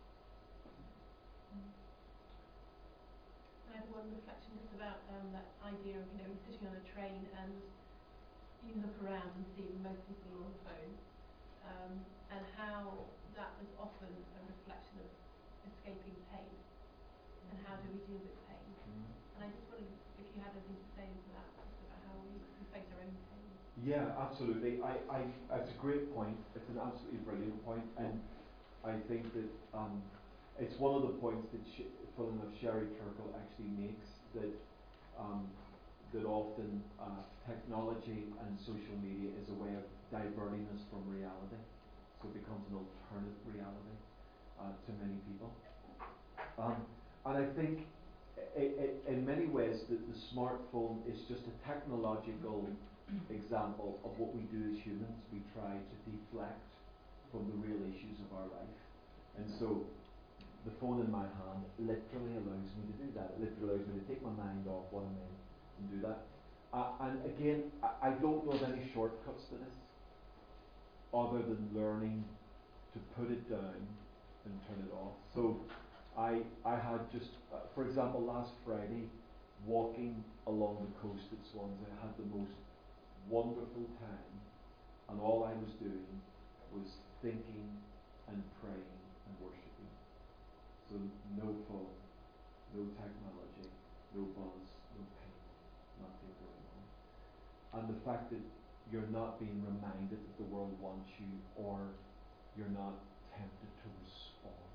I have one reflection just about um, that idea of, you know, sitting on a train and you look around and see most people are on the phone, um, and how that is often a reflection of escaping pain, and how do we deal with pain. Mm-hmm. And I just wondered if you had anything to say to that, just about how we, we face our own pain. Yeah, absolutely. I, I, it's a great point. It's an absolutely brilliant point, and I think that um, it's one of the points that, Sh- funnily enough, Sherry Turkle actually makes, that um, that often uh, technology and social media is a way of diverting us from reality, so it becomes an alternate reality uh, to many people. Um, and I think, I- I- in many ways, that the smartphone is just a technological example of what we do as humans. We try to deflect from the real issues of our life. And so the phone in my hand literally allows me to do that. It literally allows me to take my mind off what I'm in and do that. Uh, and again, I, I don't know of any shortcuts to this other than learning to put it down and turn it off. So I I had just, uh, for example, last Friday, walking along the coast at Swansea, I had the most wonderful time, and all I was doing was thinking and praying and worshipping. So no phone, no technology, no buzz, no pain, nothing going on. And the fact that you're not being reminded that the world wants you, or you're not tempted to respond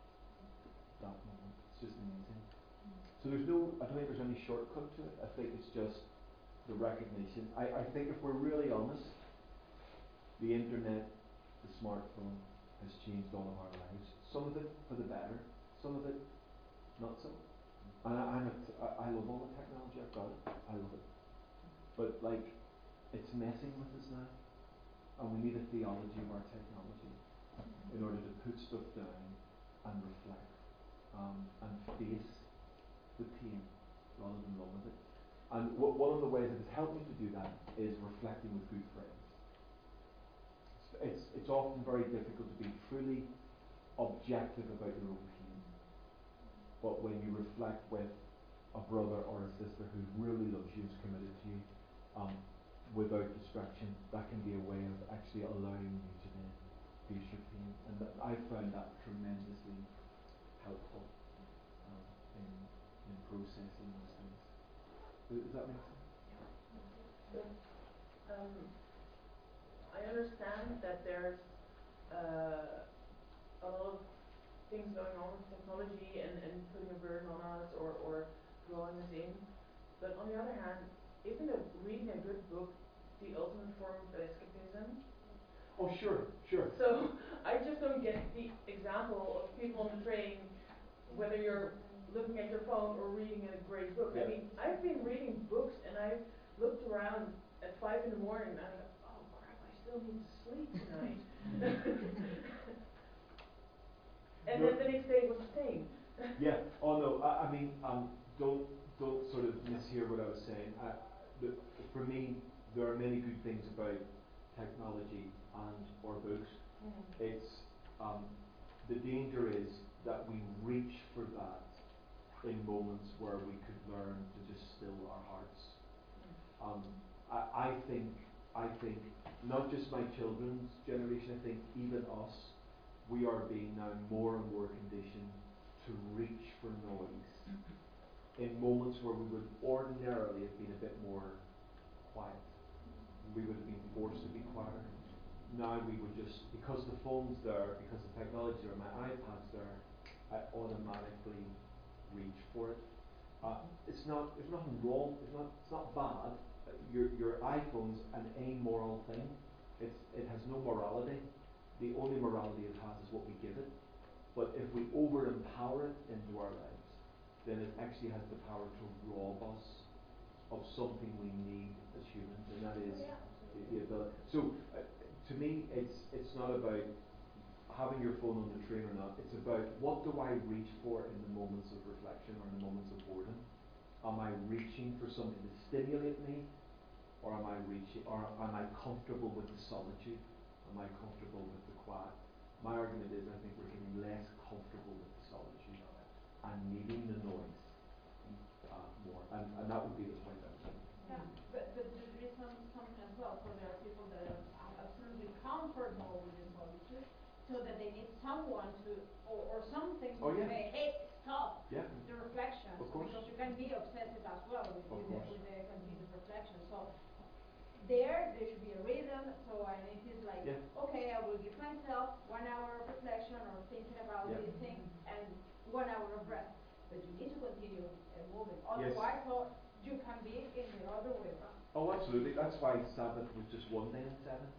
that moment, it's just amazing. So there's no, I don't think there's any shortcut to it. I think it's just the recognition. I, I think if we're really honest, the internet, the smartphone has changed all of our lives. Some of it for the better, some of it not so. And I, I'm a t- I, I love all the technology, I've got it, I love it. But like, it's messing with us now, and we need a theology of our technology in order to put stuff down and reflect um, and face the pain rather than run with it. And w- one of the ways that has helped me to do that is reflecting with good friends. It's, it's often very difficult to be truly objective about your own pain. But when you reflect with a brother or a sister who really loves you, is committed to you, um, without distraction, that can be a way of actually allowing you to then face your pain. And that, I found that tremendously helpful um, in, in processing those things. Does that make sense? So, um, I understand that there's uh, a lot of things going on with technology and, and putting a burden on us, or, or drawing us in. But on the other hand, isn't a, reading a good book the ultimate form of escapism? Oh, sure, sure. So I just don't get the example of people on the train, whether you're looking at your phone or reading a great book. Yeah. I mean, I've been reading books and I've looked around at five in the morning and I go, oh crap, I still need to sleep tonight. And No. then the next day was the same. Yeah. Oh no. I, I mean, um, don't don't sort of mishear what I was saying. I, the, for me, there are many good things about technology and or books. Mm. It's um, the danger is that we reach for that in moments where we could learn to just still our hearts. Um, I, I think I think not just my children's generation, I think even us, we are being now more and more conditioned to reach for noise in moments where we would ordinarily have been a bit more quiet. We would have been forced to be quieter. Now we would just, because the phone's there, because the technology or my iPad's there, I automatically reach for it. Uh, it's not, there's nothing wrong, it's not, it's not bad. Uh, your, your iPhone's an amoral thing. It's, it has no morality. The only morality it has is what we give it. But if we over-empower it into our lives, then it actually has the power to rob us of something we need as humans, and that is the, the ability. So, uh, to me, it's it's not about having your phone on the train or not. It's about what do I reach for in the moments of reflection or in the moments of boredom. Am I reaching for something to stimulate me, or am I reaching, or am I comfortable with the solitude? Am I comfortable with the quiet? My argument is, I think we're getting less comfortable with the solitude and needing the noise uh, more, and, and that would be the point I was making. Yeah, but, but there is some, something as well. So there are people that are absolutely comfortable with the solitude, so that they need someone to, or, or something to Oh, yeah. say, hey, stop Yeah. the reflection. Of course. Because you can be obsessive as well with, Of with, the, course. with the continuous reflection. So there, there should be a rhythm. So and it is like, Yeah. okay, I will give myself one hour of reflection or thinking about Yeah. these things and one hour of rest. But you need to continue uh, moving. Yes. Otherwise, so you can be in the other way around. Oh, absolutely. That's why Sabbath was just one day in seven.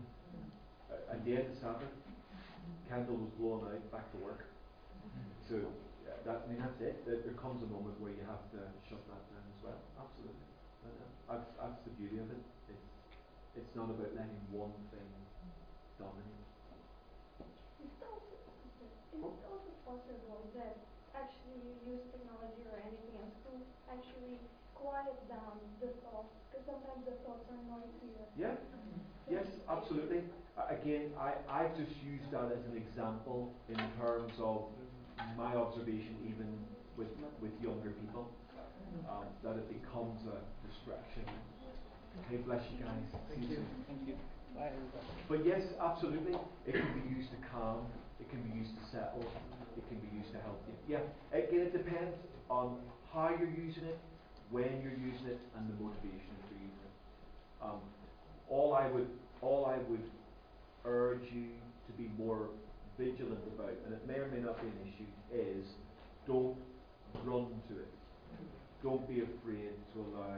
Uh, at the end of Sabbath, candle was blown out, back to work. So yeah, that I mean that's it. There, there comes a moment where you have to shut that down as well. Absolutely. Uh, that's that's the beauty of it. It's it's not about letting one thing dominate. Is it also, is it also possible that actually you use technology or anything else to actually quiet down the thoughts? Because sometimes the thoughts are noisier. Yeah. Yes, absolutely. Uh, again, I, I've just used that as an example in terms of my observation even with with younger people, um, that it becomes a distraction. Hey, bless you guys. Thank you. Thank you. Bye. But yes, absolutely. It can be used to calm. It can be used to settle. It can be used to help you. Yeah. Again, it depends on how you're using it, when you're using it, and the motivation for using it. Um, all I would, all I would urge you to be more vigilant about, and it may or may not be an issue, is don't run to it. Don't be afraid to allow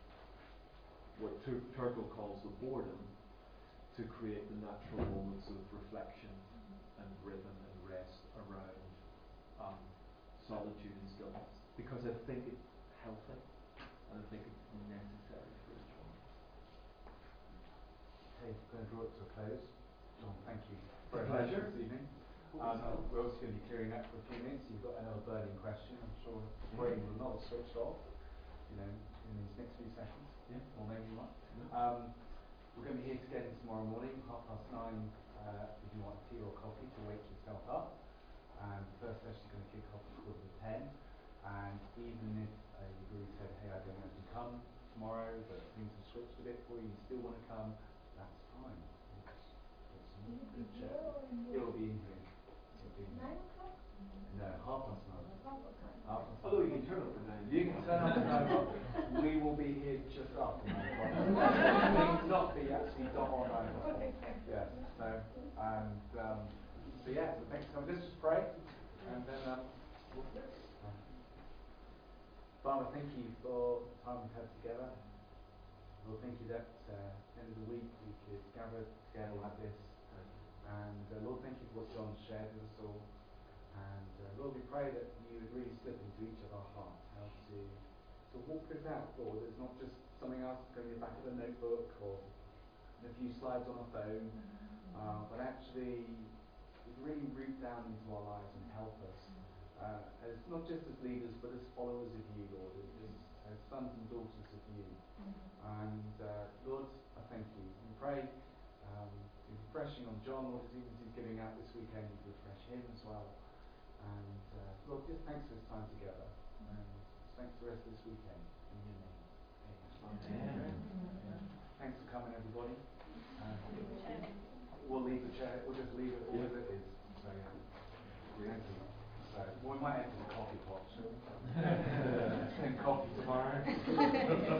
what Tur- Turkle calls the boredom to create the natural moments of reflection and rhythm and rest around um, solitude and stillness. Because I think it's healthy and I think it's necessary for each one. Okay, we're going to draw it to a close. John, thank you Very much pleasure. this evening. Um, we're also going to be clearing up for a few minutes. You've got another burning question. I'm sure the brain will not have switched off, you know, in these next few seconds. Yeah. Or maybe not. No. Um, we're going to be here again tomorrow morning, half past nine, uh, if you want tea or coffee to wake yourself up. And the first session is going to kick off at quarter to ten. And even if uh, you've already said, hey, I don't know if you come tomorrow, but things have switched a bit for you, you still want to come, that's fine. It's, it's good chat. It will be in here. Nine o'clock? No, half past nine. Half past nine. Half past Although nine. you can turn up at nine. You can turn up at nine o'clock. We will be here just after nine o'clock. Not be actually dot on nine o'clock. Yes. So, and um, so yeah. So thanks for coming. Let's just pray, and then um, we'll finish. Father, thank you for the time we've had together. Lord, thank you that uh, at the end of the week we could gather together like this. And uh, Lord, thank you for what John shared with us all. And uh, Lord, we pray that you would really slip into each of our hearts how to to walk this out, Lord. It's not just something else going in the back of a notebook or a few slides on a phone, uh, but actually it really root down into our lives and help us. Uh, as not just as leaders, but as followers of you, Lord, as, as sons and daughters of you. And uh, Lord, I thank you. We pray um, refreshing on John, Lord, as even as he's giving out this weekend, you refresh him as well. And uh, Lord, just thanks for this time together. And thanks for the rest of this weekend. In your name. Amen. Amen. Amen. Thanks for coming, everybody. And the chair, we'll just leave it all as it is. So yeah, thank you. So we might enter the coffee pot soon. And coffee tomorrow.